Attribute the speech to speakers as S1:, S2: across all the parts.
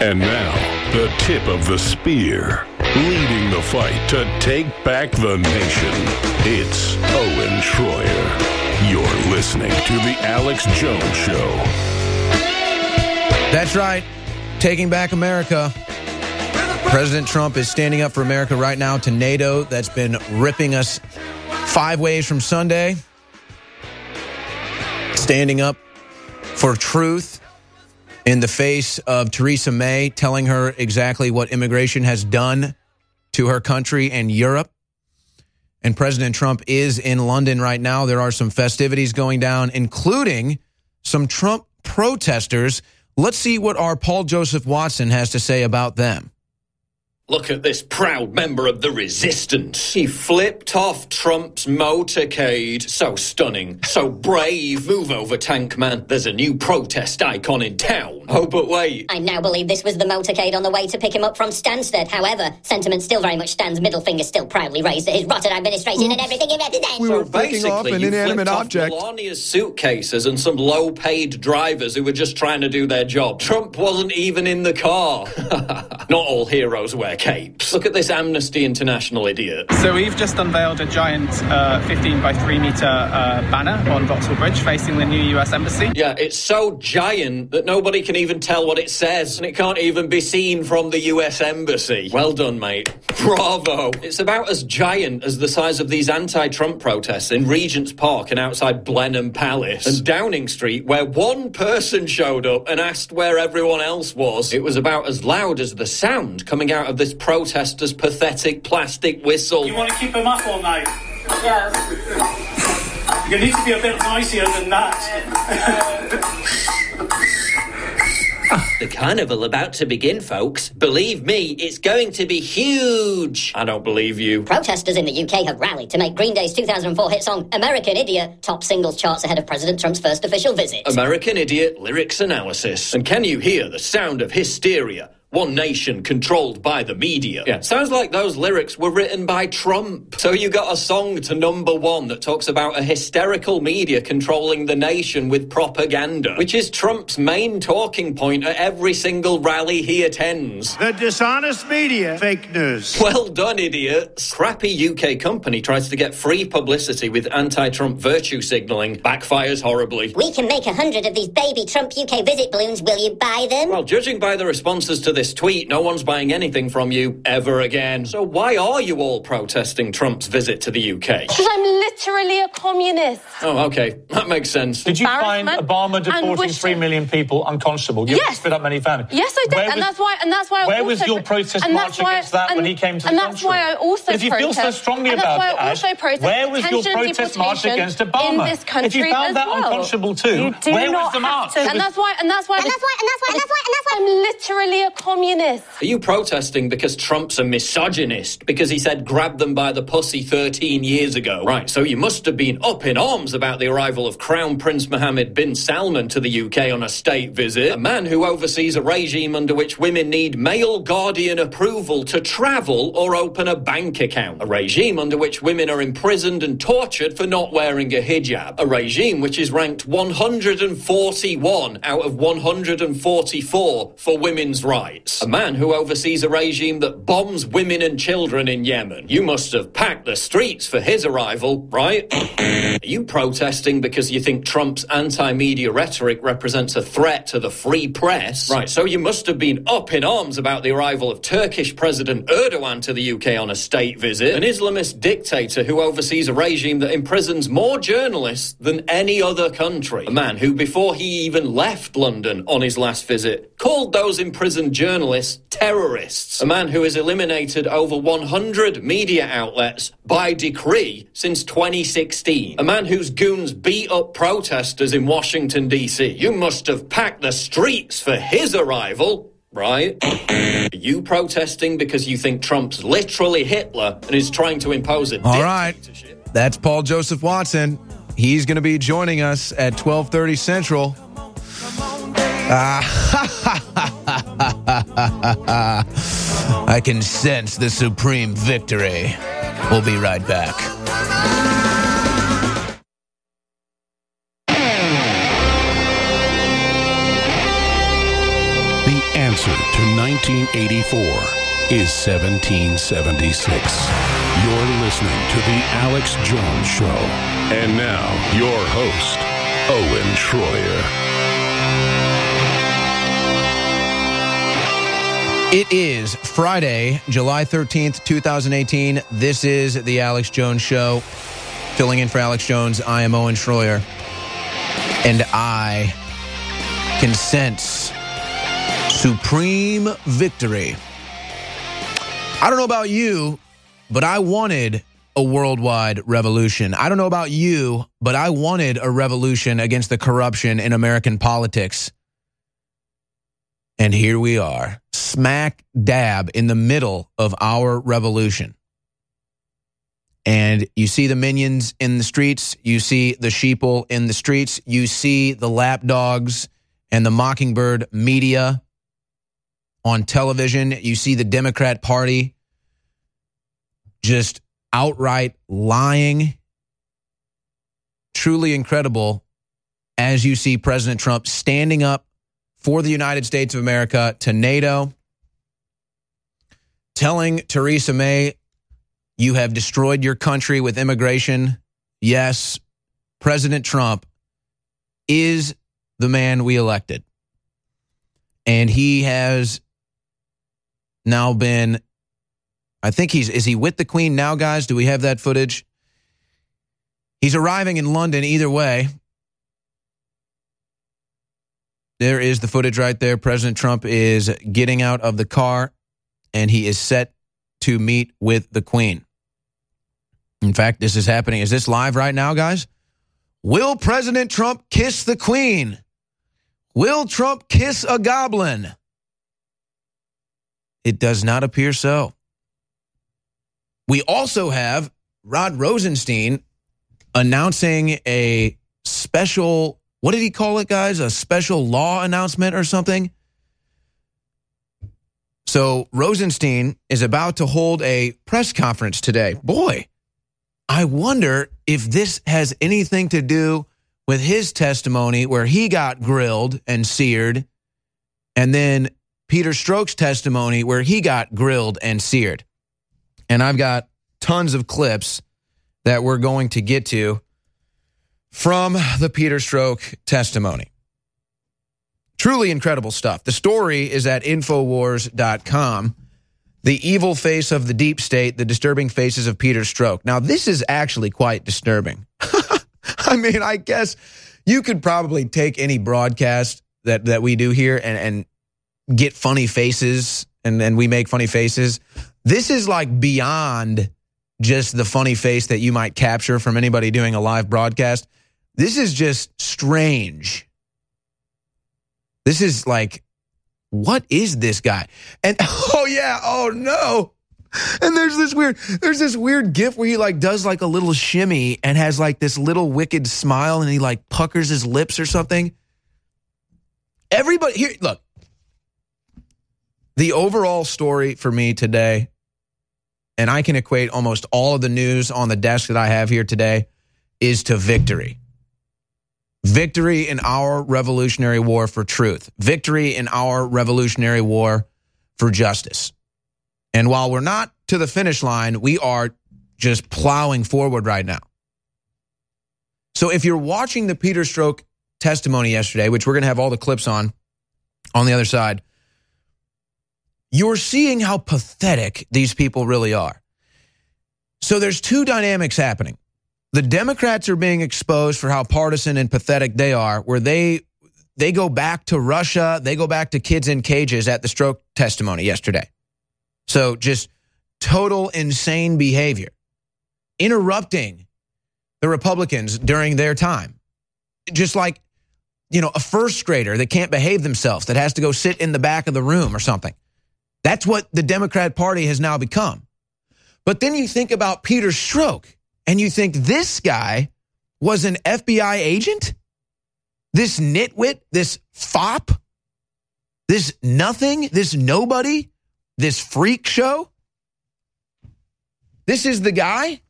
S1: And now, the tip of the spear, leading the fight to take back the nation. It's Owen Schroyer. You're listening to The Alex Jones Show.
S2: That's right. Taking back America. President Trump is standing up for America right now to NATO. That's been ripping us 5 ways from Sunday. Standing up for truth in the face of Theresa May, telling her exactly what immigration has done to her country and Europe. And President Trump is in London right now. There are some festivities going down, including some Trump protesters. Let's see what our Paul Joseph Watson has to say about them.
S3: Look at this proud member of the resistance. He flipped off Trump's motorcade. So stunning, so brave. Move over, tank man. There's a new protest icon in town. Oh, but wait.
S4: I now believe this was the motorcade on the way to pick him up from Stansted. However, sentiment still very much stands. Middle finger still proudly raised at his rotten administration and everything he represents.
S2: We were picking off an inanimate object.
S3: Melania's suitcases and some low-paid drivers who were just trying to do their job. Trump wasn't even in the car. Not all heroes wear capes. Look at this Amnesty International idiot.
S5: So we've just unveiled a giant 15 by 3 meter banner on Vauxhall Bridge facing the new US Embassy.
S3: Yeah, it's so giant that nobody can even tell what it says, and it can't even be seen from the US Embassy. Well done, mate. Bravo. It's about as giant as the size of these anti-Trump protests in Regent's Park and outside Blenheim Palace and Downing Street, where one person showed up and asked where everyone else was. It was about as loud as the sound coming out of this protester's pathetic plastic whistle.
S6: You want to keep him up all night?
S4: Yes.
S6: You need to be a bit noisier than that.
S3: The carnival about to begin, folks. Believe me, it's going to be huge. I don't believe you.
S4: Protesters in the UK have rallied to make Green Day's 2004 hit song American Idiot top singles charts ahead of President Trump's first official visit.
S3: American Idiot lyrics analysis. And can you hear the sound of hysteria? One nation controlled by the media. Yeah, sounds like those lyrics were written by Trump. So you got a song to number one that talks about a hysterical media controlling the nation with propaganda, which is Trump's main talking point at every single rally he attends.
S7: The dishonest media, fake news.
S3: Well done, idiots. Crappy UK company tries to get free publicity with anti-Trump virtue signalling. Backfires horribly.
S4: We can make 100 of these baby Trump UK visit balloons. Will you buy them?
S3: Well, judging by the responses to this tweet, no one's buying anything from you ever again. So why are you all protesting Trump's visit to the UK?
S8: Because I'm literally a communist.
S3: Oh, okay. That makes sense.
S9: Did you find Obama deporting 3 million people unconscionable? You
S8: yes.
S9: spit up many families.
S8: Yes, I did. And that's why
S9: where was your protest march against that when he came to the country?
S8: And that's why I also
S9: but if you feel so strongly about it, where was your protest march against Obama?
S8: In this country
S9: if you found that
S8: well.
S9: Unconscionable too, where was the march?
S8: And that's why I'm literally a communist.
S3: Are you protesting because Trump's a misogynist? Because he said grab them by the pussy 13 years ago? Right, so you must have been up in arms about the arrival of Crown Prince Mohammed bin Salman to the UK on a state visit, a man who oversees a regime under which women need male guardian approval to travel or open a bank account, a regime under which women are imprisoned and tortured for not wearing a hijab, a regime which is ranked 141 out of 144 for women's rights, a man who oversees a regime that bombs women and children in Yemen. You must have packed the streets for his arrival, right? Are you protesting because you think Trump's anti-media rhetoric represents a threat to the free press? Right, so you must have been up in arms about the arrival of Turkish President Erdogan to the UK on a state visit, an Islamist dictator who oversees a regime that imprisons more journalists than any other country, a man who, before he even left London on his last visit, called those imprisoned journalists terrorists, a man who has eliminated over 100 media outlets by decree since 2016, a man whose goons beat up protesters in Washington, D.C. You must have packed the streets for his arrival, right? Are you protesting because you think Trump's literally Hitler and is trying to impose a dictatorship?
S2: All right, that's Paul Joseph Watson. He's going to be joining us at 12:30 Central. I can sense the supreme victory. We'll be right back.
S1: The answer to to 1984 is 1776. You're listening to The Alex Jones Show. And now, your host, Owen Schroyer.
S2: It is Friday, July 13th, 2018. This is The Alex Jones Show. Filling in for Alex Jones, I am Owen Schroyer. And I can sense supreme victory. I don't know about you, but I wanted a worldwide revolution. I don't know about you, but I wanted a revolution against the corruption in American politics. And here we are, smack dab in the middle of our revolution. And you see the minions in the streets, you see the sheeple in the streets, you see the lapdogs and the Mockingbird media on television, you see the Democrat Party just outright lying. Truly incredible as you see President Trump standing up for the United States of America to NATO, telling Theresa May, you have destroyed your country with immigration. Yes, President Trump is the man we elected. And he has now been, I think is he with the Queen now, guys? Do we have that footage? He's arriving in London either way. There is the footage right there. President Trump is getting out of the car, and he is set to meet with the Queen. In fact, this is happening. Is this live right now, guys? Will President Trump kiss the Queen? Will Trump kiss a goblin? It does not appear so. We also have Rod Rosenstein announcing a special, what did he call it, guys? A special law announcement or something? So Rosenstein is about to hold a press conference today. Boy, I wonder if this has anything to do with his testimony where he got grilled and seared, and then Peter Strzok's testimony where he got grilled and seared. And I've got tons of clips that we're going to get to from the Peter Strzok testimony. Truly incredible stuff. The story is at Infowars.com. The evil face of the deep state, the disturbing faces of Peter Strzok. Now, this is actually quite disturbing. I mean, I guess you could probably take any broadcast that we do here and get funny faces, and we make funny faces. This is like beyond just the funny face that you might capture from anybody doing a live broadcast. This is just strange. This is like, what is this guy? And oh yeah, oh no. And there's this weird gif where he like does like a little shimmy and has like this little wicked smile and he like puckers his lips or something. Everybody here, look. The overall story for me today, and I can equate almost all of the news on the desk that I have here today, is to victory. Victory in our revolutionary war for truth. Victory in our revolutionary war for justice. And while we're not to the finish line, we are just plowing forward right now. So if you're watching the Peter Strzok testimony yesterday, which we're going to have all the clips on the other side, you're seeing how pathetic these people really are. So there's two dynamics happening. The Democrats are being exposed for how partisan and pathetic they are, where they go back to Russia, they go back to kids in cages at the Strzok testimony yesterday. So just total insane behavior. Interrupting the Republicans during their time. Just like, a first grader that can't behave themselves, that has to go sit in the back of the room or something. That's what the Democrat Party has now become. But then you think about Peter Strzok, and you think this guy was an FBI agent? This nitwit, this fop, this nothing, this nobody, this freak show? This is the guy?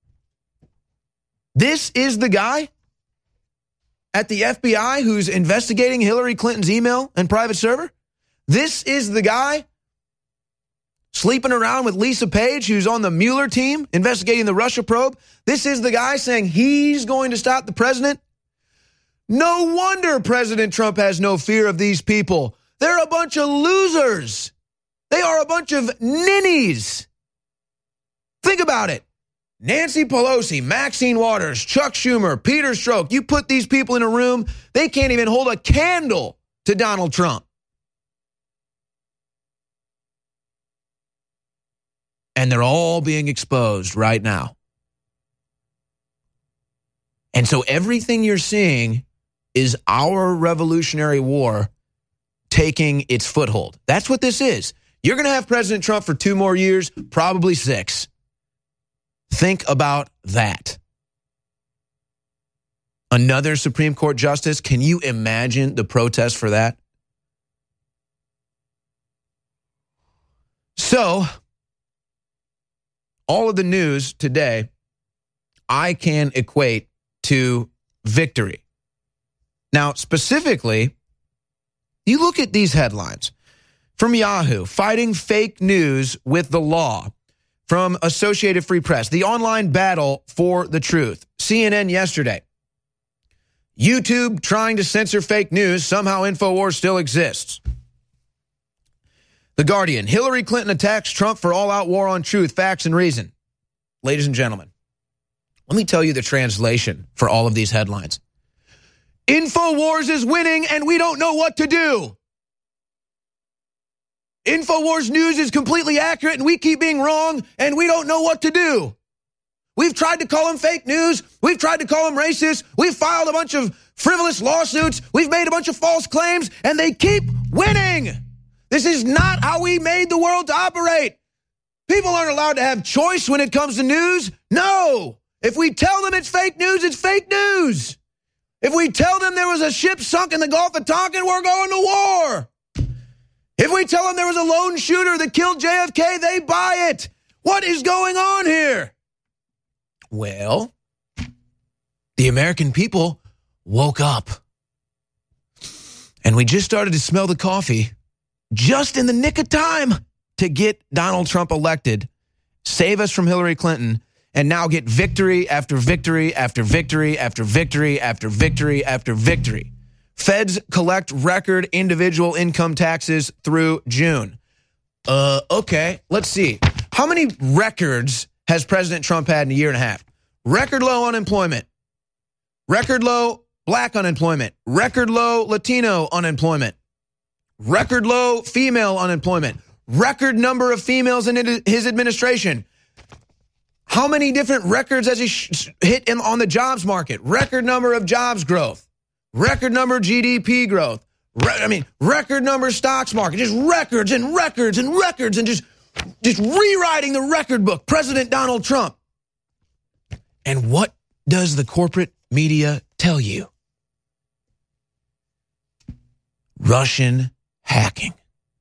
S2: This is the guy at the FBI who's investigating Hillary Clinton's email and private server? This is the guy sleeping around with Lisa Page, who's on the Mueller team investigating the Russia probe. This is the guy saying he's going to stop the president. No wonder President Trump has no fear of these people. They're a bunch of losers. They are a bunch of ninnies. Think about it. Nancy Pelosi, Maxine Waters, Chuck Schumer, Peter Strzok. You put these people in a room, they can't even hold a candle to Donald Trump. And they're all being exposed right now. And so everything you're seeing is our Revolutionary War taking its foothold. That's what this is. You're going to have President Trump for 2 more years, probably 6. Think about that. Another Supreme Court justice. Can you imagine the protest for that? So, all of the news today, I can equate to victory. Now, specifically, you look at these headlines. From Yahoo, fighting fake news with the law. From Associated Free Press, the online battle for the truth. CNN yesterday. YouTube trying to censor fake news. Somehow InfoWars still exists. The Guardian, Hillary Clinton attacks Trump for all-out war on truth, facts, and reason. Ladies and gentlemen, let me tell you the translation for all of these headlines. InfoWars is winning and we don't know what to do. InfoWars news is completely accurate and we keep being wrong and we don't know what to do. We've tried to call them fake news. We've tried to call them racist. We've filed a bunch of frivolous lawsuits. We've made a bunch of false claims and they keep winning. This is not how we made the world to operate. People aren't allowed to have choice when it comes to news. No. If we tell them it's fake news, it's fake news. If we tell them there was a ship sunk in the Gulf of Tonkin, we're going to war. If we tell them there was a lone shooter that killed JFK, they buy it. What is going on here? Well, the American people woke up. And we just started to smell the coffee just in the nick of time to get Donald Trump elected, save us from Hillary Clinton, and now get victory after victory after victory after victory after victory after victory. Feds collect record individual income taxes through June. Okay, let's see. How many records has President Trump had in a year and a half? Record low unemployment. Record low black unemployment. Record low Latino unemployment. Record low female unemployment. Record number of females in his administration. How many different records has he hit on the jobs market? Record number of jobs growth. Record number of GDP growth. Record number of stocks market. Just records and records and records and just rewriting the record book. President Donald Trump. And what does the corporate media tell you? Russian hacking.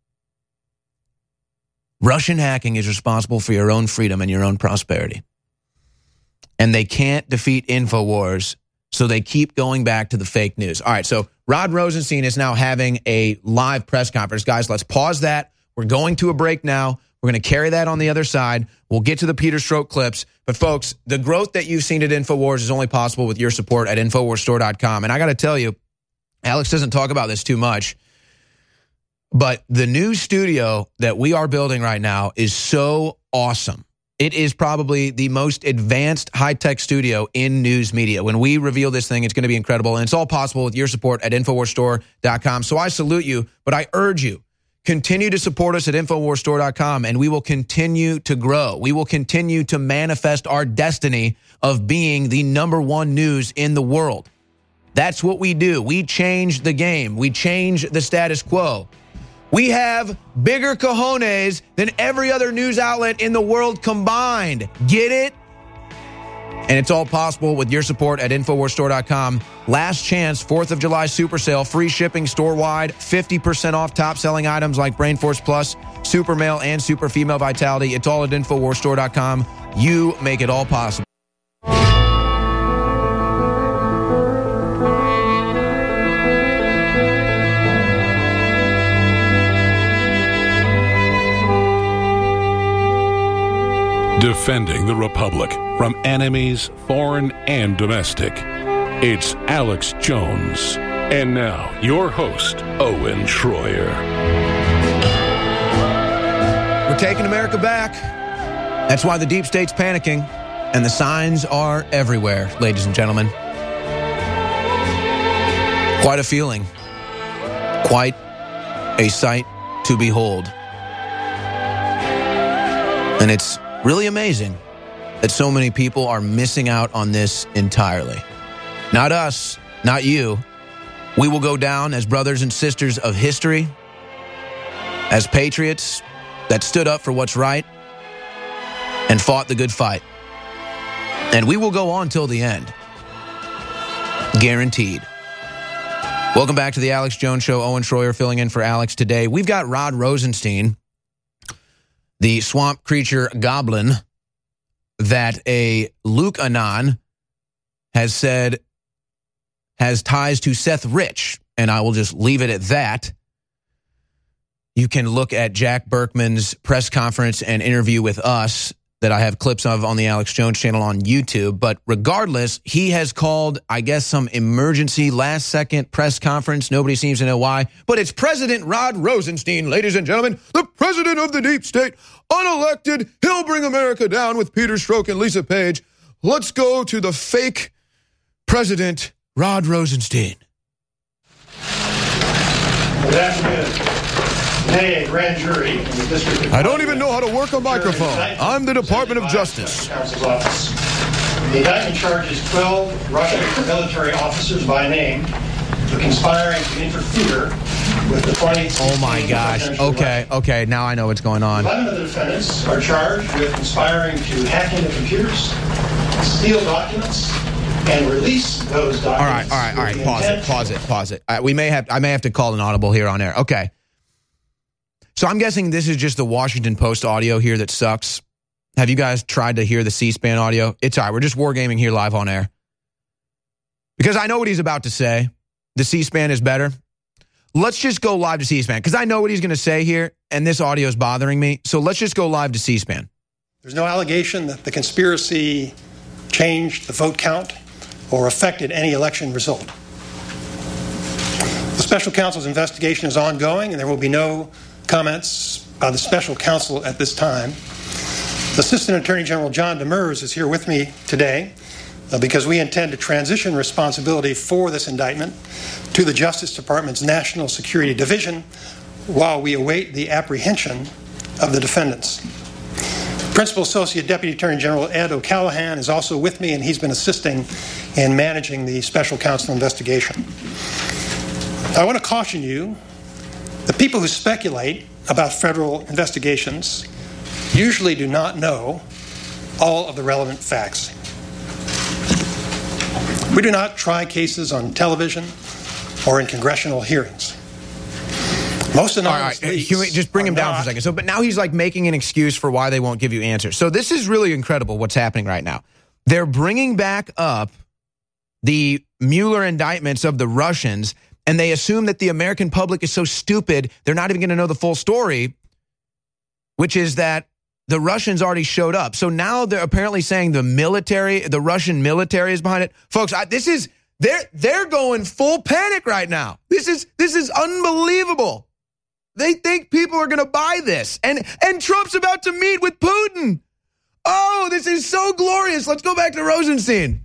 S2: Russian hacking is responsible for your own freedom and your own prosperity. And they can't defeat InfoWars, so they keep going back to the fake news. All right, so Rod Rosenstein is now having a live press conference. Guys, let's pause that. We're going to a break now. We're going to carry that on the other side. We'll get to the Peter Strzok clips. But, folks, the growth that you've seen at InfoWars is only possible with your support at InfoWarsStore.com. And I got to tell you, Alex doesn't talk about this too much, but the new studio that we are building right now is so awesome. It is probably the most advanced high-tech studio in news media. When we reveal this thing, it's going to be incredible. And it's all possible with your support at InfoWarsStore.com. So I salute you, but I urge you, continue to support us at InfoWarsStore.com, and we will continue to grow. We will continue to manifest our destiny of being the #1 news in the world. That's what we do. We change the game. We change the status quo. We have bigger cojones than every other news outlet in the world combined. Get it? And it's all possible with your support at InfoWarsStore.com. Last chance, 4th of July super sale, free shipping store-wide, 50% off top-selling items like BrainForce Plus, Super Male, and Super Female Vitality. It's all at InfoWarsStore.com. You make it all possible.
S1: defending the Republic from enemies, foreign and domestic. It's Alex Jones. And now, your host, Owen Schroyer.
S2: We're taking America back. That's why the deep state's panicking, and the signs are everywhere, ladies and gentlemen. Quite a feeling. Quite a sight to behold. And it's really amazing that so many people are missing out on this entirely. Not us, not you. We will go down as brothers and sisters of history, as patriots that stood up for what's right and fought the good fight. And we will go on till the end. Guaranteed. Welcome back to the Alex Jones Show. Owen Schroyer filling in for Alex today. We've got Rod Rosenstein, the swamp creature goblin that a Luke Anon has said has ties to Seth Rich. And I will just leave it at that. You can look at Jack Berkman's press conference and interview with us that I have clips of on the Alex Jones channel on YouTube. But regardless, he has called, I guess, some emergency last-second press conference. Nobody seems to know why. But it's President Rod Rosenstein, ladies and gentlemen, the president of the deep state, unelected. He'll bring America down with Peter Strzok and Lisa Page. Let's go to the fake president, Rod Rosenstein.
S10: Good afternoon. Today, a grand jury in the District of...
S2: I don't even know how to work a microphone. I'm the Department of Justice.
S10: Counsel's office. The indictment charges 12 Russian military officers by name for conspiring to interfere with the 2016...
S2: Oh my gosh. Okay, now I know what's going on.
S10: 11 of the defendants are charged with conspiring to hack into computers, steal documents, and release those documents.
S2: All right. Pause it. I may have to call an audible here on air. Okay. So I'm guessing this is just the Washington Post audio here that sucks. Have you guys tried to hear the C-SPAN audio? It's all right. We're just wargaming here live on air. Because I know what he's about to say. The C-SPAN is better. Let's just go live to C-SPAN. Because I know what he's going to say here, and this audio is bothering me. So let's just go live to C-SPAN.
S10: There's no allegation that the conspiracy changed the vote count or affected any election result. The special counsel's investigation is ongoing, and there will be no comments by the special counsel at this time. Assistant Attorney General John Demers is here with me today because we intend to transition responsibility for this indictment to the Justice Department's National Security Division while we await the apprehension of the defendants. Principal Associate Deputy Attorney General Ed O'Callaghan is also with me, and he's been assisting in managing the special counsel investigation. I want to caution you, the people who speculate about federal investigations usually do not know all of the relevant facts. We do not try cases on television or in congressional hearings. Most anonymous leaks
S2: just bring him down for a second. But now he's like making an excuse for why they won't give you answers. So this is really incredible what's happening right now. They're bringing back up the Mueller indictments of the Russians, and they assume that the American public is so stupid, they're not even going to know the full story, which is that the Russians already showed up. So now they're apparently saying the Russian military is behind it. Folks, they're going full panic right now. This is unbelievable. They think people are going to buy this. And Trump's about to meet with Putin. Oh, this is so glorious. Let's go back to Rosenstein.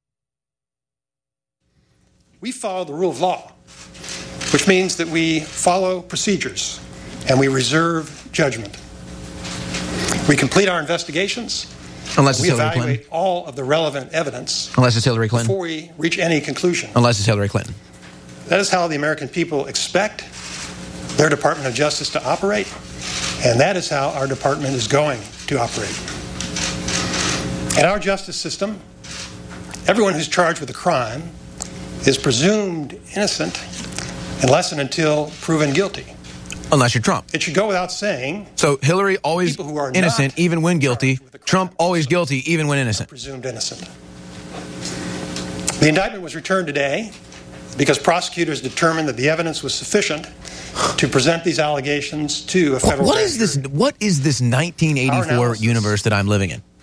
S10: We follow the rule of law, which means that we follow procedures and we reserve judgment. We complete our investigations.
S2: Unless it's
S10: we
S2: Hillary
S10: evaluate
S2: Clinton.
S10: all of the relevant evidence.
S2: Unless it's Hillary Clinton.
S10: Before we reach any conclusion.
S2: Unless it's Hillary Clinton.
S10: That is how the American people expect their Department of Justice to operate, and that is how our department is going to operate. In our justice system, everyone who's charged with a crime is presumed innocent unless and until proven guilty.
S2: Unless you're Trump.
S10: It should go without saying.
S2: So Hillary always innocent, even when guilty. Trump always guilty, even when innocent.
S10: Presumed innocent. The indictment was returned today because prosecutors determined that the evidence was sufficient to present these allegations to a federal
S2: What is this 1984 universe that I'm living in?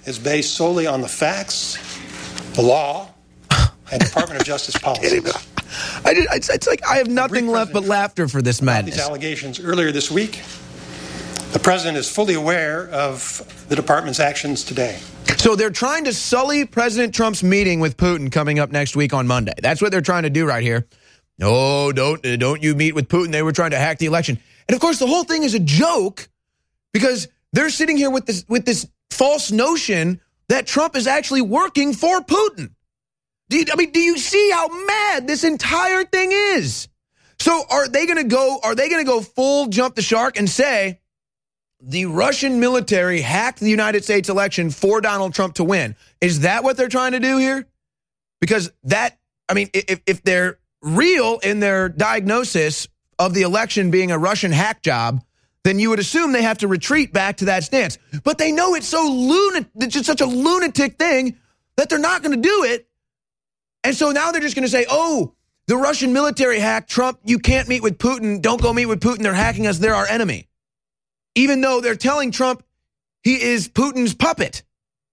S10: is based solely on the facts, the law, and Department of Justice policies.
S2: It's like I have nothing left but laughter for this madness.
S10: These allegations earlier this week, the president is fully aware of the department's actions today.
S2: So they're trying to sully President Trump's meeting with Putin coming up next week on Monday. That's what they're trying to do right here. No, don't you meet with Putin. They were trying to hack the election. And of course, the whole thing is a joke because they're sitting here with this false notion that Trump is actually working for Putin. Do you see how mad this entire thing is? So are they going to go full jump the shark and say the Russian military hacked the United States election for Donald Trump to win? Is that what they're trying to do here? Because if they're real in their diagnosis of the election being a Russian hack job, then you would assume they have to retreat back to that stance. But they know it's just such a lunatic thing that they're not going to do it. And so now they're just going to say, oh, the Russian military hacked Trump. You can't meet with Putin. Don't go meet with Putin. They're hacking us. They're our enemy. Even though they're telling Trump he is Putin's puppet.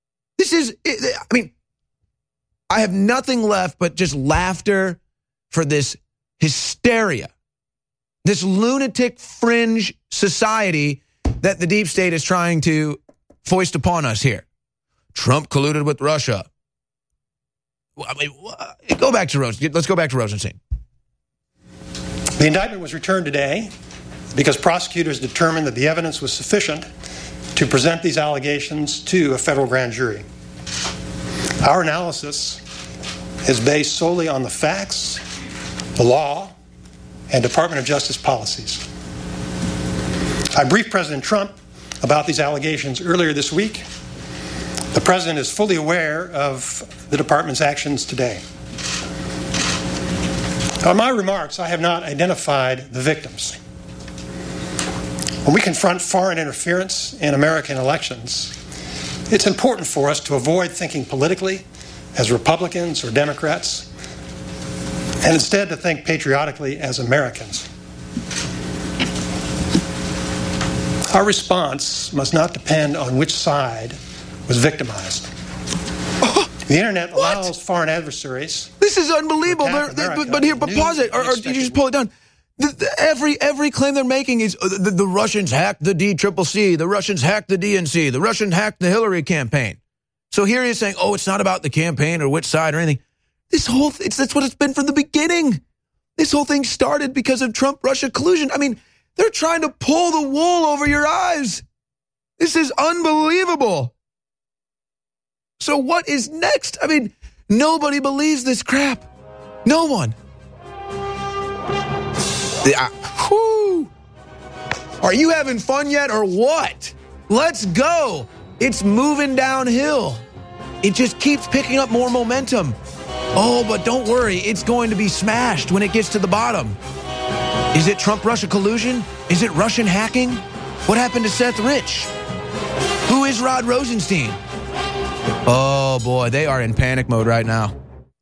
S2: I have nothing left but just laughter for this hysteria, this lunatic fringe society that the deep state is trying to foist upon us here. Trump colluded with Russia. Go back to Rosen. Let's go back to Rosenstein.
S10: The indictment was returned today because prosecutors determined that the evidence was sufficient to present these allegations to a federal grand jury. Our analysis is based solely on the facts, the law, and Department of Justice policies. I briefed President Trump about these allegations earlier this week. The president is fully aware of the department's actions today. In my remarks, I have not identified the victims. When we confront foreign interference in American elections, it's important for us to avoid thinking politically as Republicans or Democrats, and instead to think patriotically as Americans. Our response must not depend on which side was victimized. The internet allows foreign adversaries.
S2: This is unbelievable. But pause it, or you just pull it down. Every claim they're making is the Russians hacked the DCCC, the Russians hacked the DNC, the Russians hacked the Hillary campaign. So here he is saying, oh, it's not about the campaign or which side or anything. That's what it's been from the beginning. This whole thing started because of Trump-Russia collusion. They're trying to pull the wool over your eyes. This is unbelievable. So what is next? Nobody believes this crap. No one. Are you having fun yet or what? Let's go. It's moving downhill. It just keeps picking up more momentum. Oh, but don't worry. It's going to be smashed when it gets to the bottom. Is it Trump-Russia collusion? Is it Russian hacking? What happened to Seth Rich? Who is Rod Rosenstein? Oh, boy, they are in panic mode right now.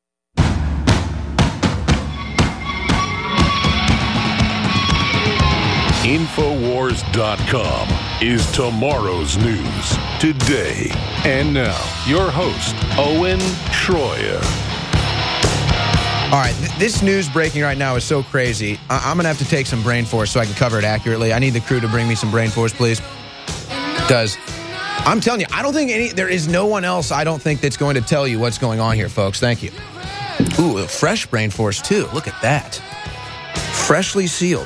S1: Infowars.com is tomorrow's news today. And now, your host, Owen Schroyer.
S2: All right, this news breaking right now is so crazy. I'm going to have to take some brain force so I can cover it accurately. I need the crew to bring me some brain force, please. Because I'm telling you, there is no one else, I don't think, that's going to tell you what's going on here, folks. Thank you. Ooh, fresh brain force, too. Look at that. Freshly sealed.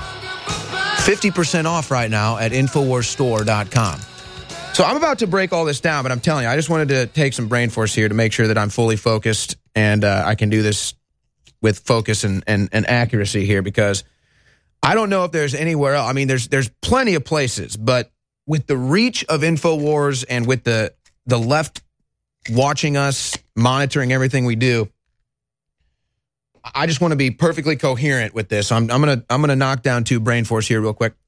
S2: 50% off right now at InfoWarsStore.com. So I'm about to break all this down, but I'm telling you, I just wanted to take some brain force here to make sure that I'm fully focused and I can do this with focus and accuracy here, because I don't know if there's anywhere else. There's plenty of places, but with the reach of InfoWars and with the left watching us, monitoring everything we do, I just want to be perfectly coherent with this. I'm gonna knock down 2 brain force here real quick.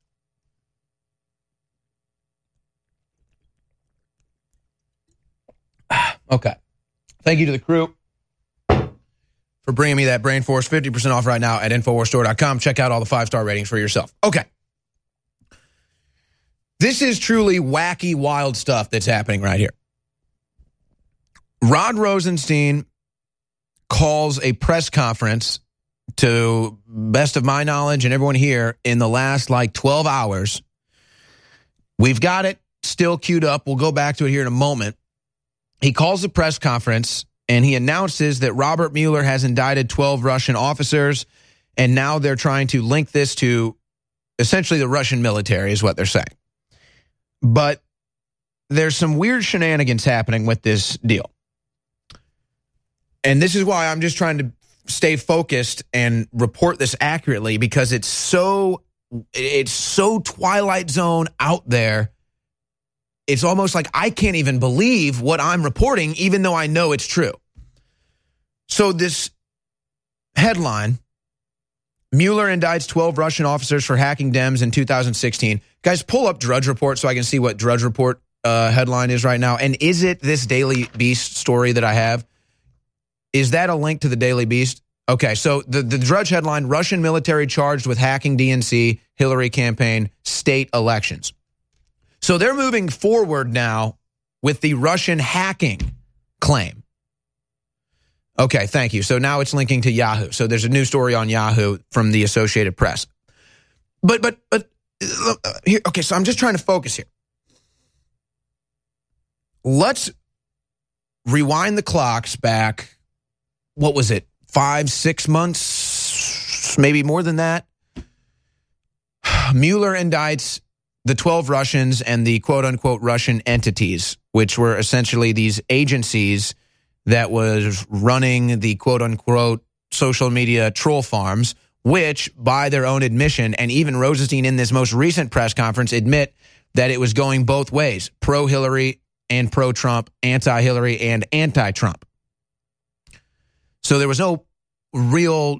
S2: Okay. Thank you to the crew for bringing me that brain force. 50% off right now at InfoWarsStore.com. Check out all the 5-star ratings for yourself. Okay. This is truly wacky, wild stuff that's happening right here. Rod Rosenstein calls a press conference, to best of my knowledge and everyone here, in the last 12 hours. We've got it still queued up. We'll go back to it here in a moment. He calls a press conference and he announces that Robert Mueller has indicted 12 Russian officers, and now they're trying to link this to essentially the Russian military is what they're saying. But there's some weird shenanigans happening with this deal. And this is why I'm just trying to stay focused and report this accurately, because it's so Twilight Zone out there. It's almost like I can't even believe what I'm reporting, even though I know it's true. So this headline, Mueller indicts 12 Russian officers for hacking Dems in 2016. Guys, pull up Drudge Report so I can see what Drudge Report headline is right now. And is it this Daily Beast story that I have? Is that a link to the Daily Beast? Okay, so the Drudge headline, Russian military charged with hacking DNC, Hillary campaign, state elections. So they're moving forward now with the Russian hacking claim. Okay, thank you. So now it's linking to Yahoo. So there's a new story on Yahoo from the Associated Press. But here, okay, so I'm just trying to focus here. Let's rewind the clocks back. What was it? 5-6 months, maybe more than that. Mueller indicts the 12 Russians and the quote-unquote Russian entities, which were essentially these agencies that was running the quote-unquote social media troll farms, which, by their own admission, and even Rosenstein in this most recent press conference admit that it was going both ways, pro-Hillary and pro-Trump, anti-Hillary and anti-Trump. So there was no real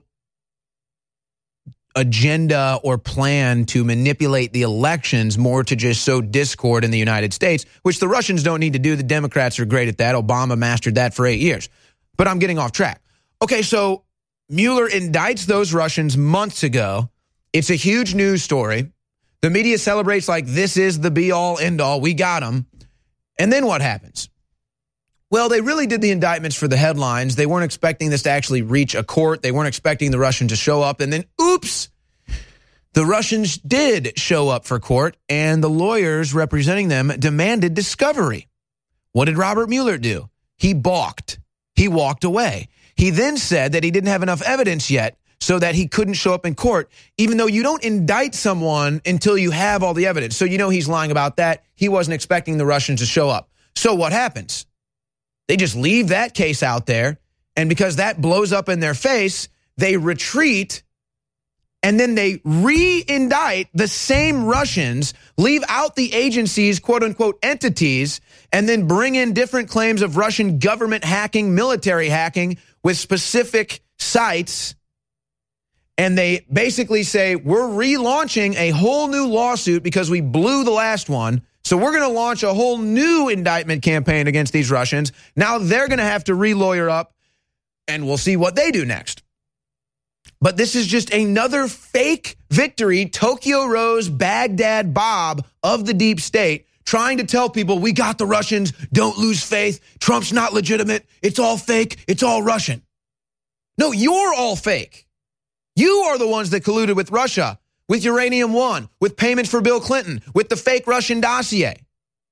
S2: agenda or plan to manipulate the elections, more to just sow discord in the United States, which the Russians don't need to do. The Democrats are great at that. Obama mastered that for 8 years. But I'm getting off track. Okay, so Mueller indicts those Russians months ago. It's a huge news story. The media celebrates like this is the be-all, end-all. We got them. And then what happens? Well, they really did the indictments for the headlines. They weren't expecting this to actually reach a court. They weren't expecting the Russians to show up. And then, oops, the Russians did show up for court, and the lawyers representing them demanded discovery. What did Robert Mueller do? He balked. He walked away. He then said that he didn't have enough evidence yet so that he couldn't show up in court, even though you don't indict someone until you have all the evidence. So you know he's lying about that. He wasn't expecting the Russians to show up. So what happens? They just leave that case out there, and because that blows up in their face, they retreat, and then they re-indict the same Russians, leave out the agencies, quote-unquote entities, and then bring in different claims of Russian government hacking, military hacking with specific sites. And they basically say, we're relaunching a whole new lawsuit because we blew the last one. So we're going to launch a whole new indictment campaign against these Russians. Now they're going to have to re-lawyer up, and we'll see what they do next. But this is just another fake victory, Tokyo Rose, Baghdad Bob of the deep state, trying to tell people, we got the Russians, don't lose faith, Trump's not legitimate, it's all fake, it's all Russian. No, you're all fake. You are the ones that colluded with Russia, with Uranium One, with payments for Bill Clinton, with the fake Russian dossier.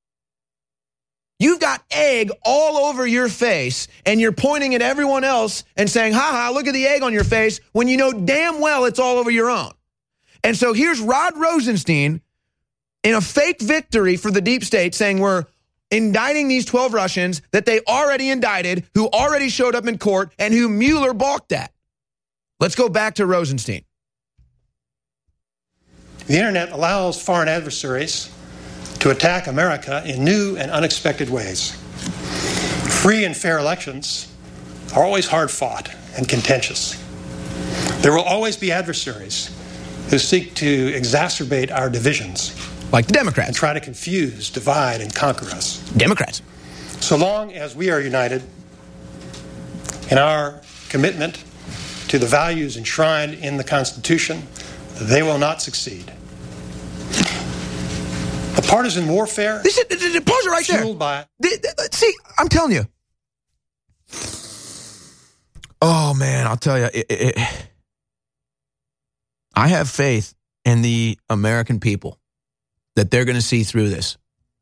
S2: You've got egg all over your face, and you're pointing at everyone else and saying, ha-ha, look at the egg on your face, when you know damn well it's all over your own. And so here's Rod Rosenstein in a fake victory for the deep state saying we're indicting these 12 Russians that they already indicted, who already showed up in court, and who Mueller balked at. Let's go back to Rosenstein.
S10: The internet allows foreign adversaries to attack America in new and unexpected ways. Free and fair elections are always hard fought and contentious. There will always be adversaries who seek to exacerbate our divisions.
S2: Like the Democrats.
S10: And try to confuse, divide, and conquer us.
S2: Democrats.
S10: So long as we are united in our commitment to the values enshrined in the Constitution, they will not succeed. The partisan warfare.
S2: Pause it right there.
S10: Fueled by.
S2: See, I'm telling you, Oh, man, I'll tell you, I have faith in the American people that they're going to see through this.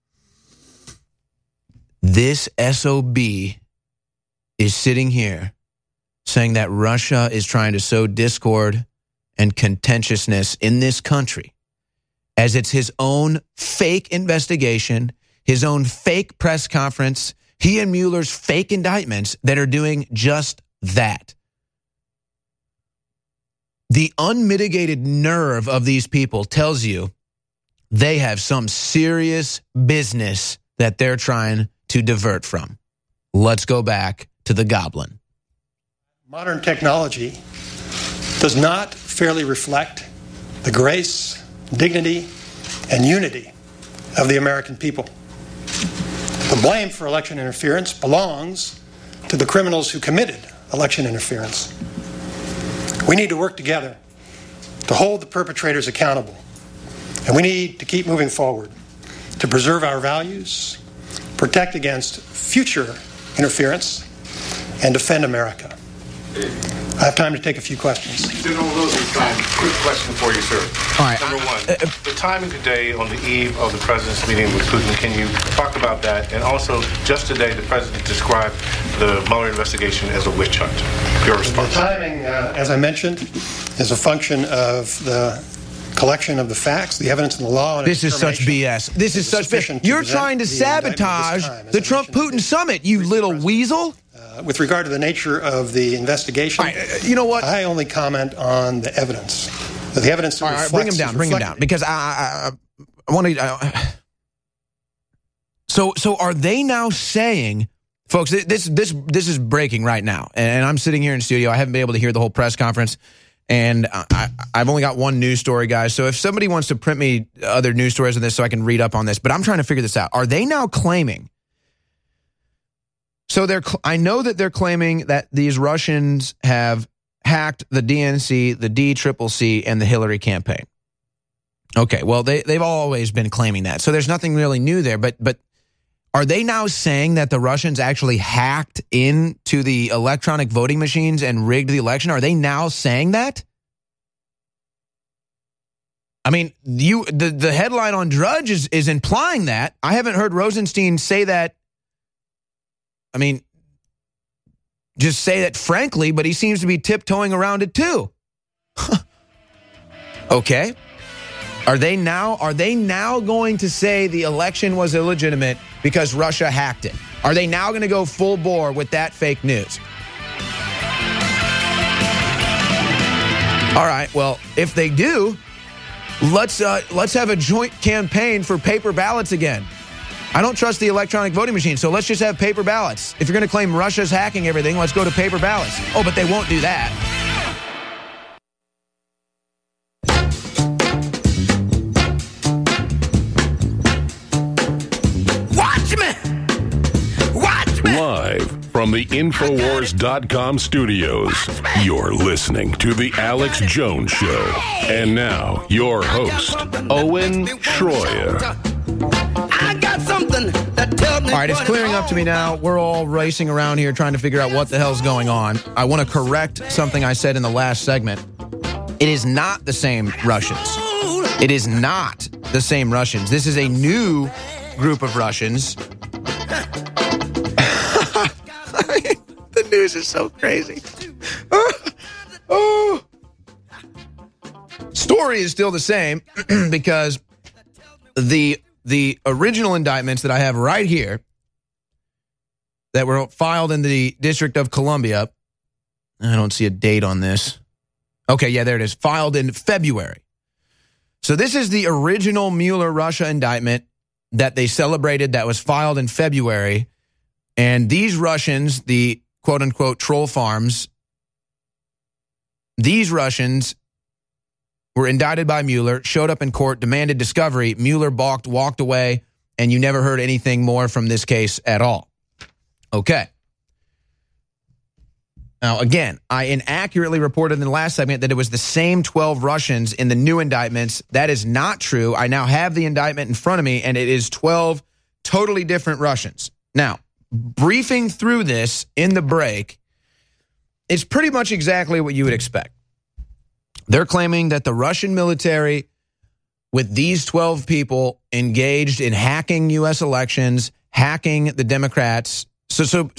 S2: This SOB is sitting here saying that Russia is trying to sow discord and contentiousness in this country as it's his own fake investigation, his own fake press conference, he and Mueller's fake indictments that are doing just that. The unmitigated nerve of these people tells you they have some serious business that they're trying to divert from. Let's go back to the goblin.
S10: Modern technology does not fairly reflect the grace, dignity, and unity of the American people. The blame for election interference belongs to the criminals who committed election interference. We need to work together to hold the perpetrators accountable, and we need to keep moving forward to preserve our values, protect against future interference, and defend America. I have time to take a few questions.
S11: General Rosenstein, quick question for you, sir.
S2: All right.
S11: Number one, the timing today on the eve of the president's meeting with Putin, can you talk about that? And also, just today, the president described the Mueller investigation as a witch hunt. Your response.
S10: The timing, as I mentioned, is a function of the collection of the facts, the evidence, and the law.
S2: This is such BS. This is such BS. You're trying to sabotage the Trump-Putin summit, you little weasel.
S10: With regard to the nature of the investigation,
S2: you know what?
S10: I only comment on the evidence. The evidence that reflects.
S2: Bring him down, because I want to. So are they now saying, folks? This is breaking right now, and I'm sitting here in studio. I haven't been able to hear the whole press conference, and I've only got one news story, guys. So if somebody wants to print me other news stories on this, so I can read up on this, but I'm trying to figure this out. Are they now claiming? So I know that they're claiming that these Russians have hacked the DNC, the DCCC, and the Hillary campaign. Okay, well, they've always been claiming that. So there's nothing really new there. But are they now saying that the Russians actually hacked into the electronic voting machines and rigged the election? Are they now saying that? I mean, the headline on Drudge is implying that. I haven't heard Rosenstein say that. I mean, just say that frankly, but he seems to be tiptoeing around it too. Okay. Are they now going to say the election was illegitimate because Russia hacked it? Are they now going to go full bore with that fake news? All right. Well, if they do, let's have a joint campaign for paper ballots again. I don't trust the electronic voting machine, so let's just have paper ballots. If you're going to claim Russia's hacking everything, let's go to paper ballots. Oh, but they won't do that.
S1: Watch me! Live from the Infowars.com studios, you're listening to The Alex Jones Show. And now, your host, Owen Schroyer.
S2: All right, it's clearing up to me now. We're all racing around here trying to figure out what the hell's going on. I want to correct something I said in the last segment. It is not the same Russians. It is not the same Russians. This is a new group of Russians. The news is so crazy. Story is still the same because the original indictments that I have right here that were filed in the District of Columbia, I don't see a date on this. Okay, yeah, there it is. Filed in February. So this is the original Mueller Russia indictment that they celebrated that was filed in February. And these Russians, the quote-unquote troll farms, these Russians were indicted by Mueller, showed up in court, demanded discovery. Mueller balked, walked away, and you never heard anything more from this case at all. Okay. Now, again, I inaccurately reported in the last segment that it was the same 12 Russians in the new indictments. That is not true. I now have the indictment in front of me, and it is 12 totally different Russians. Now, briefing through this in the break, it's pretty much exactly what you would expect. They're claiming that the Russian military, with these 12 people engaged in hacking U.S. elections, hacking the Democrats. So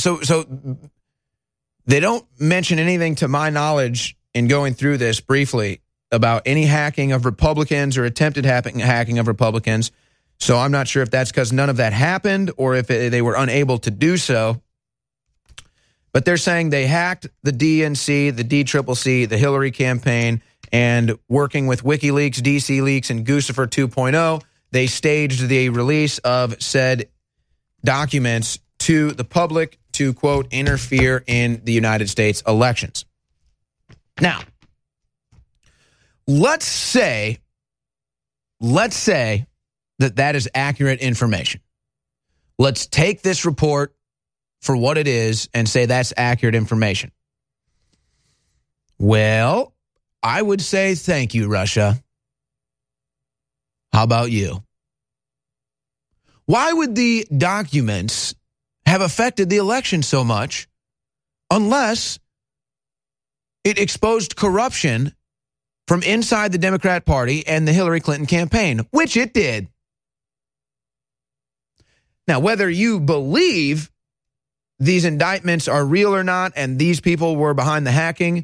S2: they don't mention anything, to my knowledge, in going through this briefly, about any hacking of Republicans or attempted hacking of Republicans. So I'm not sure if that's because none of that happened or if they were unable to do so. But they're saying they hacked the DNC, the DCCC, the Hillary campaign, and working with WikiLeaks, DC Leaks, and Guccifer 2.0, they staged the release of said documents to the public to, quote, interfere in the United States elections. Now, let's say that is accurate information. Let's take this report for what it is and say that's accurate information. Well, I would say thank you, Russia. How about you? Why would the documents have affected the election so much unless it exposed corruption from inside the Democrat Party and the Hillary Clinton campaign, which it did? Now, whether you believe these indictments are real or not and these people were behind the hacking,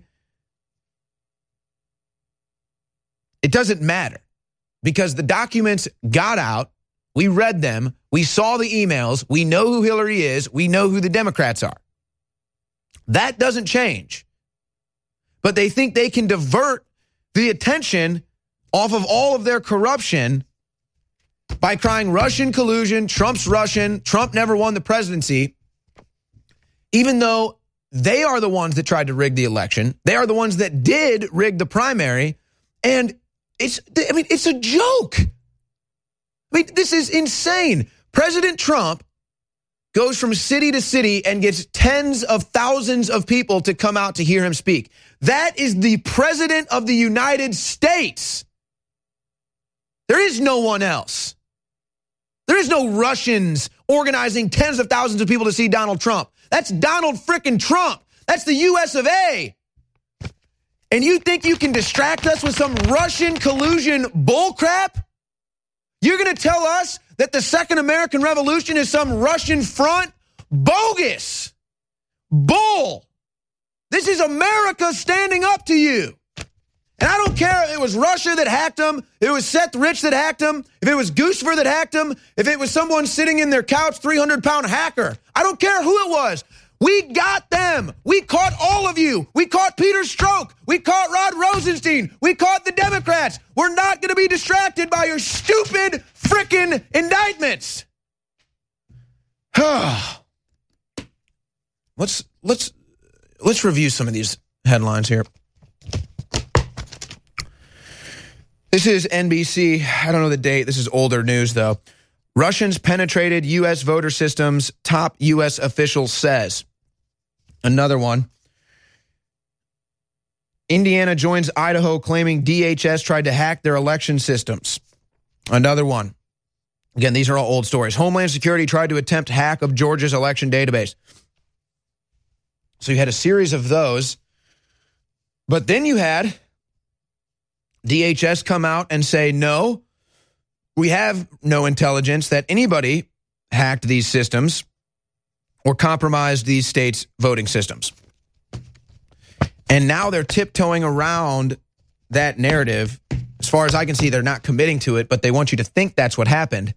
S2: it doesn't matter, because the documents got out. We read them. We saw the emails. We know who Hillary is. We know who the Democrats are. That doesn't change. But they think they can divert the attention off of all of their corruption by crying Russian collusion, Trump's Russian, Trump never won the presidency, even though they are the ones that tried to rig the election. They are the ones that did rig the primary. And it's a joke. This is insane. President Trump goes from city to city and gets tens of thousands of people to come out to hear him speak. That is the president of the United States. There is no one else. There is no Russians organizing tens of thousands of people to see Donald Trump. That's Donald frickin' Trump. That's the US of A. And you think you can distract us with some Russian collusion bullcrap? You're going to tell us that the Second American Revolution is some Russian front? Bogus. Bull. This is America standing up to you. And I don't care if it was Russia that hacked them, if it was Seth Rich that hacked them, if it was Guccifer that hacked them, if it was someone sitting in their couch, 300-pound hacker. I don't care who it was. We got them. We caught all of you. We caught Peter Strzok. We caught Rod Rosenstein. We caught the Democrats. We're not going to be distracted by your stupid frickin' indictments. Let's review some of these headlines here. This is NBC. I don't know the date. This is older news, though. Russians penetrated U.S. voter systems, top U.S. official says. Another one. Indiana joins Idaho claiming DHS tried to hack their election systems. Another one. Again, these are all old stories. Homeland Security tried to attempt hack of Georgia's election database. So you had a series of those. But then you had DHS come out and say, no, we have no intelligence that anybody hacked these systems or compromised these states' voting systems. And now they're tiptoeing around that narrative. As far as I can see, they're not committing to it, but they want you to think that's what happened.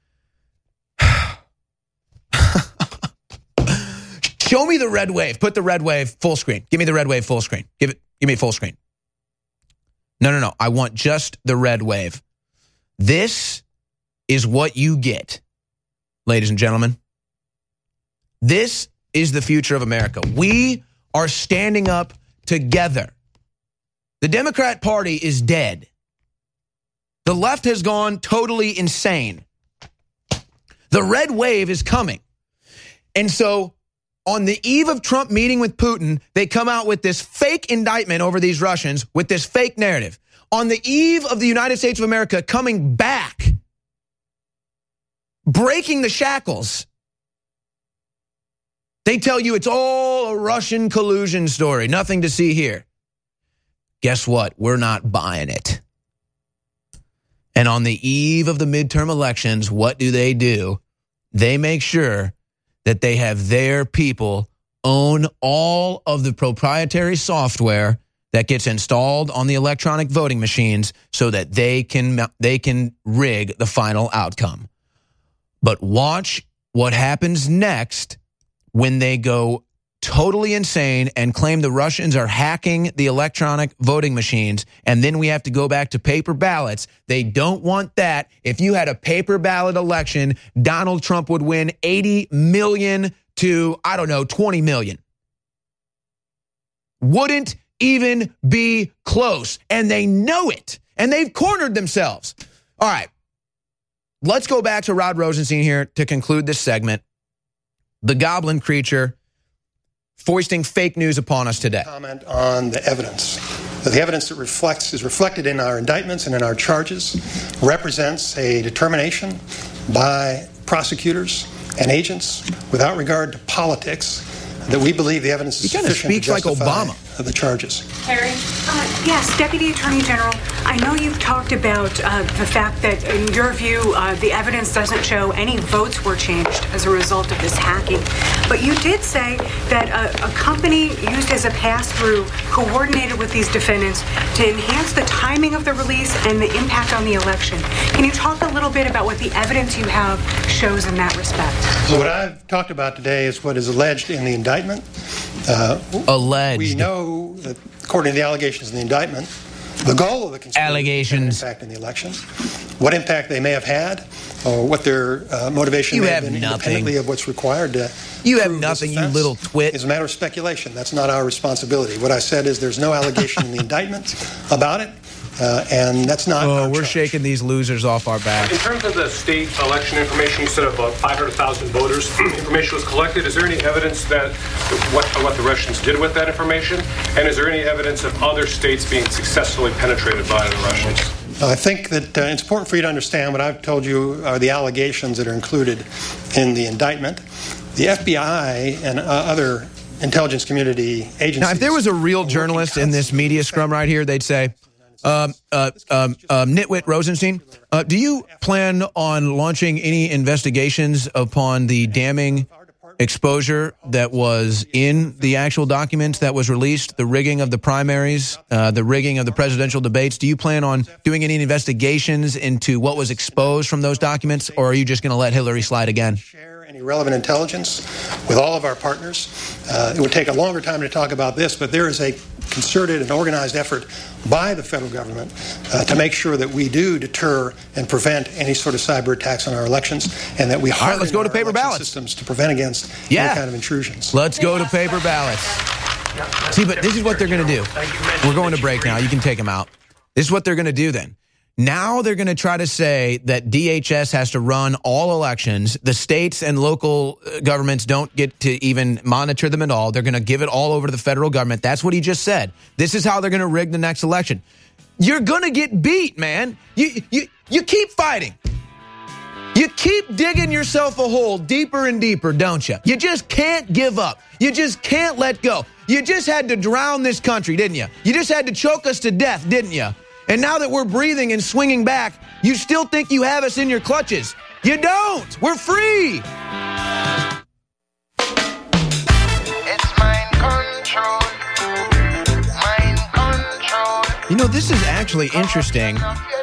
S2: Show me the red wave. Put the red wave full screen. Give me the red wave full screen. Give me full screen. No. I want just the red wave. This is what you get, ladies and gentlemen. This is the future of America. We are standing up together. The Democrat Party is dead. The left has gone totally insane. The red wave is coming. And so on the eve of Trump meeting with Putin, they come out with this fake indictment over these Russians with this fake narrative. On the eve of the United States of America coming back, breaking the shackles, They tell you it's all a Russian collusion story. Nothing to see here. Guess what? We're not buying it. And on the eve of the midterm elections, what do? They make sure that they have their people own all of the proprietary software that gets installed on the electronic voting machines so that they can rig the final outcome. But watch what happens next when they go totally insane and claim the Russians are hacking the electronic voting machines, and then we have to go back to paper ballots. They don't want that. If you had a paper ballot election, Donald Trump would win 80 million to, 20 million. Wouldn't even be close, and they know it, and they've cornered themselves. All right, let's go back to Rod Rosenstein here to conclude this segment. The goblin creature foisting fake news upon us today.
S10: Comment on the evidence. The evidence that is reflected in our indictments and in our charges represents a determination by prosecutors and agents without regard to politics that we believe the evidence is sufficient to justify the charges.
S12: Harry? Yes, Deputy Attorney General, I know you've talked about the fact that, in your view, the evidence doesn't show any votes were changed as a result of this hacking. But you did say that a company used as a pass-through coordinated with these defendants to enhance the timing of the release and the impact on the election. Can you talk a little bit about what the evidence you have shows in that respect?
S10: So what I've talked about today is what is alleged in the indictment.
S2: Alleged.
S10: We know that, according to the allegations in the indictment, the goal of the conspiracy impact in the election, what impact they may have had, or what their motivation may have been independently of what's required to
S2: You have nothing, you little twit.
S10: It's a matter of speculation. That's not our responsibility. What I said is there's no allegation in the indictment about it. And that's not.
S2: Oh, we're shaking these losers off our backs.
S13: In terms of the state election information, you said about 500,000 voters information was collected. Is there any evidence that what the Russians did with that information? And is there any evidence of other states being successfully penetrated by the Russians?
S10: I think that it's important for you to understand what I've told you are the allegations that are included in the indictment. The FBI and other intelligence community agencies.
S2: Now, if there was a real journalist in this media scrum right here, they'd say, Nitwit Rosenstein, do you plan on launching any investigations upon the damning exposure that was in the actual documents that was released, the rigging of the primaries, the rigging of the presidential debates? Do you plan on doing any investigations into what was exposed from those documents, or are you just going to let Hillary slide again?
S10: Any relevant intelligence with all of our partners. It would take a longer time to talk about this, but there is a concerted and organized effort by the federal government to make sure that we do deter and prevent any sort of cyber attacks on our elections, and that we harden
S2: let's go to paper ballots
S10: systems to prevent against any kind of intrusions.
S2: Let's go to paper ballots. See, but this is what they're going to do. We're going to break now. You can take them out. This is what they're going to do then. Now they're going to try to say that DHS has to run all elections. The states and local governments don't get to even monitor them at all. They're going to give it all over to the federal government. That's what he just said. This is how they're going to rig the next election. You're going to get beat, man. You keep fighting. You keep digging yourself a hole deeper and deeper, don't you? You just can't give up. You just can't let go. You just had to drown this country, didn't you? You just had to choke us to death, didn't you? And now that we're breathing and swinging back, you still think you have us in your clutches. You don't. We're free.
S14: It's mind control. Mind control.
S2: You know, this is actually interesting.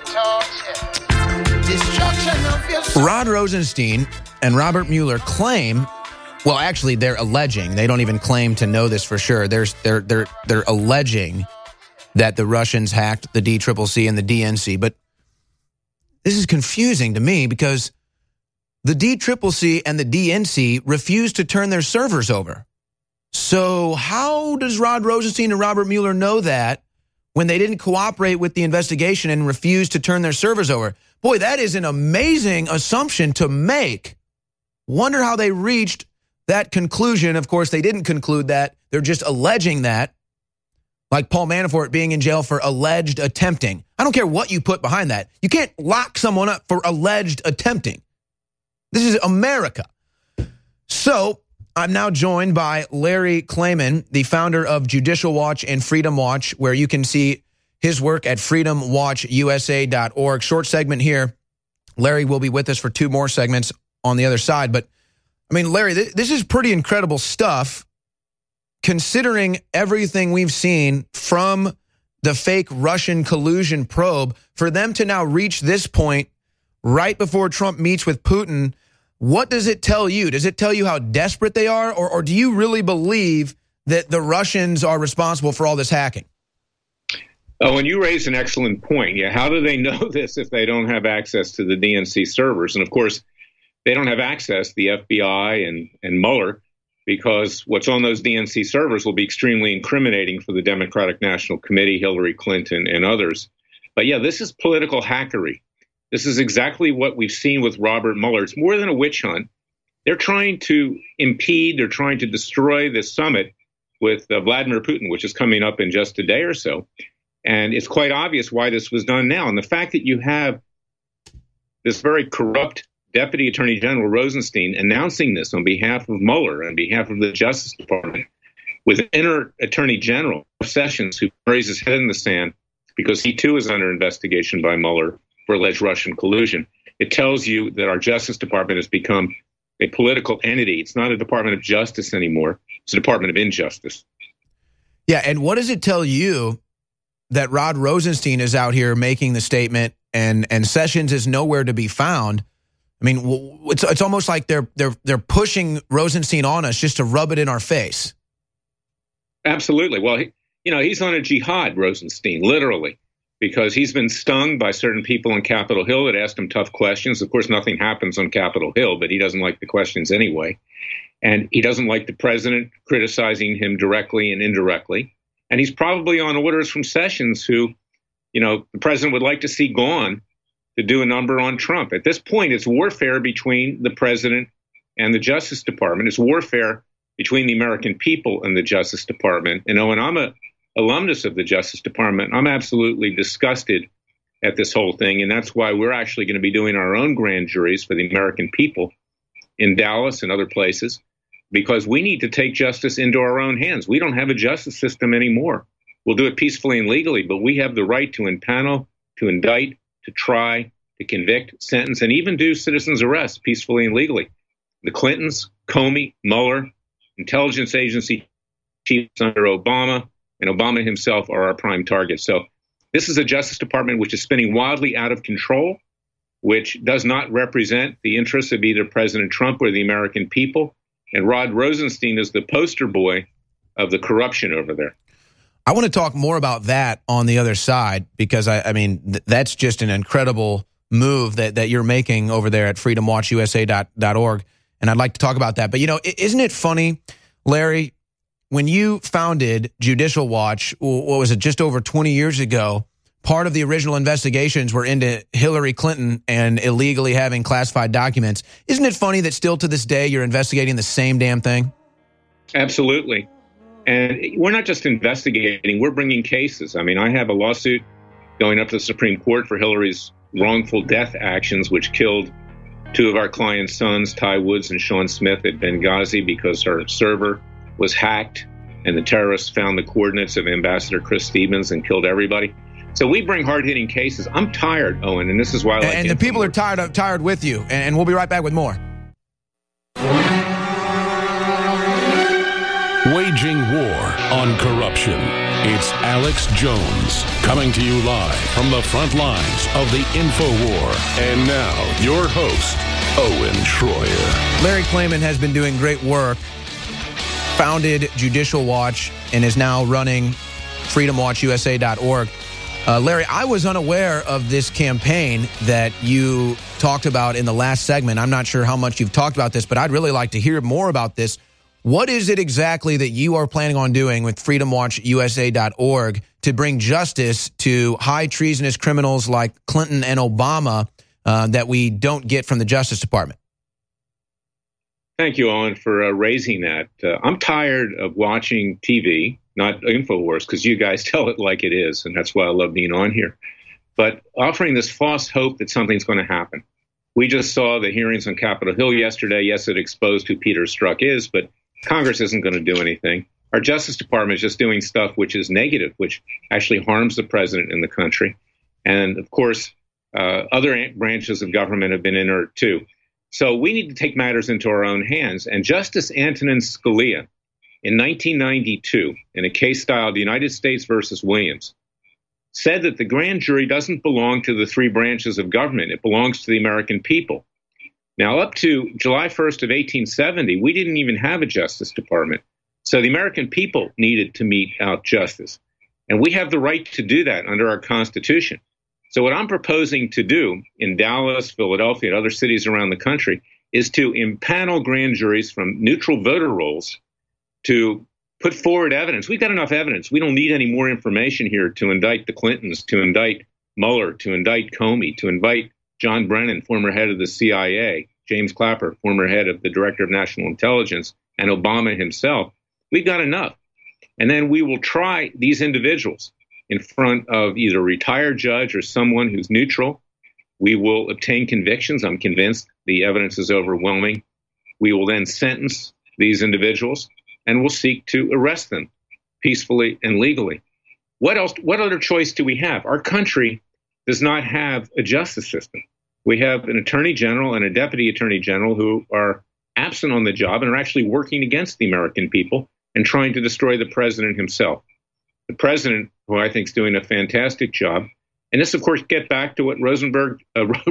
S2: Rod Rosenstein and Robert Mueller claim, well, actually, they're alleging. They don't even claim to know this for sure. They're alleging that the Russians hacked the DCCC and the DNC. But this is confusing to me because the DCCC and the DNC refused to turn their servers over. So how does Rod Rosenstein and Robert Mueller know that when they didn't cooperate with the investigation and refused to turn their servers over? Boy, that is an amazing assumption to make. Wonder how they reached that conclusion. Of course, they didn't conclude that. They're just alleging that. Like Paul Manafort being in jail for alleged attempting. I don't care what you put behind that. You can't lock someone up for alleged attempting. This is America. So I'm now joined by Larry Klayman, the founder of Judicial Watch and Freedom Watch, where you can see his work at freedomwatchusa.org. Short segment here. Larry will be with us for 2 more segments on the other side. But, I mean, Larry, this is pretty incredible stuff, considering everything we've seen from the fake Russian collusion probe. For them to now reach this point right before Trump meets with Putin, what does it tell you? Does it tell you how desperate they are, or do you really believe that the Russians are responsible for all this hacking?
S15: Oh, and you raise an excellent point. Yeah, how do they know this if they don't have access to the DNC servers? And of course, they don't have access, the FBI and Mueller, because what's on those DNC servers will be extremely incriminating for the Democratic National Committee, Hillary Clinton, and others. But yeah, this is political hackery. This is exactly what we've seen with Robert Mueller. It's more than a witch hunt. They're trying to impede, they're trying to destroy this summit with Vladimir Putin, which is coming up in just a day or so. And it's quite obvious why this was done now. And the fact that you have this very corrupt Deputy Attorney General Rosenstein announcing this on behalf of Mueller, on behalf of the Justice Department, with Inner Attorney General Sessions, who buries his head in the sand because he too is under investigation by Mueller for alleged Russian collusion. It tells you that our Justice Department has become a political entity. It's not a Department of Justice anymore. It's a Department of Injustice. Yeah, and what does it tell you that Rod Rosenstein is out here making the statement and Sessions is nowhere to be found? I mean, it's almost like they're pushing Rosenstein on us just to rub it in our face. Absolutely. Well, he's on a jihad, Rosenstein, literally, because he's been stung by certain people on Capitol Hill that asked him tough questions. Of course, nothing happens on Capitol Hill, but he doesn't like the questions anyway. And he doesn't like the president criticizing him directly and indirectly. And he's probably on orders from Sessions, who, the president would like to see gone, to do a number on Trump. At this point, it's warfare between the president and the Justice Department. It's warfare between the American people and the Justice Department. And when I'm an alumnus of the Justice Department, I'm absolutely disgusted at this whole thing. And that's why we're actually going to be doing our own grand juries for the American people in Dallas and other places, because we need to take justice into our own hands. We don't have a justice system anymore. We'll do it peacefully and legally, but we have the right to impanel, to indict, to try, to convict, sentence, and even do citizens' arrests peacefully and legally. The Clintons, Comey, Mueller, intelligence agency chiefs under Obama, and Obama himself are our prime targets. So this is a Justice Department which is spinning wildly out of control, which does not represent the interests of either President Trump or the American people. And Rod Rosenstein is the poster boy of the corruption over there. I want to talk more about that on the other side, because, that's just an incredible move that you're making over there at freedomwatchusa.org. And I'd like to talk about that. But, isn't it funny, Larry, when you founded Judicial Watch, what was it, just over 20 years ago, part of the original investigations were into Hillary Clinton and illegally having classified documents. Isn't it funny that still to this day you're investigating the same damn thing? Absolutely. And we're not just investigating, we're bringing cases. I have a lawsuit going up to the Supreme Court for Hillary's wrongful death actions, which killed 2 of our clients' sons, Ty Woods and Sean Smith, at Benghazi because her server was hacked and the terrorists found the coordinates of Ambassador Chris Stevens and killed everybody. So we bring hard-hitting cases. I'm tired, Owen, and this is why I like it. And the people are tired with you, and we'll be right back with more.
S1: Waging war on corruption. It's Alex Jones coming to you live from the front lines of the InfoWar. And now, your host, Owen Schroyer.
S2: Larry Klayman has been doing great work, founded Judicial Watch, and is now running freedomwatchusa.org. Larry, I was unaware of this campaign that you talked about in the last segment. I'm not sure how much you've talked about this, but I'd really like to hear more about this. What is it exactly that you are planning on doing with freedomwatchusa.org to bring justice to high treasonous criminals like Clinton and Obama that we don't get from the Justice Department?
S15: Thank you, Owen, for raising that. I'm tired of watching TV, not InfoWars, because you guys tell it like it is, and that's why I love being on here, but offering this false hope that something's going to happen. We just saw the hearings on Capitol Hill yesterday. Yes, it exposed who Peter Strzok is, but Congress isn't going to do anything. Our Justice Department is just doing stuff which is negative, which actually harms the president and the country. And, of course, other branches of government have been inert, too. So we need to take matters into our own hands. And Justice Antonin Scalia, in 1992, in a case styled United States versus Williams, said that the grand jury doesn't belong to the three branches of government. It belongs to the American people. Now, up to July 1st of 1870, we didn't even have a Justice Department. So the American people needed to mete out justice. And we have the right to do that under our Constitution. So what I'm proposing to do in Dallas, Philadelphia, and other cities around the country is to impanel grand juries from neutral voter rolls to put forward evidence. We've got enough evidence. We don't need any more information here to indict the Clintons, to indict Mueller, to indict Comey, to indict John Brennan, former head of the CIA, James Clapper, former head of the Director of National Intelligence, and Obama himself. We've got enough. And then we will try these individuals in front of either a retired judge or someone who's neutral. We will obtain convictions. I'm convinced the evidence is overwhelming. We will then sentence these individuals, and we'll seek to arrest them peacefully and legally. What else? What other choice do we have? Our country does not have a justice system. We have an attorney general and a deputy attorney general who are absent on the job and are actually working against the American people and trying to destroy the president himself. The president, who I think is doing a fantastic job, and this, of course, get back to what Rosenberg,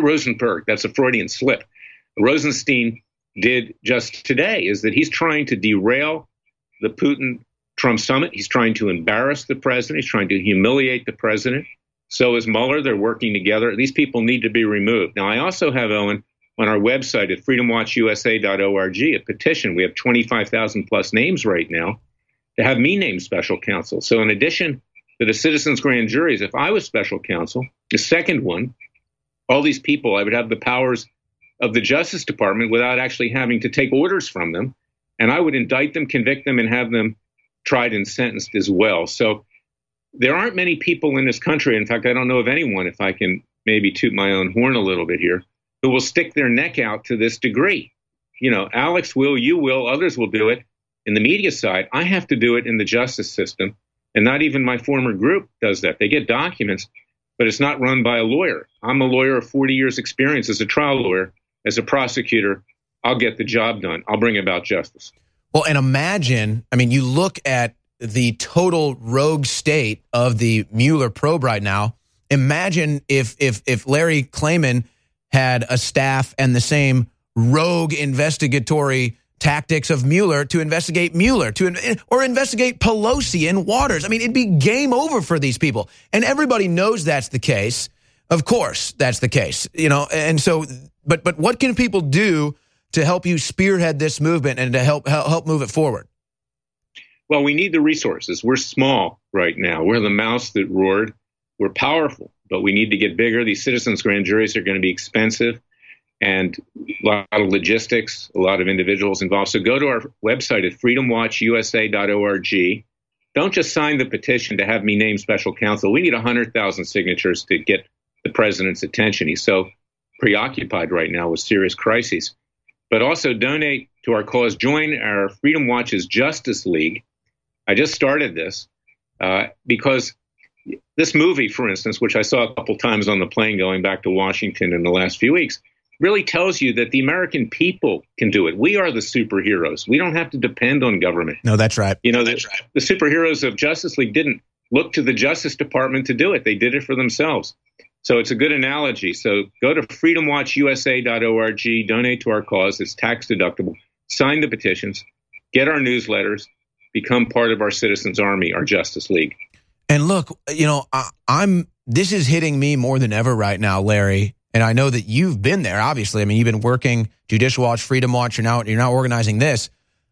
S15: that's a Freudian slip, Rosenstein did just today, is that he's trying to derail the Putin-Trump summit. He's trying to embarrass the president. He's trying to humiliate the president. So is Mueller. They're working together. These people need to be removed. Now, I also have, Owen, on our website at freedomwatchusa.org, a petition. We have 25,000 plus names right now to have me named special counsel. So in addition to the citizens' grand juries, if I was special counsel, the second one, all these people, I would have the powers of the Justice Department without actually having to take orders from them. And I would indict them, convict them, and have them tried and sentenced as well. So there aren't many people in this country, in fact, I don't know of anyone, if I can maybe toot my own horn a little bit here, who will stick their neck out to this degree. You know, Alex will, you will, others will do it. In the media side, I have to do it in the justice system. And not even my former group does that. They get documents, but it's not run by a lawyer. I'm a lawyer of 40 years experience as a trial lawyer, as a prosecutor. I'll get the job done. I'll bring about justice.
S2: Well, and imagine, I mean, you look at the total rogue state of the Mueller probe right now. Imagine if Larry Klayman had a staff and the same rogue investigatory tactics of Mueller to investigate Mueller, or investigate Pelosi and Waters. I mean, it'd be game over for these people. And everybody knows that's the case. Of course, that's the case. You know, and so, but what can people do to help you spearhead this movement and to help move it forward?
S15: Well, we need the resources. We're small right now. We're the mouse that roared. We're powerful, but we need to get bigger. These citizens' grand juries are going to be expensive and a lot of logistics, a lot of individuals involved. So go to our website at freedomwatchusa.org. Don't just sign the petition to have me named special counsel. We need 100,000 signatures to get the president's attention. He's so preoccupied right now with serious crises. But also donate to our cause. Join our Freedom Watch's Justice League. I just started this because this movie, for instance, which I saw a couple times on the plane going back to Washington in the last few weeks, really tells you that the American people can do it. We are the superheroes. We don't have to depend on government.
S2: No, that's right.
S15: You know, the superheroes of Justice League didn't look to the Justice Department to do it. They did it for themselves. So it's a good analogy. So go to freedomwatchusa.org, donate to our cause. It's tax deductible. Sign the petitions, get our newsletters, become part of our citizens' army, our Justice League.
S2: And look, you know, this is hitting me more than ever right now, Larry. And I know that you've been there, obviously. I mean, you've been working Judicial Watch, Freedom Watch. You're now organizing this.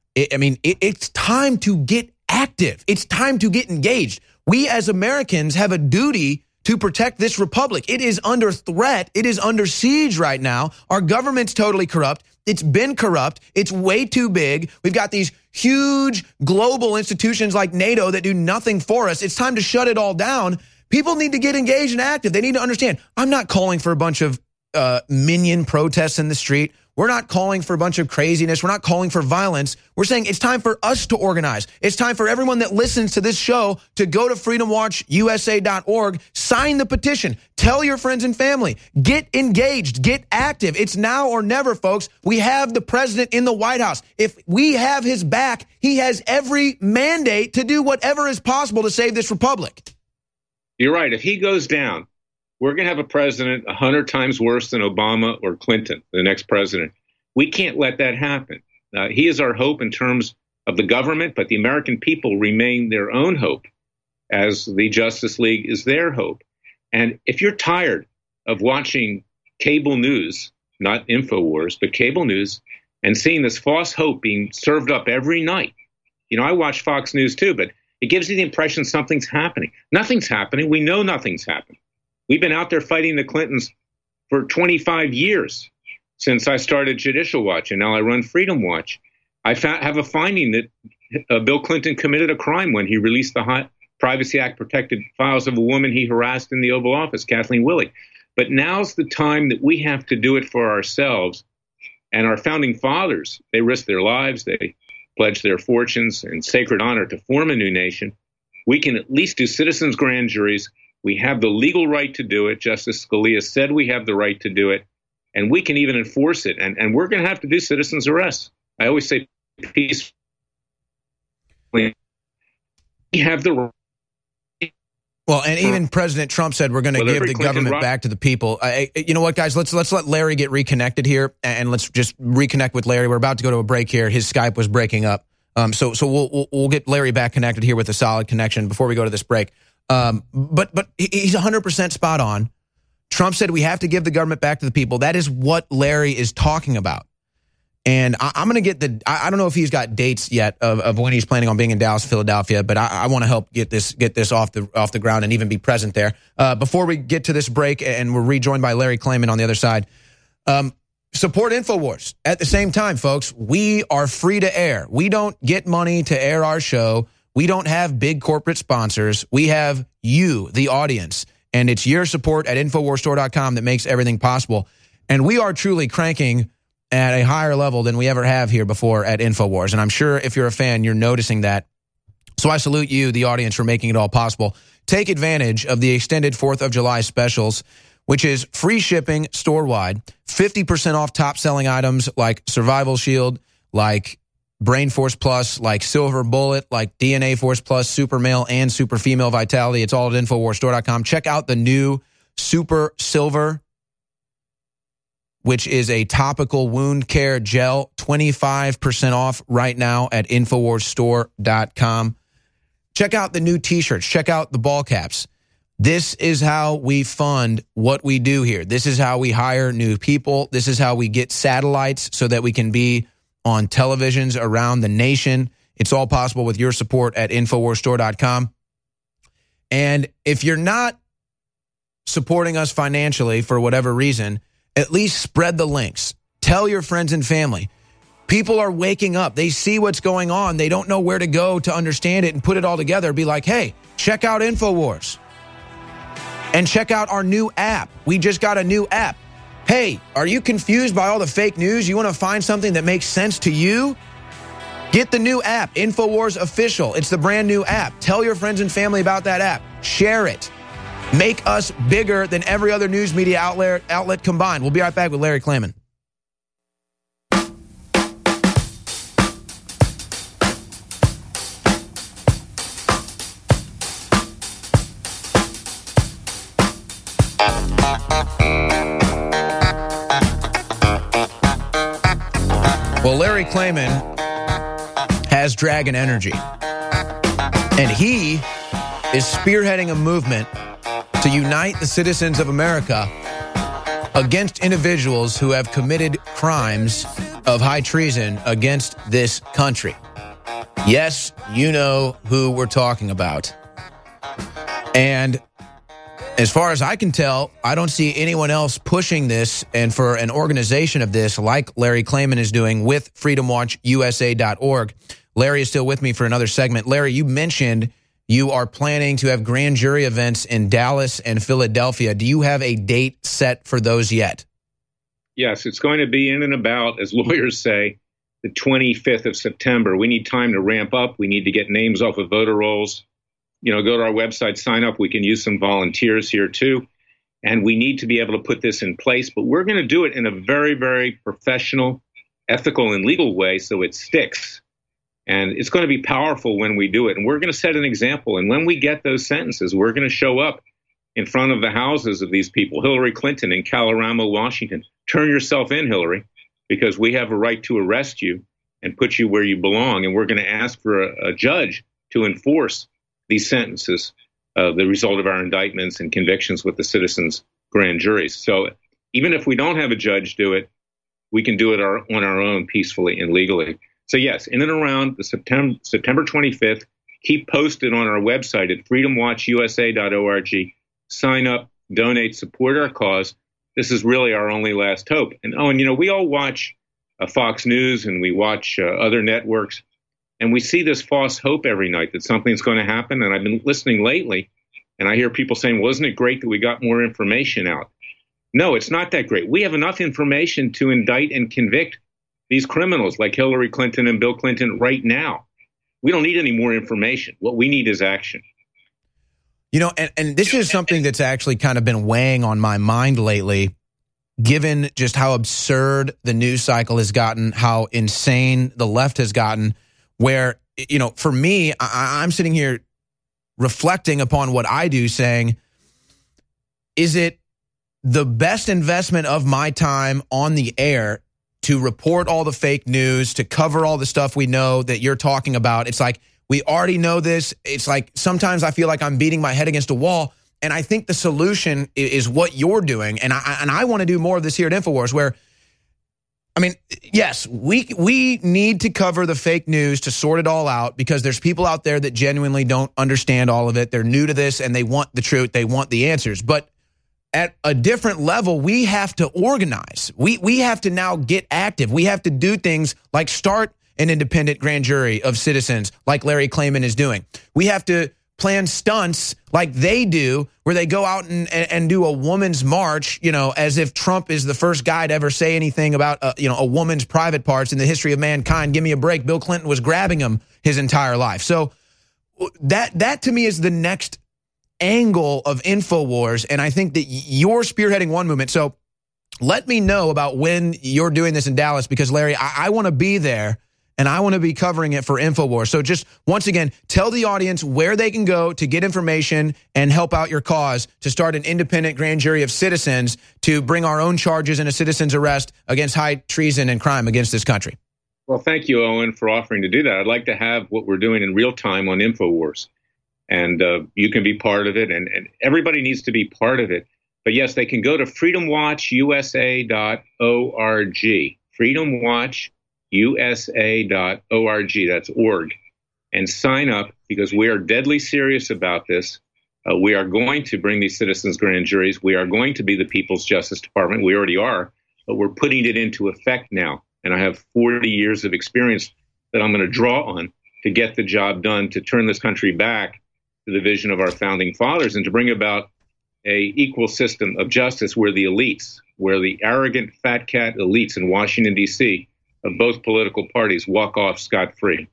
S2: It's time to get active. It's time to get engaged. We as Americans have a duty to protect this republic. It is under threat. It is under siege right now. Our government's totally corrupt. It's been corrupt. It's way too big. We've got these huge global institutions like NATO that do nothing for us. It's time to shut it all down. People need to get engaged and active. They need to understand, I'm not calling for a bunch of minion protests in the street. We're not calling for a bunch of craziness. We're not calling for violence. We're saying it's time for us to organize. It's time for everyone that listens to this show to go to freedomwatchusa.org, sign the petition, tell your friends and family, get engaged, get active. It's now or never, folks. We have the president in the White House. If we have his back, he has every mandate to do whatever is possible to save this republic.
S15: You're right. If he goes down, we're going to have a president 100 times worse than Obama or Clinton, the next president. We can't let that happen. He is our hope in terms of the government, but the American people remain their own hope, as the Justice League is their hope. And if you're tired of watching cable news, not InfoWars, but cable news, and seeing this false hope being served up every night, I watch Fox News too, but it gives you the impression something's happening. Nothing's happening. We know nothing's happened. We've been out there fighting the Clintons for 25 years since I started Judicial Watch, and now I run Freedom Watch. I have a finding that Bill Clinton committed a crime when he released the Privacy Act protected files of a woman he harassed in the Oval Office, Kathleen Willey. But now's the time that we have to do it for ourselves. And our founding fathers, they risked their lives, they pledged their fortunes and sacred honor to form a new nation. We can at least do citizens' grand juries. We have the legal right to do it. Justice Scalia said we have the right to do it, and we can even enforce it. And we're going to have to do citizens' arrests. I always say peace. We have the right.
S2: Well, and even President Trump said we're going to give the government back to the people. You know what, guys? Let's let Larry get reconnected here, and let's just reconnect with Larry. We're about to go to a break here. His Skype was breaking up, so we'll get Larry back connected here with a solid connection before we go to this break. But he's 100% spot on. Trump said we have to give the government back to the people. That is what Larry is talking about. And I'm going to get I don't know if he's got dates yet of when he's planning on being in Dallas, Philadelphia, but I want to help get this off the ground and even be present there. Before we get to this break, and we're rejoined by Larry Klayman on the other side. Support InfoWars. At the same time, folks, we are free to air. We don't get money to air our show. We don't have big corporate sponsors. We have you, the audience, and it's your support at InfoWarsStore.com that makes everything possible. And we are truly cranking at a higher level than we ever have here before at InfoWars. And I'm sure if you're a fan, you're noticing that. So I salute you, the audience, for making it all possible. Take advantage of the extended 4th of July specials, which is free shipping store-wide, 50% off top-selling items like Survival Shield, like Brain Force Plus, like Silver Bullet, like DNA Force Plus, Super Male and Super Female Vitality. It's all at InfoWarsStore.com. Check out the new Super Silver, which is a topical wound care gel, 25% off right now at InfoWarsStore.com. Check out the new T-shirts. Check out the ball caps. This is how we fund what we do here. This is how we hire new people. This is how we get satellites so that we can be on televisions around the nation. It's all possible with your support at InfoWarsStore.com. And if you're not supporting us financially for whatever reason, at least spread the links. Tell your friends and family. People are waking up. They see what's going on. They don't know where to go to understand it and put it all together. Be like, hey, check out InfoWars. And check out our new app. We just got a new app. Hey, are you confused by all the fake news? You want to find something that makes sense to you? Get the new app, InfoWars Official. It's the brand new app. Tell your friends and family about that app. Share it. Make us bigger than every other news media outlet combined. We'll be right back with Larry Klayman. Well, Larry Klayman has Dragon Energy, and he is spearheading a movement to unite the citizens of America against individuals who have committed crimes of high treason against this country. Yes, you know who we're talking about. And as far as I can tell, I don't see anyone else pushing this, and for an organization of this like Larry Klayman is doing with freedomwatchusa.org. Larry is still with me for another segment. Larry, you mentioned you are planning to have grand jury events in Dallas and Philadelphia. Do you have a date set for those yet?
S15: Yes, it's going to be in and about, as lawyers say, the 25th of September. We need time to ramp up. We need to get names off of voter rolls. Go to our website, sign up. We can use some volunteers here, too. And we need to be able to put this in place. But we're going to do it in a very, very professional, ethical, and legal way so it sticks. And it's going to be powerful when we do it. And we're going to set an example. And when we get those sentences, we're going to show up in front of the houses of these people. Hillary Clinton in Colorado, Washington. Turn yourself in, Hillary, because we have a right to arrest you and put you where you belong. And we're going to ask for a judge to enforce these sentences, the result of our indictments and convictions with the citizens' grand juries. So even if we don't have a judge do it, we can do it on our own peacefully and legally. So yes, in and around the September 25th, keep posted on our website at freedomwatchusa.org. Sign up, donate, support our cause. This is really our only last hope. And we all watch Fox News and we watch other networks, and we see this false hope every night that something's going to happen. And I've been listening lately, and I hear people saying, well, isn't it great that we got more information out? No, it's not that great. We have enough information to indict and convict these criminals like Hillary Clinton and Bill Clinton right now. We don't need any more information. What we need is action.
S2: And this is something that's actually kind of been weighing on my mind lately, given just how absurd the news cycle has gotten, how insane the left has gotten, where, for me, I'm sitting here reflecting upon what I do, saying, is it the best investment of my time on the air to report all the fake news, to cover all the stuff we know that you're talking about? It's like, we already know this. It's like sometimes I feel like I'm beating my head against a wall. And I think the solution is what you're doing. And I want to do more of this here at InfoWars, where, yes, we need to cover the fake news to sort it all out, because there's people out there that genuinely don't understand all of it. They're new to this and they want the truth. They want the answers. But at a different level, we have to organize. We have to now get active. We have to do things like start an independent grand jury of citizens like Larry Klayman is doing. We have to plan stunts like they do, where they go out and do a woman's march, as if Trump is the first guy to ever say anything about, a woman's private parts in the history of mankind. Give me a break. Bill Clinton was grabbing them his entire life. So that to me is the next angle of InfoWars. And I think that you're spearheading one movement. So let me know about when you're doing this in Dallas, because Larry, I want to be there. And I want to be covering it for InfoWars. So just once again, tell the audience where they can go to get information and help out your cause to start an independent grand jury of citizens to bring our own charges in a citizen's arrest against high treason and crime against this country.
S15: Well, thank you, Owen, for offering to do that. I'd like to have what we're doing in real time on InfoWars. And you can be part of it, and everybody needs to be part of it. But yes, they can go to freedomwatchusa.org. freedomwatchusa.org, that's org, and sign up, because we are deadly serious about this. We are going to bring these citizens' grand juries. We are going to be the People's Justice Department. We already are, but we're putting it into effect now. And I have 40 years of experience that I'm going to draw on to get the job done, to turn this country back to the vision of our founding fathers, and to bring about a equal system of justice where the elites, where the arrogant fat cat elites in Washington, D.C., of both political parties walk off scot-free.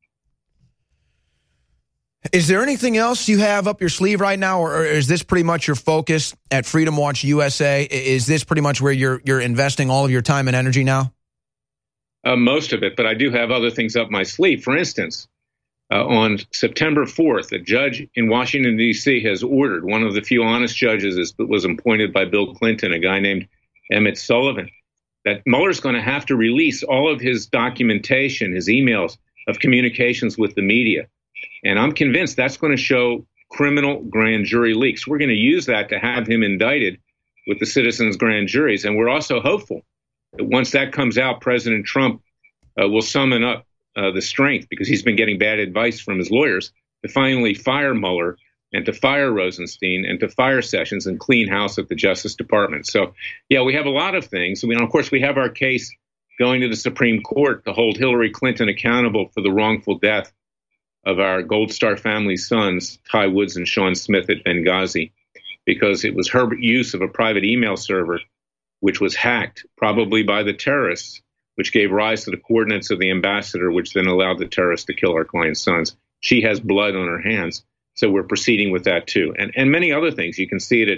S2: Is there anything else you have up your sleeve right now, or is this pretty much your focus at Freedom Watch USA? Is this pretty much where you're investing all of your time and energy now?
S15: Most of it, but I do have other things up my sleeve. For instance, on September 4th, a judge in Washington, D.C. has ordered, one of the few honest judges that was appointed by Bill Clinton, a guy named Emmett Sullivan, that Mueller's going to have to release all of his documentation, his emails of communications with the media. And I'm convinced that's going to show criminal grand jury leaks. We're going to use that to have him indicted with the citizens' grand juries. And we're also hopeful that once that comes out, President Trump will summon up the strength, because he's been getting bad advice from his lawyers, to finally fire Mueller and to fire Rosenstein and to fire Sessions and clean house at the Justice Department. So, yeah, we have a lot of things. Of course, we have our case going to the Supreme Court to hold Hillary Clinton accountable for the wrongful death of our Gold Star family sons, Ty Woods and Sean Smith, at Benghazi, because it was her use of a private email server which was hacked, probably by the terrorists, which gave rise to the coordinates of the ambassador, which then allowed the terrorists to kill our client's sons. She has blood on her hands. So we're proceeding with that, too. And many other things. You can see it at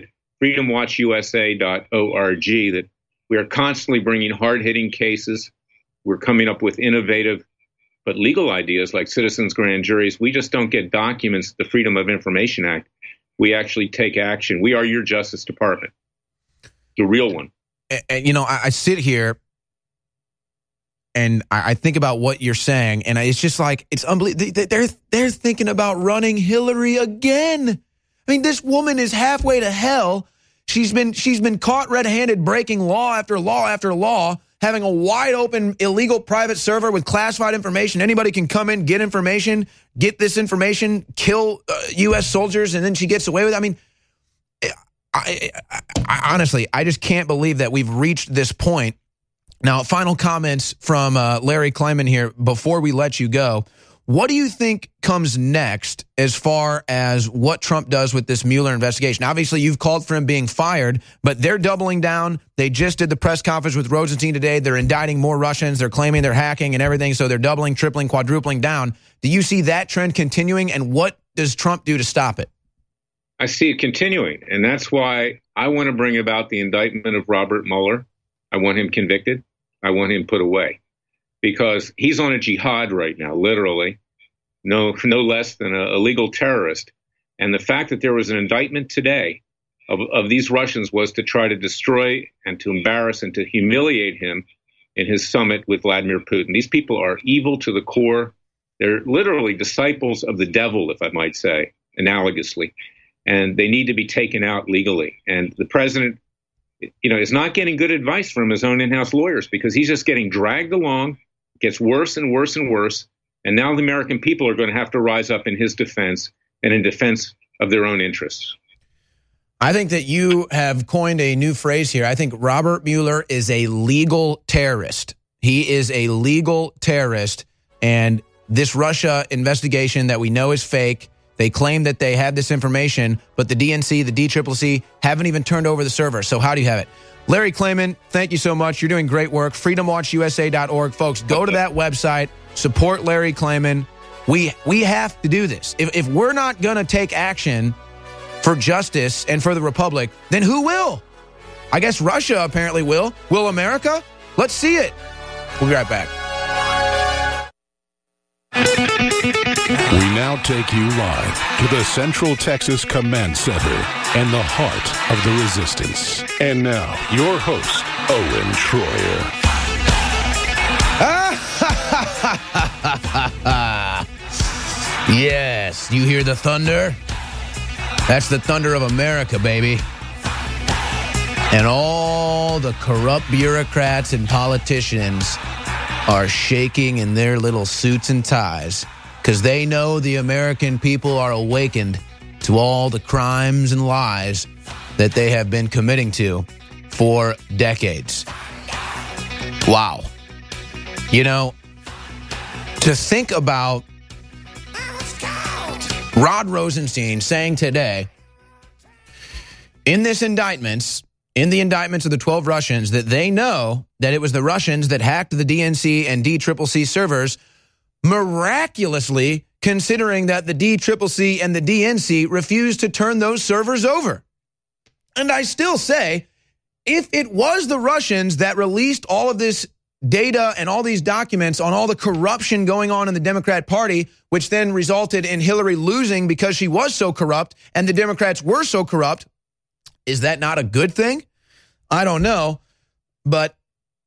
S15: freedomwatchusa.org that we are constantly bringing hard-hitting cases. We're coming up with innovative but legal ideas like citizens' grand juries. We just don't get documents, the Freedom of Information Act. We actually take action. We are your Justice Department, the real one.
S2: And I sit here and I think about what you're saying, and it's just like, it's unbelievable. They're thinking about running Hillary again. I mean, this woman is halfway to hell. She's been caught red-handed breaking law after law after law, having a wide open illegal private server with classified information. Anybody can come in, get information, get this information, kill U.S. soldiers, and then she gets away with it. I mean, I honestly, I just can't believe that we've reached this point. Now, final comments from Larry Klayman here before we let you go. What do you think comes next as far as what Trump does with this Mueller investigation? Obviously, you've called for him being fired, but they're doubling down. They just did the press conference with Rosenstein today. They're indicting more Russians. They're claiming they're hacking and everything, so they're doubling, tripling, quadrupling down. Do you see that trend continuing, and what does Trump do to stop it?
S15: I see it continuing, and that's why I want to bring about the indictment of Robert Mueller. I want him convicted. I want him put away, because he's on a jihad right now, literally, no less than a legal terrorist. And the fact that there was an indictment today of these Russians was to try to destroy and to embarrass and to humiliate him in his summit with Vladimir Putin. These people are evil to the core. They're literally disciples of the devil, if I might say, analogously. And they need to be taken out legally. And the president, is not getting good advice from his own in-house lawyers, because he's just getting dragged along, gets worse and worse and worse. And now the American people are going to have to rise up in his defense and in defense of their own interests.
S2: I think that you have coined a new phrase here. I think Robert Mueller is a legal terrorist. He is a legal terrorist. And this Russia investigation that we know is fake, they claim that they had this information, but the DNC, the DCCC, haven't even turned over the server. So how do you have it? Larry Klayman, thank you so much. You're doing great work. FreedomWatchUSA.org. Folks, go to that website. Support Larry Klayman. We have to do this. If we're not going to take action for justice and for the Republic, then who will? I guess Russia apparently will. Will America? Let's see it. We'll be right back.
S1: We now take you live to the Central Texas Command Center and the heart of the resistance. And now, your host, Owen Schroyer.
S2: Yes, you hear the thunder? That's the thunder of America, baby. And all the corrupt bureaucrats and politicians are shaking in their little suits and ties, because they know the American people are awakened to all the crimes and lies that they have been committing to for decades. Wow. To think about Rod Rosenstein saying today in the indictments of the 12 Russians, that they know that it was the Russians that hacked the DNC and DCCC servers, miraculously considering that the DCCC and the DNC refused to turn those servers over. And I still say, if it was the Russians that released all of this data and all these documents on all the corruption going on in the Democrat Party, which then resulted in Hillary losing because she was so corrupt and the Democrats were so corrupt, is that not a good thing? I don't know. But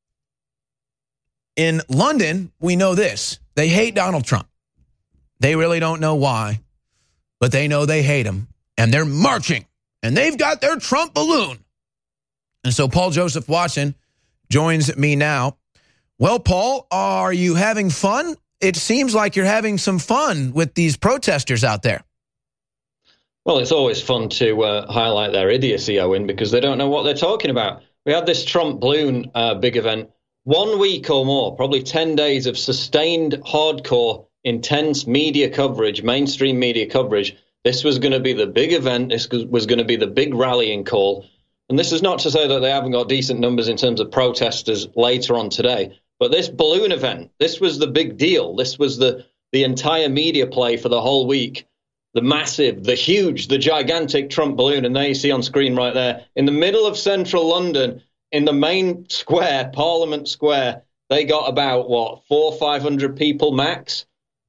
S2: in London, we know this. They hate Donald Trump. They really don't know why, but they know they hate him. And they're marching. And they've got their Trump balloon. And so Paul Joseph Watson joins me now. Well, Paul, are you having fun? It seems like you're having some fun with these protesters out there.
S3: Well, it's always fun to highlight their idiocy, Owen, because they don't know what they're talking about. We had this Trump balloon big event, 1 week or more, probably 10 days of sustained, hardcore, intense media coverage, mainstream media coverage. This was going to be the big event. This was going to be the big rallying call. and this is not to say that they haven't got decent numbers in terms of protesters later on today, but this balloon event, this was the big deal. This was the entire media play for the whole week. The massive, the huge, the gigantic Trump balloon, and there you see on screen right there, in the middle of central London, in the main square, Parliament Square, they got about, 400 or 500 people max.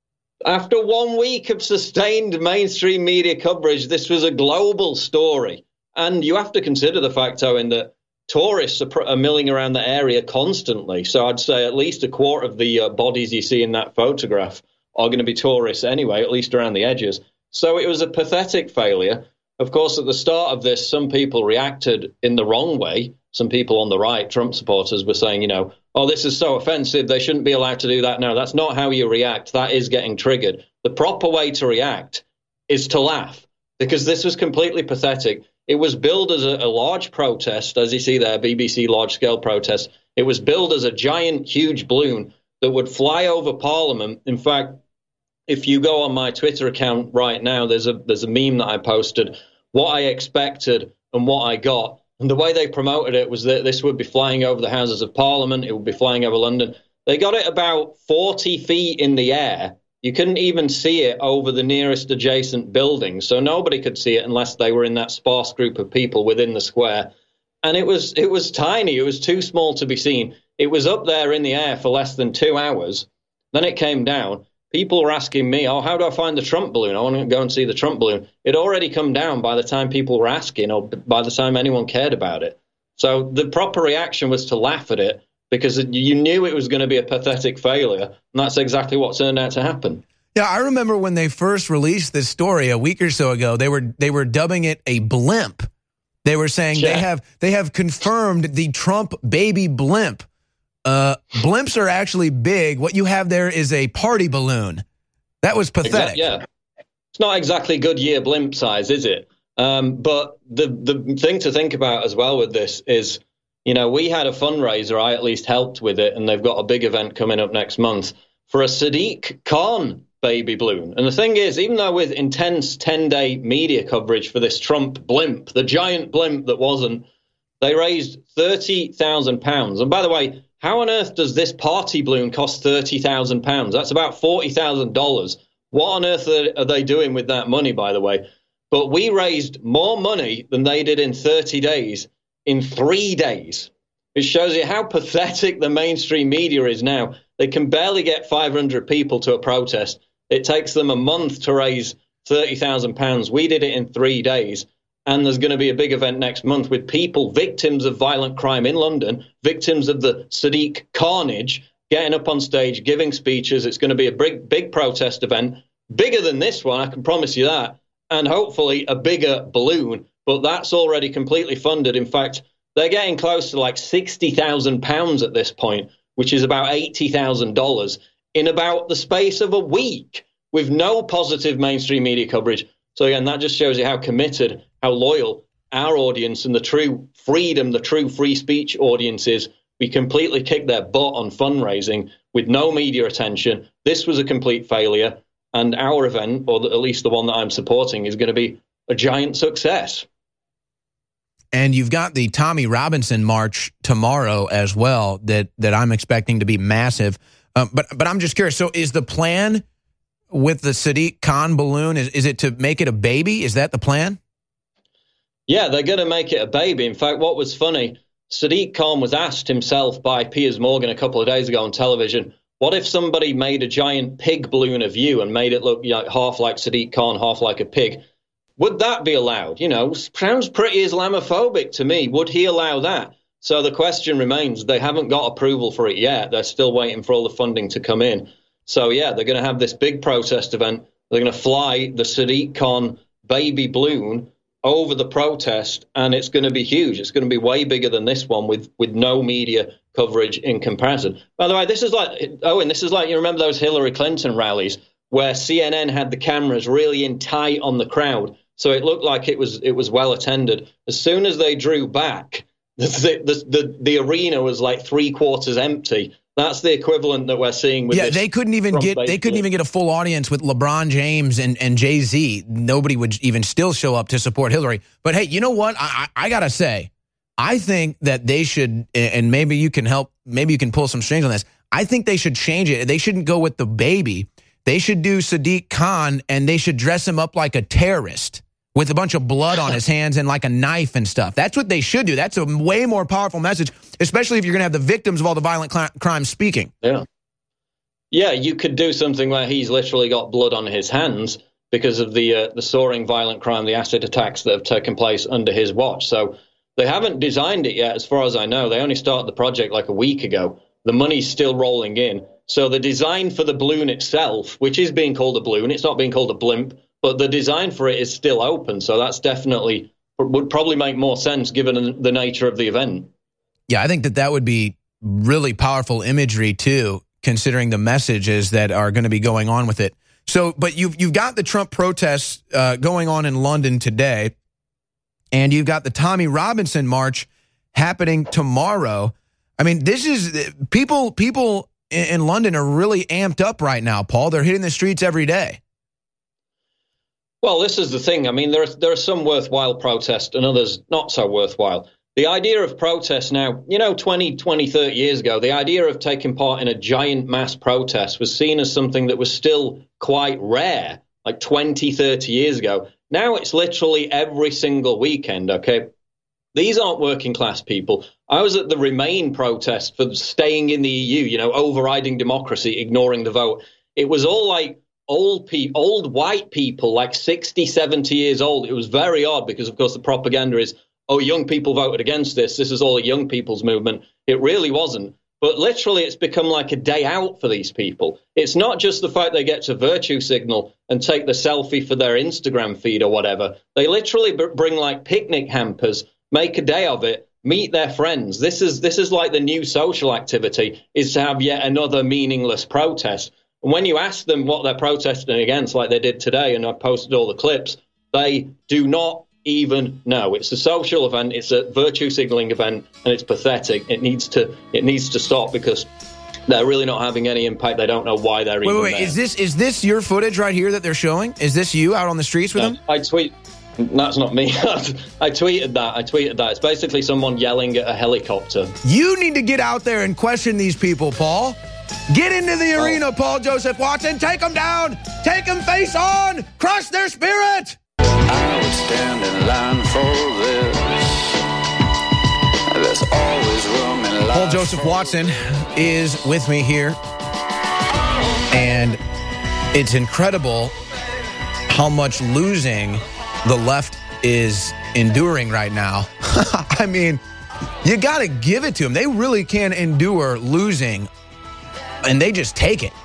S3: After 1 week of sustained mainstream media coverage, this was a global story. And you have to consider the fact, Owen, that tourists are milling around the area constantly. So I'd say at least a quarter of the bodies you see in that photograph are going to be tourists anyway, at least around the edges. So it was a pathetic failure. Of course, at the start of this, some people reacted in the wrong way. Some people on the right, Trump supporters, were saying, oh, this is so offensive, they shouldn't be allowed to do that. No, that's not how you react. That is getting triggered. The proper way to react is to laugh, because this was completely pathetic. It was billed as a large protest, as you see there, BBC large-scale protest. It was billed as a giant, huge balloon that would fly over Parliament. In fact, if you go on my Twitter account right now, there's a meme that I posted, what I expected and what I got. And the way they promoted it was that this would be flying over the Houses of Parliament. It would be flying over London. They got it about 40 feet in the air. You couldn't even see it over the nearest adjacent building. So nobody could see it unless they were in that sparse group of people within the square. And it was tiny. It was too small to be seen. It was up there in the air for less than 2 hours. Then it came down. People were asking me, how do I find the Trump balloon? I want to go and see the Trump balloon. It already come down by the time people were asking, or by the time anyone cared about it. So the proper reaction was to laugh at it, because you knew it was going to be a pathetic failure, and that's exactly what turned out to happen.
S2: Yeah, I remember when they first released this story a week or so ago, they were dubbing it a blimp. They were saying they have confirmed the Trump baby blimp. Blimps are actually big. What you have there is a party balloon. That was pathetic.
S3: Yeah. It's not exactly Goodyear blimp size, is it? But the thing to think about as well with this is, we had a fundraiser. I at least helped with it, and they've got a big event coming up next month for a Sadiq Khan baby balloon. And the thing is, even though with intense 10-day media coverage for this Trump blimp, the giant blimp that wasn't, they raised £30,000. And by the way, how on earth does this party balloon cost £30,000? That's about $40,000. What on earth are they doing with that money, by the way? But we raised more money than they did in 30 days in 3 days. It shows you how pathetic the mainstream media is now. They can barely get 500 people to a protest. It takes them a month to raise £30,000. We did it in 3 days. And there's going to be a big event next month with people, victims of violent crime in London, victims of the Sadiq carnage, getting up on stage, giving speeches. It's going to be a big protest event, bigger than this one, I can promise you that, and hopefully a bigger balloon. But that's already completely funded. In fact, they're getting close to like £60,000 at this point, which is about $80,000 in about the space of a week, with no positive mainstream media coverage. So again, that just shows you how committed, how loyal our audience and the true freedom, the true free speech audience is. We completely kicked their butt on fundraising with no media attention. This was a complete failure. And our event, or at least the one that I'm supporting, is going to be a giant success.
S2: And you've got the Tommy Robinson March tomorrow as well that I'm expecting to be massive. But I'm just curious. So is the plan with the Sadiq Khan balloon, is it to make it a baby? Is that the plan?
S3: Yeah, they're going to make it a baby. In fact, what was funny, Sadiq Khan was asked himself by Piers Morgan a couple of days ago on television, what if somebody made a giant pig balloon of you and made it look half like Sadiq Khan, half like a pig? Would that be allowed? Sounds pretty Islamophobic to me. Would he allow that? So the question remains. They haven't got approval for it yet. They're still waiting for all the funding to come in. So, yeah, they're going to have this big protest event. They're going to fly the Sadiq Khan baby balloon over the protest, and it's going to be huge. It's going to be way bigger than this one with no media coverage in comparison. By the way, this is like, you remember those Hillary Clinton rallies where CNN had the cameras really in tight on the crowd, so it looked like it was well attended. As soon as they drew back, the arena was like 3/4 empty. That's the equivalent that we're seeing with this.
S2: They couldn't even get a full audience with LeBron James and Jay-Z. Nobody would even still show up to support Hillary. But hey, you know what? I gotta say, I think that they should, and maybe you can help, maybe you can pull some strings on this. I think they should change it. They shouldn't go with the baby. They should do Sadiq Khan, and they should dress him up like a terrorist with a bunch of blood on his hands and like a knife and stuff. That's what they should do. That's a way more powerful message, especially if you're going to have the victims of all the violent crimes speaking.
S3: Yeah. Yeah, you could do something where he's literally got blood on his hands because of the soaring violent crime, the acid attacks that have taken place under his watch. So they haven't designed it yet, as far as I know. They only started the project like a week ago. The money's still rolling in. So the design for the balloon itself, which is being called a balloon, it's not being called a blimp, but the design for it is still open. So that's definitely would probably make more sense given the nature of the event.
S2: Yeah, I think that would be really powerful imagery too, considering the messages that are going to be going on with it. So, but you've got the Trump protests going on in London today, and you've got the Tommy Robinson March happening tomorrow. I mean, this is people in London are really amped up right now, Paul. They're hitting the streets every day.
S3: Well, this is the thing. I mean, there are some worthwhile protests and others not so worthwhile. The idea of protest now, 20, 30 years ago, the idea of taking part in a giant mass protest was seen as something that was still quite rare, like 20, 30 years ago. Now it's literally every single weekend, okay? These aren't working class people. I was at the Remain protest for staying in the EU, overriding democracy, ignoring the vote. It was all like old white people, like 60, 70 years old. It was very odd because, of course, the propaganda is, oh, young people voted against this. This is all a young people's movement. It really wasn't. But literally, it's become like a day out for these people. It's not just the fact they get to virtue signal and take the selfie for their Instagram feed or whatever. They literally bring like picnic hampers, make a day of it, meet their friends. This is like the new social activity, is to have yet another meaningless protest. And when you ask them what they're protesting against, like they did today, and I posted all the clips, they do not even know. It's a social event, it's a virtue signaling event, and it's pathetic. It needs to stop because they're really not having any impact. They don't know why they're even there.
S2: Is this your footage right here that they're showing? Is this you out on the streets with them?
S3: That's not me. I tweeted that. It's basically someone yelling at a helicopter.
S2: You need to get out there and question these people, Paul. Get into the arena, Paul Joseph Watson. Take them down. Take them face on. Crush their spirit.
S16: I would stand in line for this. There's always room in life.
S2: Paul Joseph Watson is with me here. And it's incredible how much losing the left is enduring right now. I mean, you got to give it to them. They really can endure losing, and they just take it.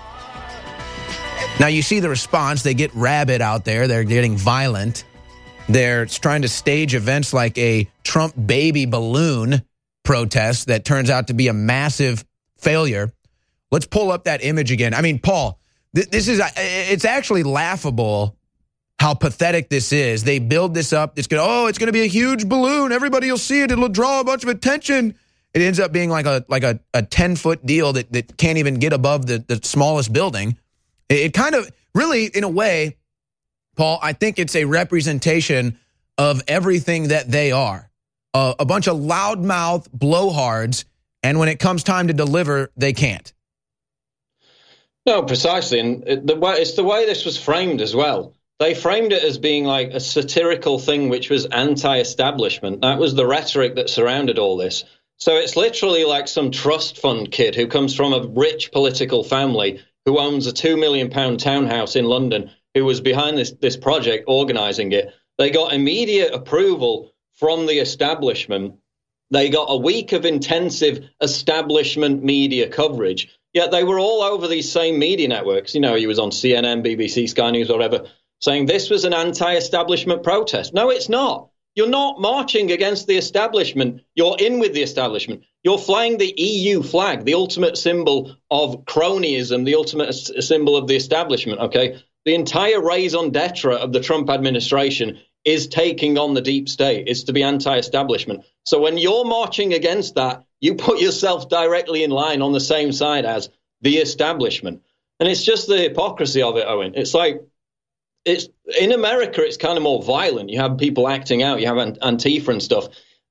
S2: Now, you see the response. They get rabid out there. They're getting violent. They're trying to stage events like a Trump baby balloon protest that turns out to be a massive failure. Let's pull up that image again. I mean, Paul, it's actually laughable how pathetic this is. They build this up. It's going to be a huge balloon. Everybody will see it. It'll draw a bunch of attention. It ends up being like a 10-foot deal that can't even get above the smallest building. It kind of really, in a way, Paul, I think it's a representation of everything that they are. A bunch of loudmouth blowhards, and when it comes time to deliver, they can't.
S3: No, precisely. And it's the way this was framed as well. They framed it as being like a satirical thing which was anti-establishment. That was the rhetoric that surrounded all this. So it's literally like some trust fund kid who comes from a rich political family who owns a £2 million townhouse in London, who was behind this project, organising it. They got immediate approval from the establishment. They got a week of intensive establishment media coverage. Yet they were all over these same media networks. He was on CNN, BBC, Sky News, whatever, saying this was an anti-establishment protest. No, it's not. You're not marching against the establishment. You're in with the establishment. You're flying the EU flag, the ultimate symbol of cronyism, the ultimate symbol of the establishment, okay? The entire raison d'etre of the Trump administration is taking on the deep state. It's to be anti-establishment. So when you're marching against that, you put yourself directly in line on the same side as the establishment. And it's just the hypocrisy of it, Owen. It's like, in America, it's kind of more violent. You have people acting out. You have Antifa and stuff.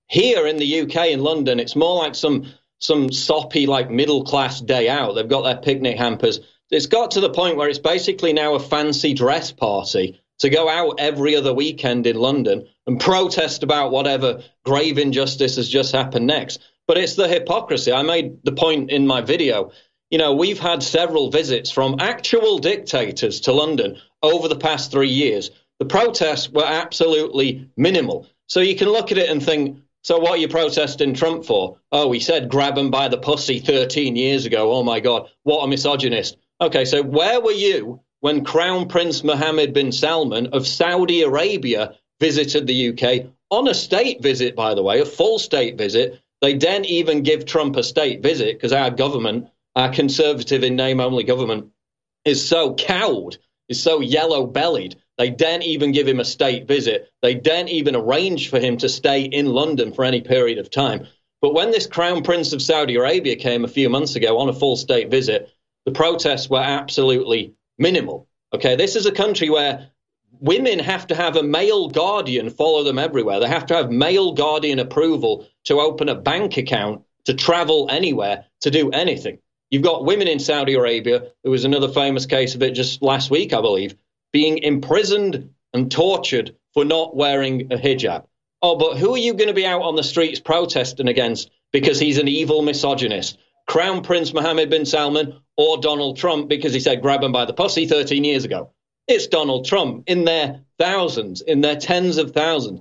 S3: Here in the UK, in London, it's more like some soppy, like, middle-class day out. They've got their picnic hampers. It's got to the point where it's basically now a fancy dress party to go out every other weekend in London and protest about whatever grave injustice has just happened next. But it's the hypocrisy. I made the point in my video. You know, we've had several visits from actual dictators to London over the past 3 years. The protests were absolutely minimal. So you can look at it and think, so what are you protesting Trump for? Oh, he said grab him by the pussy 13 years ago. Oh, my God, what a misogynist. Okay, so where were you when Crown Prince Mohammed bin Salman of Saudi Arabia visited the UK on a state visit, by the way, a full state visit? They didn't even give Trump a state visit because our government, our conservative in name only government, is so cowed, is so yellow-bellied. They didn't even give him a state visit. They didn't even arrange for him to stay in London for any period of time. But when this Crown Prince of Saudi Arabia came a few months ago on a full state visit, the protests were absolutely minimal. Okay, this is a country where women have to have a male guardian follow them everywhere. They have to have male guardian approval to open a bank account, to travel anywhere, to do anything. You've got women in Saudi Arabia. There was another famous case of it just last week, I believe, being imprisoned and tortured for not wearing a hijab. Oh, but who are you going to be out on the streets protesting against because he's an evil misogynist? Crown Prince Mohammed bin Salman or Donald Trump because he said grab him by the pussy 13 years ago? It's Donald Trump in their thousands, in their tens of thousands.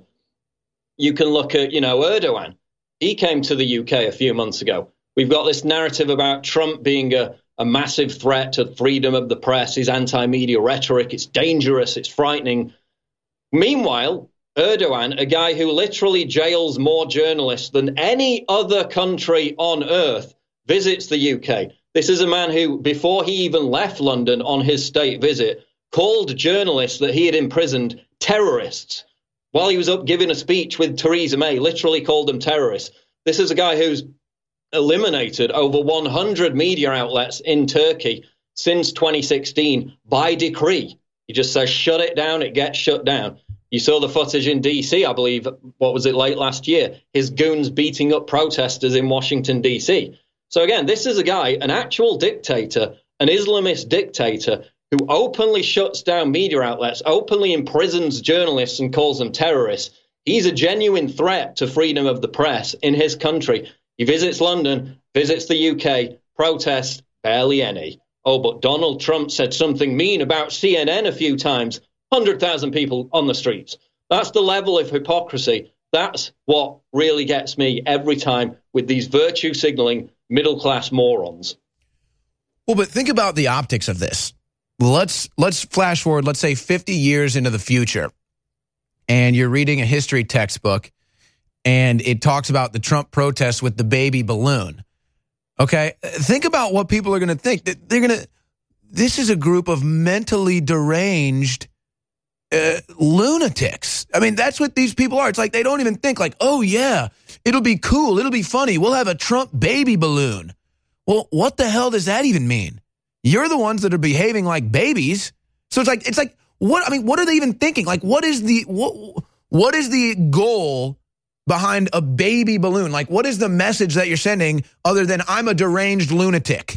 S3: You can look at, Erdogan. He came to the UK a few months ago. We've got this narrative about Trump being a massive threat to freedom of the press, his anti-media rhetoric. It's dangerous. It's frightening. Meanwhile, Erdogan, a guy who literally jails more journalists than any other country on earth, visits the UK. This is a man who, before he even left London on his state visit, called journalists that he had imprisoned terrorists. While he was up giving a speech with Theresa May, literally called them terrorists. This is a guy who's eliminated over 100 media outlets in Turkey since 2016 by decree. He just says, shut it down, it gets shut down. You saw the footage in D.C., I believe, late last year? His goons beating up protesters in Washington, D.C. So again, this is a guy, an actual dictator, an Islamist dictator, who openly shuts down media outlets, openly imprisons journalists and calls them terrorists. He's a genuine threat to freedom of the press in his country. He visits London, visits the UK, protests, barely any. Oh, but Donald Trump said something mean about CNN a few times. 100,000 people on the streets. That's the level of hypocrisy. That's what really gets me every time with these virtue signaling middle-class morons.
S2: Well, but think about the optics of this. Let's flash forward, let's say 50 years into the future, and you're reading a history textbook, and it talks about the Trump protests with the baby balloon. Okay? Think about what people are going to think. This is a group of mentally deranged lunatics. I mean, that's what these people are. It's like they don't even think like, oh, yeah, it'll be cool. It'll be funny. We'll have a Trump baby balloon. Well, what the hell does that even mean? You're the ones that are behaving like babies. So it's like what? I mean, what are they even thinking? Like, what is the goal behind a baby balloon? Like, what is the message that you're sending other than I'm a deranged lunatic?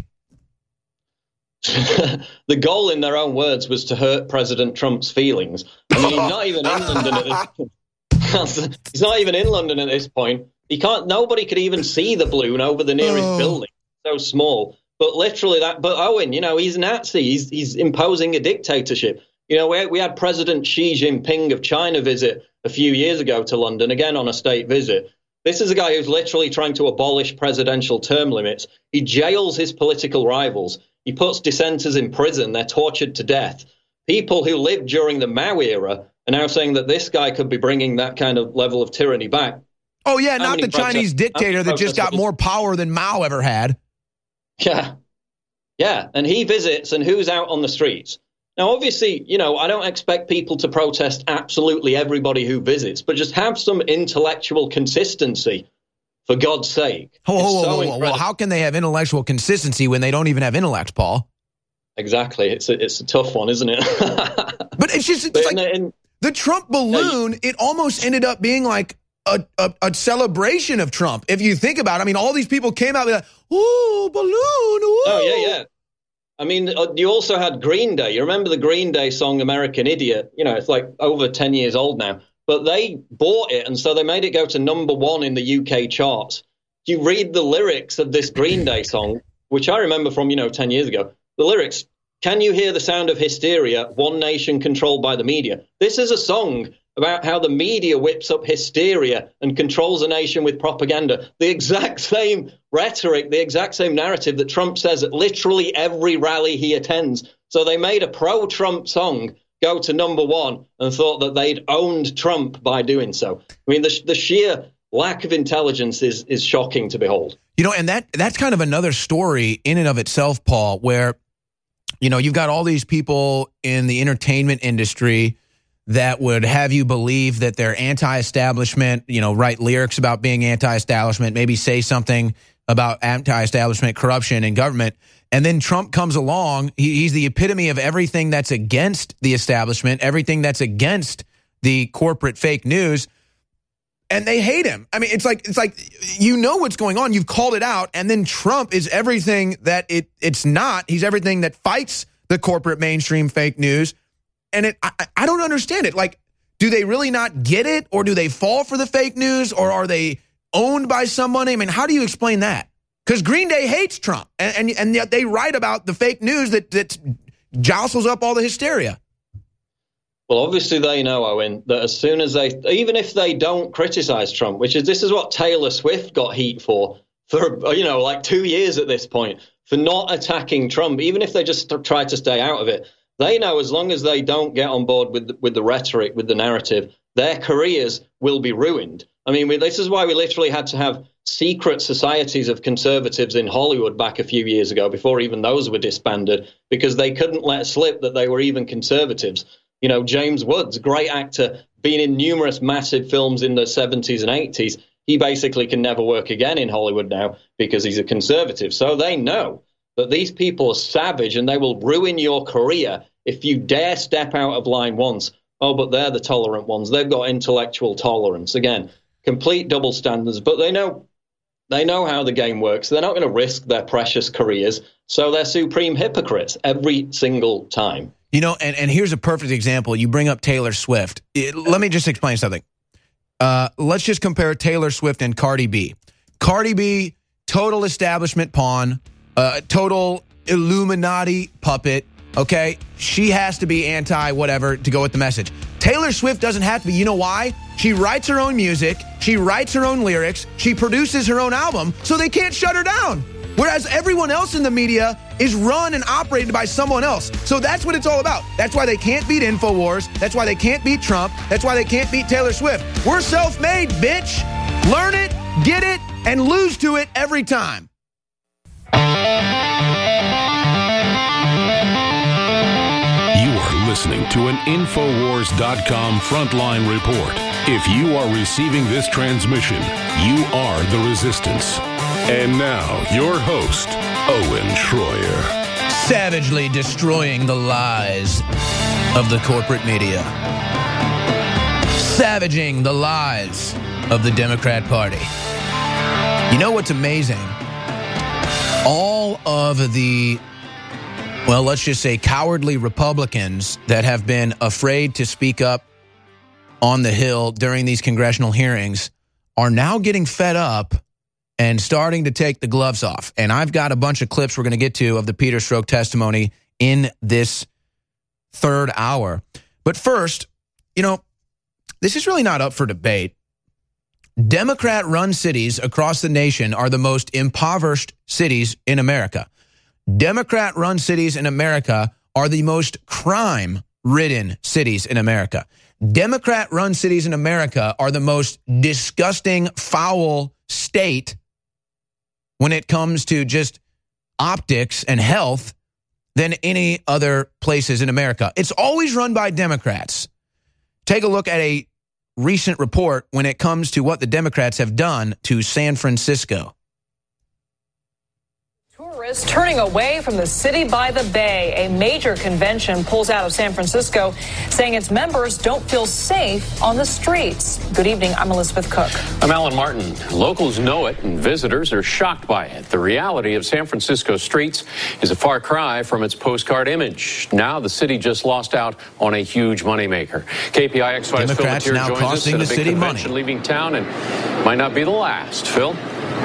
S3: The goal, in their own words, was to hurt President Trump's feelings. I mean, he's not even in London at this. He's not even in London at this point. Nobody could even see the balloon over the nearest building. So small. But literally but Owen, he's a Nazi. He's imposing a dictatorship. We had President Xi Jinping of China visit a few years ago to London, again on a state visit. This is a guy who's literally trying to abolish presidential term limits. He jails his political rivals. He puts dissenters in prison. They're tortured to death. People who lived during the Mao era are now saying that this guy could be bringing that kind of level of tyranny back.
S2: Oh, yeah, not the Chinese dictator that just got more power than Mao ever had.
S3: Yeah, and he visits, and who's out on the streets? Now, obviously, I don't expect people to protest absolutely everybody who visits, but just have some intellectual consistency, for God's sake.
S2: Well, how can they have intellectual consistency when they don't even have intellect, Paul?
S3: Exactly. It's a tough one, isn't it?
S2: But it's just the Trump balloon, it almost ended up being like a celebration of Trump. If you think about it, I mean, all these people came out like, ooh, balloon, ooh.
S3: Oh, yeah. I mean, you also had Green Day. You remember the Green Day song, American Idiot? You know, it's like over 10 years old now. But they bought it, and so they made it go to #1 in the UK charts. You read the lyrics of this Green Day song, which I remember from, 10 years ago. The lyrics, can you hear the sound of hysteria, one nation controlled by the media? This is a song about how the media whips up hysteria and controls a nation with propaganda. The exact same rhetoric, the exact same narrative that Trump says at literally every rally he attends. So they made a pro-Trump song go to #1 and thought that they'd owned Trump by doing so. I mean, the sheer lack of intelligence is shocking to behold.
S2: And that's kind of another story in and of itself, Paul, where, you've got all these people in the entertainment industry that would have you believe that they're anti-establishment, write lyrics about being anti-establishment, maybe say something about anti-establishment corruption in government. And then Trump comes along. He's the epitome of everything that's against the establishment, everything that's against the corporate fake news. And they hate him. I mean, it's like what's going on. You've called it out. And then Trump is everything that it's not. He's everything that fights the corporate mainstream fake news. And I don't understand it. Like, do they really not get it? Or do they fall for the fake news? Or are they owned by someone? I mean, how do you explain that? Because Green Day hates Trump. And yet they write about the fake news that jostles up all the hysteria.
S3: Well, obviously they know, Owen, that as soon as even if they don't criticize Trump, this is what Taylor Swift got heat for like 2 years at this point, for not attacking Trump, even if they just try to stay out of it. They know as long as they don't get on board with the rhetoric, with the narrative, their careers will be ruined. I mean, this is why we literally had to have secret societies of conservatives in Hollywood back a few years ago, before even those were disbanded, because they couldn't let slip that they were even conservatives. James Woods, great actor, been in numerous massive films in the 70s and 80s. He basically can never work again in Hollywood now because he's a conservative. So they know that these people are savage and they will ruin your career if you dare step out of line once. Oh, but they're the tolerant ones. They've got intellectual tolerance. Again, complete double standards, but they know how the game works. They're not going to risk their precious careers. So they're supreme hypocrites every single time.
S2: And here's a perfect example. You bring up Taylor Swift. Let me just explain something. Let's just compare Taylor Swift and Cardi B. Cardi B, total establishment pawn, total Illuminati puppet, okay? She has to be anti-whatever to go with the message. Taylor Swift doesn't have to be. You know why? She writes her own music. She writes her own lyrics. She produces her own album, so they can't shut her down. Whereas everyone else in the media is run and operated by someone else. So that's what it's all about. That's why they can't beat InfoWars. That's why they can't beat Trump. That's why they can't beat Taylor Swift. We're self-made, bitch. Learn it, get it, and lose to it every time.
S1: You are listening to an Infowars.com frontline report. If you are receiving this transmission, you are the resistance. And now, your host, Owen Schroyer.
S2: Savagely destroying the lies of the corporate media. Savaging the lies of the Democrat Party. You know what's amazing? All of the, well, let's just say cowardly Republicans that have been afraid to speak up on the Hill during these congressional hearings are now getting fed up and starting to take the gloves off. And I've got a bunch of clips we're going to get to of the Peter Strzok testimony in this third hour. But first, this is really not up for debate. Democrat-run cities across the nation are the most impoverished cities in America. Democrat-run cities in America are the most crime-ridden cities in America. Democrat-run cities in America are the most disgusting, foul state when it comes to just optics and health than any other places in America. It's always run by Democrats. Take a look at a recent report when it comes to what the Democrats have done to San Francisco.
S17: tourists turning away from the city by the bay. A major convention pulls out of San Francisco, saying its members don't feel safe on the streets. Good evening, I'm Elizabeth Cook.
S18: I'm Alan Martin. Locals know it and visitors are shocked by it. The reality of San Francisco streets is a far cry from its postcard image. Now the city just lost out on a huge moneymaker. KPIX5's Phil Matier
S2: now
S18: joins us
S2: costing
S18: at a
S2: the
S18: big
S2: city
S18: convention
S2: money.
S18: leaving town and might not be the last. Phil?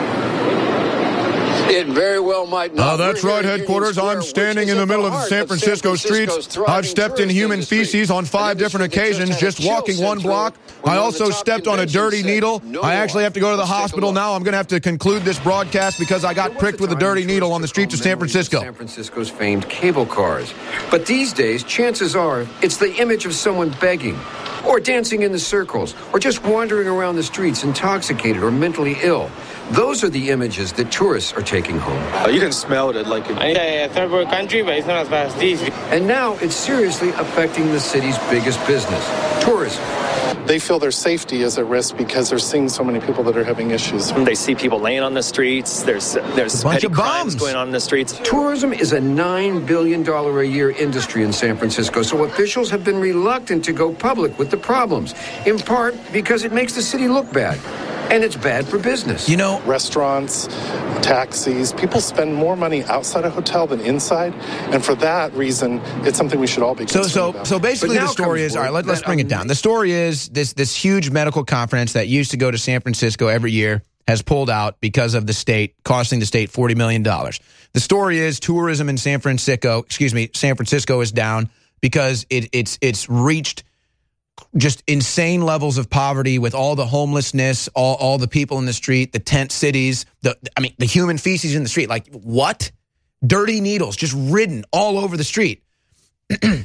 S19: It very well might not.
S20: That's right, headquarters. I'm standing in the middle of the San Francisco streets. I've stepped in human feces on 5 different occasions, just walking 1 block. I also stepped on a dirty needle. I actually have to go to the hospital now. I'm going to have to conclude this broadcast because I got pricked with a dirty needle on the streets of San Francisco.
S19: San Francisco's famed cable cars. But these days, chances are, it's the image of someone begging, or dancing in the circles, or just wandering around the streets intoxicated or mentally ill. Those are the images that tourists are taking home.
S21: You can smell it like a third world country, but it's not as bad as these.
S19: And now it's seriously affecting the city's biggest business, tourism.
S22: They feel their safety is at risk because they're seeing so many people that are having issues.
S23: They see people laying on the streets. There's petty crimes going on in the streets.
S19: Tourism is a $9 billion a year industry in San Francisco, so officials have been reluctant to go public with the problems, in part because it makes the city look bad. And it's bad for business.
S2: You know,
S22: restaurants, taxis, people spend more money outside a hotel than inside. And for that reason, it's something we should all be concerned about.
S2: So basically the story is, all right, let's bring it down. The story is this huge medical conference that used to go to San Francisco every year has pulled out because of the state, costing the state $40 million. The story is tourism in San Francisco is down because it's reached just insane levels of poverty with all the homelessness, all the people in the street, the tent cities, the human feces in the street. Like, what? Dirty needles just ridden all over the street. And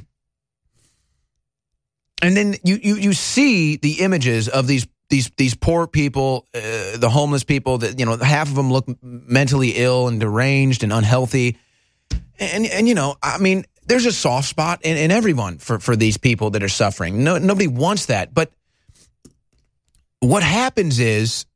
S2: then you see the images of these poor people, the homeless people that, half of them look mentally ill and deranged and unhealthy. And there's a soft spot in everyone for these people that are suffering. Nobody wants that. But what happens is,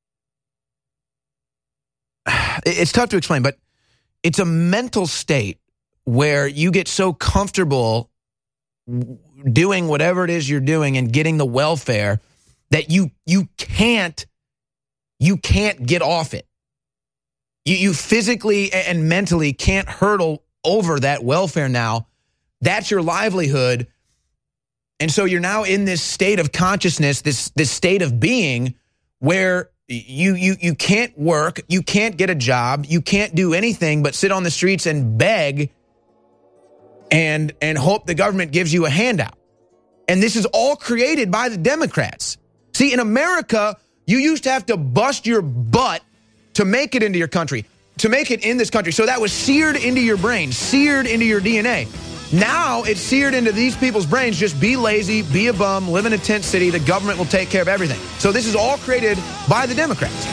S2: it's tough to explain, but it's a mental state where you get so comfortable doing whatever it is you're doing and getting the welfare that you can't get off it. You physically and mentally can't hurdle over that welfare now. That's your livelihood. And so you're now in this state of consciousness, this state of being where you can't work, you can't get a job, you can't do anything but sit on the streets and beg and hope the government gives you a handout. And this is all created by the Democrats. See, in America, you used to have to bust your butt to make it into your country, to make it in this country. So that was seared into your brain, seared into your DNA. Now it's seared into these people's brains. Just be lazy, be a bum, live in a tent city. The government will take care of everything. So this is all created by the Democrats.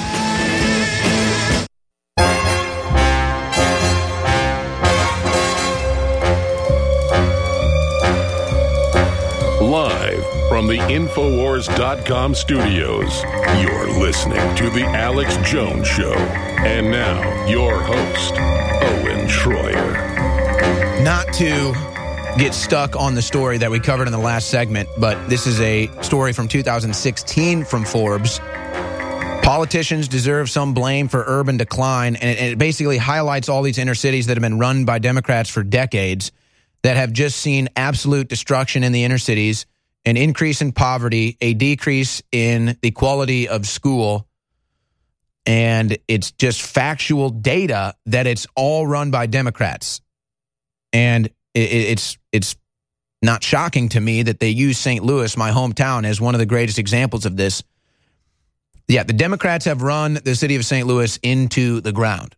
S1: Live from the Infowars.com studios, you're listening to The Alex Jones Show. And now, your host, Owen Schroyer.
S2: Not to get stuck on the story that we covered in the last segment, but this is a story from 2016 from Forbes. Politicians deserve some blame for urban decline, and it basically highlights all these inner cities that have been run by Democrats for decades that have just seen absolute destruction in the inner cities, an increase in poverty, a decrease in the quality of school, and it's just factual data that it's all run by Democrats. And it's not shocking to me that they use St. Louis, my hometown, as one of the greatest examples of this. Yeah, the Democrats have run the city of St. Louis into the ground.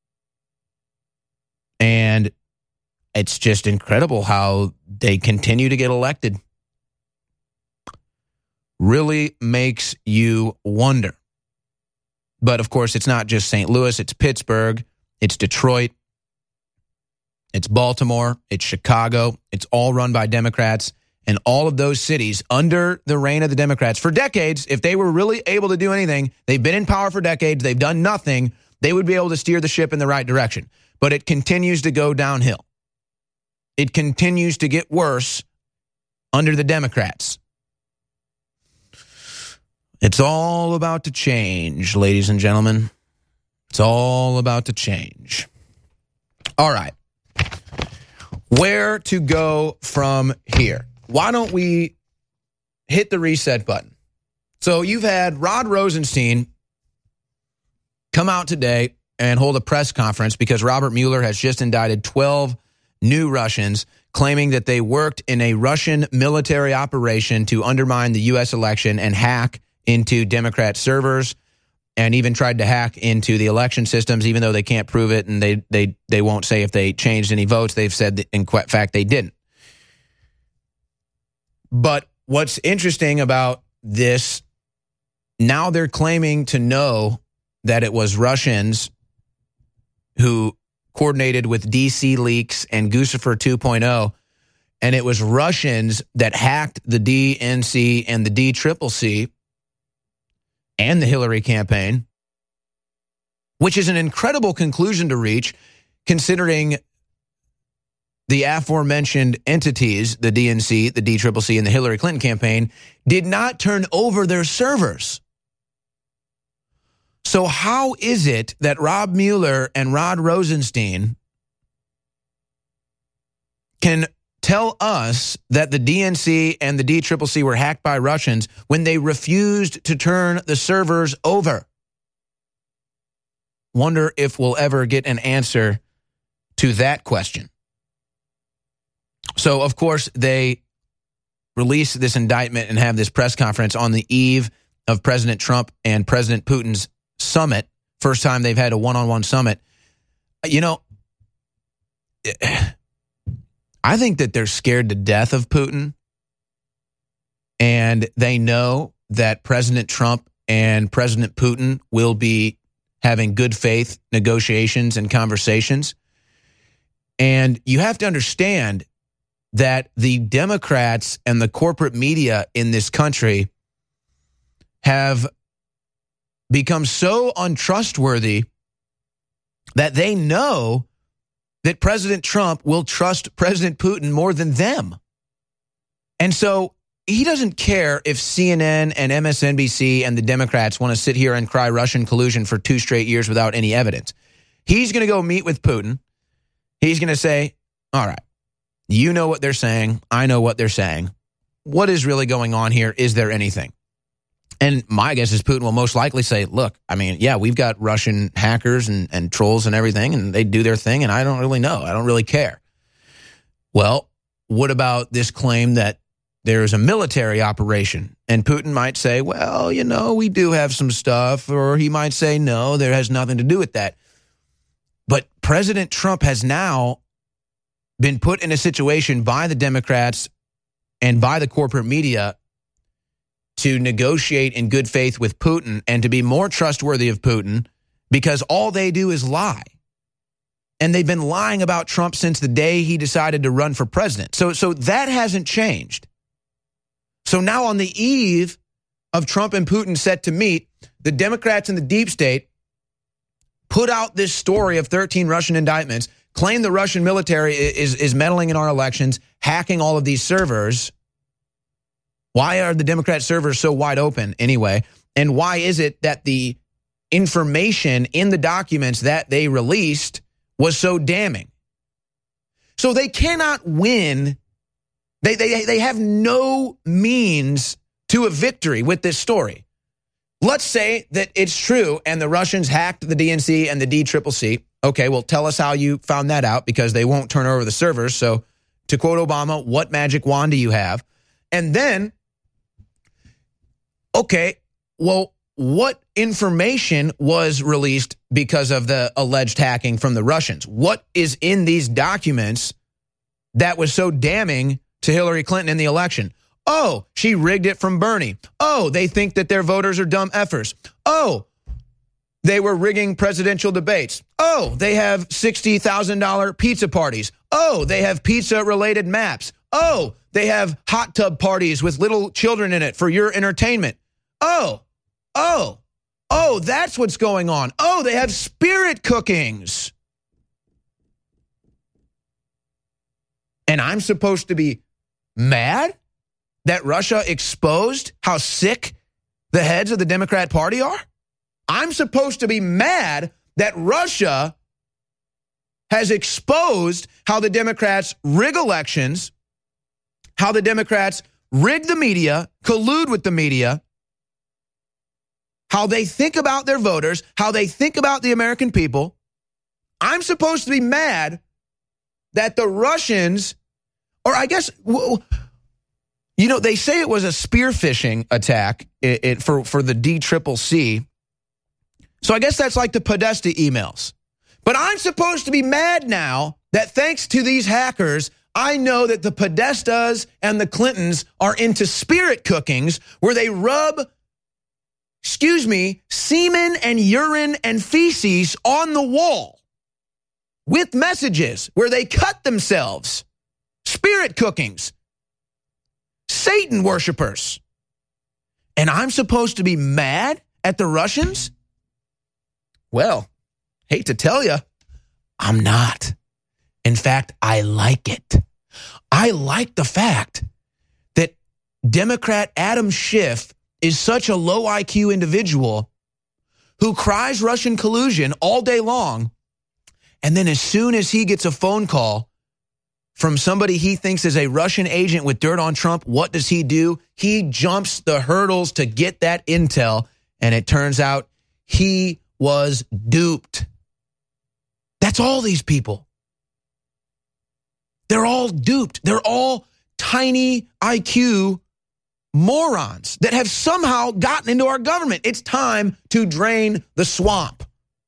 S2: And it's just incredible how they continue to get elected. Really makes you wonder. But of course, it's not just St. Louis, it's Pittsburgh, it's Detroit, it's Baltimore, it's Chicago. It's all run by Democrats. And all of those cities under the reign of the Democrats for decades, if they were really able to do anything, they've been in power for decades, they've done nothing. they would be able to steer the ship in the right direction. But it continues to go downhill. It continues to get worse under the Democrats. It's all about to change, ladies and gentlemen. It's all about to change. All right. Where to go from here? Why don't we hit the reset button? So you've had Rod Rosenstein come out today and hold a press conference because Robert Mueller has just indicted 12 new Russians, claiming that they worked in a Russian military operation to undermine the U.S. election and hack into Democrat servers, and even tried to hack into the election systems, even though they can't prove it, and they won't say if they changed any votes. They've said that in fact they didn't. But what's interesting about this, now they're claiming to know that it was Russians who coordinated with DC Leaks and Guccifer 2.0, and it was Russians that hacked the DNC and the DCCC and the Hillary campaign, which is an incredible conclusion to reach, considering the aforementioned entities, the DNC, the DCCC, and the Hillary Clinton campaign, did not turn over their servers. So how is it that Rob Mueller and Rod Rosenstein can tell us that the DNC and the DCCC were hacked by Russians when they refused to turn the servers over? Wonder if we'll ever get an answer to that question. So, of course, they release this indictment and have this press conference on the eve of President Trump and President Putin's summit. First time they've had a one-on-one summit. You know, I think that they're scared to death of Putin, and they know that President Trump and President Putin will be having good faith negotiations and conversations. And you have to understand that the Democrats and the corporate media in this country have become so untrustworthy that they know that President Trump will trust President Putin more than them. And so he doesn't care if CNN and MSNBC and the Democrats want to sit here and cry Russian collusion for 2 straight years without any evidence. He's going to go meet with Putin. He's going to say, all right, you know what they're saying. I know what they're saying. What is really going on here? Is there anything? And my guess is Putin will most likely say, look, I mean, yeah, we've got Russian hackers and trolls and everything, and they do their thing, and I don't really know. I don't really care. Well, what about this claim that there's a military operation? And Putin might say, well, you know, we do have some stuff. Or he might say, no, there has nothing to do with that. But President Trump has now been put in a situation by the Democrats and by the corporate media to negotiate in good faith with Putin and to be more trustworthy of Putin, because all they do is lie. And they've been lying about Trump since the day he decided to run for president. So that hasn't changed. So now on the eve of Trump and Putin set to meet, the Democrats and the deep state put out this story of 13 Russian indictments, claim the Russian military is meddling in our elections, hacking all of these servers. Why are the Democrat servers so wide open anyway? And why is it that the information in the documents that they released was so damning? So they cannot win. They have no means to a victory with this story. Let's say that it's true and the Russians hacked the DNC and the DCCC. Okay, well, tell us how you found that out, because they won't turn over the servers. So to quote Obama, what magic wand do you have? And then, okay, well, what information was released because of the alleged hacking from the Russians? What is in these documents that was so damning to Hillary Clinton in the election? Oh, she rigged it from Bernie. Oh, they think that their voters are dumb effers. Oh, they were rigging presidential debates. Oh, they have $60,000 pizza parties. Oh, they have pizza-related maps. Oh, they have hot tub parties with little children in it for your entertainment. Oh, Oh, that's what's going on. Oh, they have spirit cookings. And I'm supposed to be mad that Russia exposed how sick the heads of the Democrat Party are? I'm supposed to be mad that Russia has exposed how the Democrats rig elections, how the Democrats rig the media, collude with the media, how they think about their voters, how they think about the American people. I'm supposed to be mad that the Russians, or I guess, you know, they say it was a spear phishing attack for the DCCC. So I guess that's like the Podesta emails. But I'm supposed to be mad now that thanks to these hackers, I know that the Podestas and the Clintons are into spirit cookings where they rub, semen and urine and feces on the wall with messages where they cut themselves. Spirit cookings. Satan worshipers. And I'm supposed to be mad at the Russians? Well, hate to tell you, I'm not. In fact, I like it. I like the fact that Democrat Adam Schiff is such a low IQ individual who cries Russian collusion all day long, and then as soon as he gets a phone call from somebody he thinks is a Russian agent with dirt on Trump, what does he do? He jumps the hurdles to get that intel, and it turns out he was duped. That's all these people. They're all duped. They're all tiny IQ morons that have somehow gotten into our government. It's time to drain the swamp.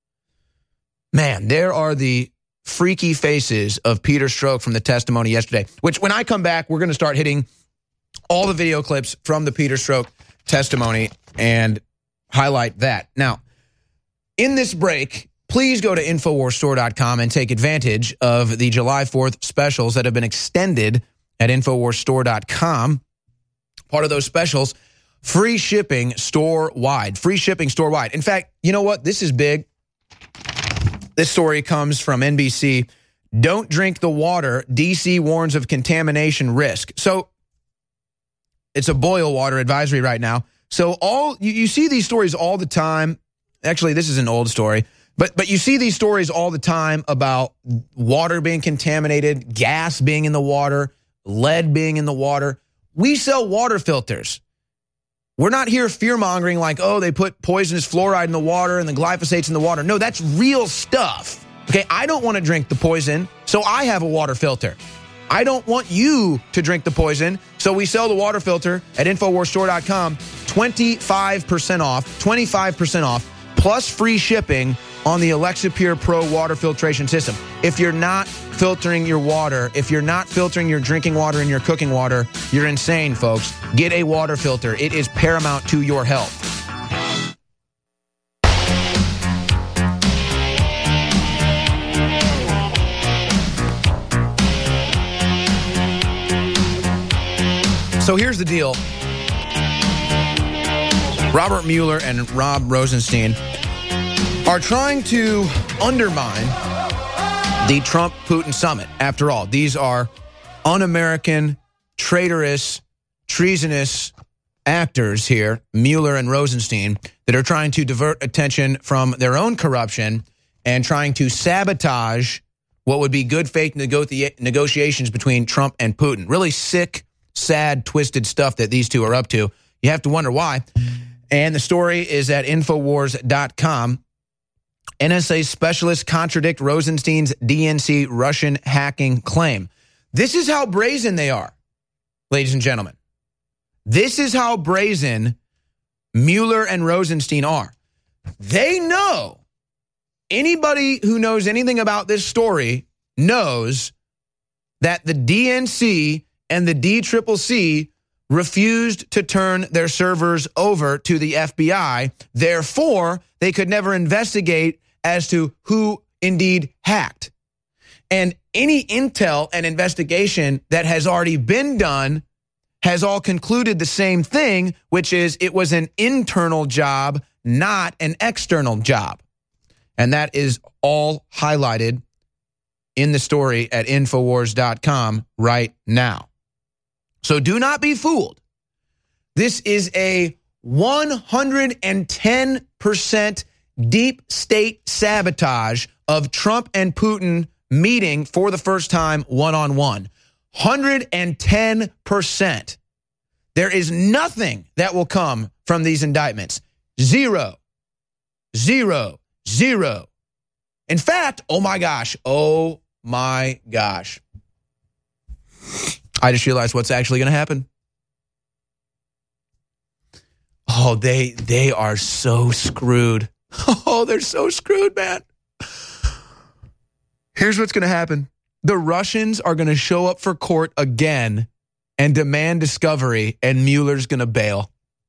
S2: Man, there are the freaky faces of Peter Strzok from the testimony yesterday, which when I come back, we're going to start hitting all the video clips from the Peter Strzok testimony and highlight that. Now, in this break, please go to InfoWarsStore.com and take advantage of the July 4th specials that have been extended at InfoWarsStore.com. Part of those specials, free shipping store-wide. Free shipping store-wide. In fact, you know what? This is big. This story comes from NBC. Don't drink the water. D.C. warns of contamination risk. So it's a boil water advisory right now. So you see these stories all the time. Actually, this is an old story. But you see these stories all the time about water being contaminated, gas being in the water, lead being in the water. We sell water filters. We're not here fear-mongering like, oh, they put poisonous fluoride in the water and the glyphosate's in the water. No, that's real stuff. Okay, I don't want to drink the poison, so I have a water filter. I don't want you to drink the poison, so we sell the water filter at InfoWarsStore.com, 25% off, plus free shipping on the Alexa Pure Pro water filtration system. If you're not filtering your water, if you're not filtering your drinking water and your cooking water, you're insane, folks. Get a water filter. It is paramount to your health. So here's the deal. Robert Mueller and Rob Rosenstein are trying to undermine the Trump-Putin summit. After all, these are un-American, traitorous, treasonous actors here, Mueller and Rosenstein, that are trying to divert attention from their own corruption and trying to sabotage what would be good faith negotiations between Trump and Putin. Really sick, sad, twisted stuff that these two are up to. You have to wonder why. And the story is at Infowars.com. NSA specialists contradict Rosenstein's DNC Russian hacking claim. This is how brazen they are, ladies and gentlemen. This is how brazen Mueller and Rosenstein are. They know, anybody who knows anything about this story knows that the DNC and the DCCC refused to turn their servers over to the FBI. Therefore, they could never investigate as to who indeed hacked. And any intel and investigation that has already been done has all concluded the same thing, which is it was an internal job not an external job. And that is all highlighted in the story at Infowars.com right now. So do not be fooled. This is a 110% deep state sabotage of Trump and Putin meeting for the first time one-on-one. 110%. There is nothing that will come from these indictments. Zero. Zero. Zero. In fact, oh my gosh. I just realized what's actually going to happen. Oh, they are so screwed. Oh, they're so screwed, man. Here's what's going to happen. The Russians are going to show up for court again and demand discovery, and Mueller's going to bail.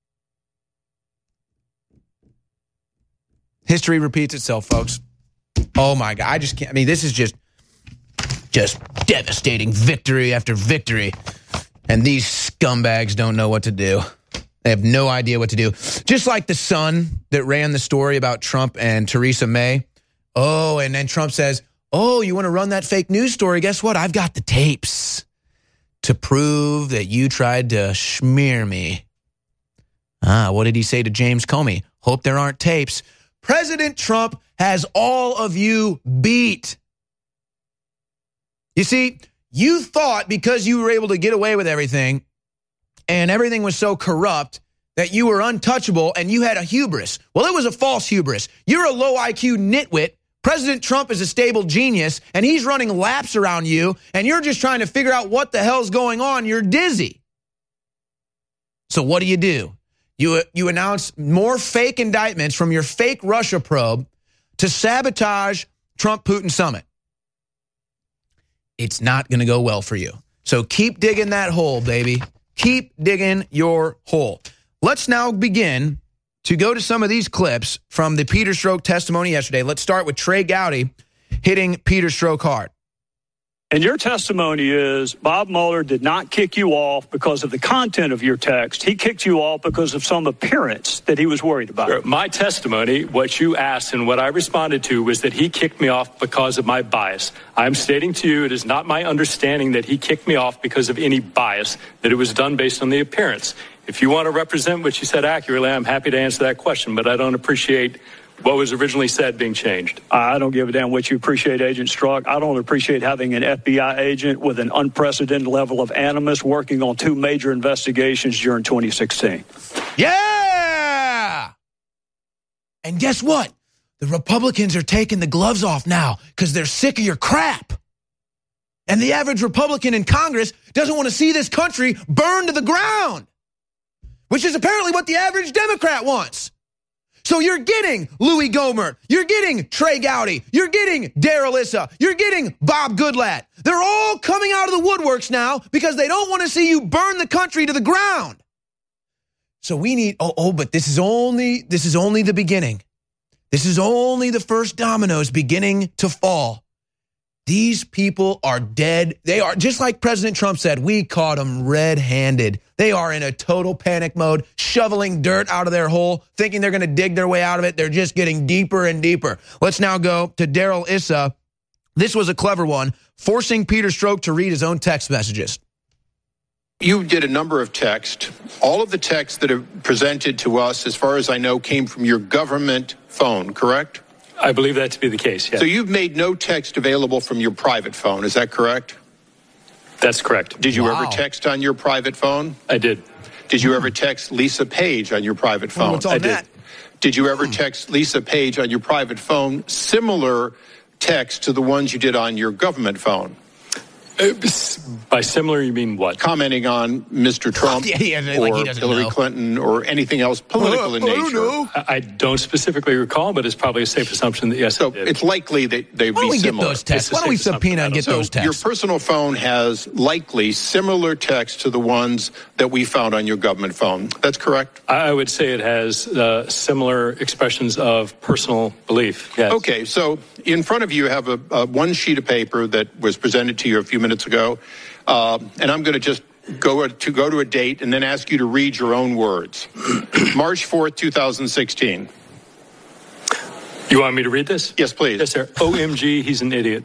S2: History repeats itself, folks. Oh, my God. I just can't. I mean, this is just devastating victory after victory. And these scumbags don't know what to do. They have no idea what to do. Just like the Sun that ran the story about Trump and Theresa May. Oh, and then Trump says, oh, you want to run that fake news story? Guess what? I've got the tapes to prove that you tried to smear me. What did he say to James Comey? Hope there aren't tapes. President Trump has all of you beat. You see, you thought because you were able to get away with everything and everything was so corrupt that you were untouchable and you had a hubris. Well, it was a false hubris. You're a low IQ nitwit. President Trump is a stable genius, and he's running laps around you, and you're just trying to figure out what the hell's going on. You're dizzy. So what do? You announce more fake indictments from your fake Russia probe to sabotage Trump-Putin summit. It's not going to go well for you. So keep digging that hole, baby. Keep digging your hole. Let's now begin to go to some of these clips from the Peter Strzok testimony yesterday. Let's start with Trey Gowdy hitting Peter Strzok hard.
S5: And your testimony is Bob Mueller did not kick you off because of the content of your text. He kicked you off because of some appearance that he was worried about.
S13: Sure. My testimony, what you asked and what I responded to was that he kicked me off because of my bias. I'm stating to you it is not my understanding that he kicked me off because of any bias, that it was done based on the appearance. If you want to represent what you said accurately, I'm happy to answer that question, but I don't appreciate what was originally said being changed.
S5: I don't give a damn what you appreciate, Agent Strzok. I don't appreciate having an FBI agent with an unprecedented level of animus working on 2 major investigations during 2016.
S2: Yeah! And guess what? The Republicans are taking the gloves off now because they're sick of your crap. And the average Republican in Congress doesn't want to see this country burn to the ground, which is apparently what the average Democrat wants. So you're getting Louis Gohmert, you're getting Trey Gowdy, you're getting Darrell Issa, you're getting Bob Goodlatte. They're all coming out of the woodworks now because they don't want to see you burn the country to the ground. So we need, but this is only the beginning. This is only the first dominoes beginning to fall. These people are dead. They are, just like President Trump said, we caught them red-handed. They are in a total panic mode, shoveling dirt out of their hole, thinking they're going to dig their way out of it. They're just getting deeper and deeper. Let's now go to Darrell Issa. This was a clever one, forcing Peter Strzok to read his own text messages.
S6: You did a number of texts. All of the texts that are presented to us, as far as I know, came from your government phone, correct?
S13: I believe that to be the case, yes.
S6: So you've made no text available from your private phone, is that correct?
S13: That's correct.
S6: Did you ever text on your private phone?
S13: I did.
S6: Did you ever text Lisa Page on your private phone?
S2: What's on that?
S6: Did you ever text Lisa Page on your private phone similar text to the ones you did on your government phone?
S13: By similar, you mean what?
S6: Commenting on Mr. Trump or Hillary Clinton or anything else political in nature.
S13: I don't specifically recall, but it's probably a safe assumption that yes.
S6: So it's likely that they'd be similar.
S2: Why don't we get those texts? Why don't we subpoena and get those texts?
S6: Your personal phone has likely similar text to the ones that we found on your government phone. That's correct?
S13: I would say it has similar expressions of personal belief. Yes.
S6: Okay, so in front of you have a one sheet of paper that was presented to you a few minutes ago, and I'm going to just go to a date and then ask you to read your own words. March 4th, 2016.
S5: You want me to read this?
S6: Yes, please.
S5: Yes, sir. OMG, he's an idiot.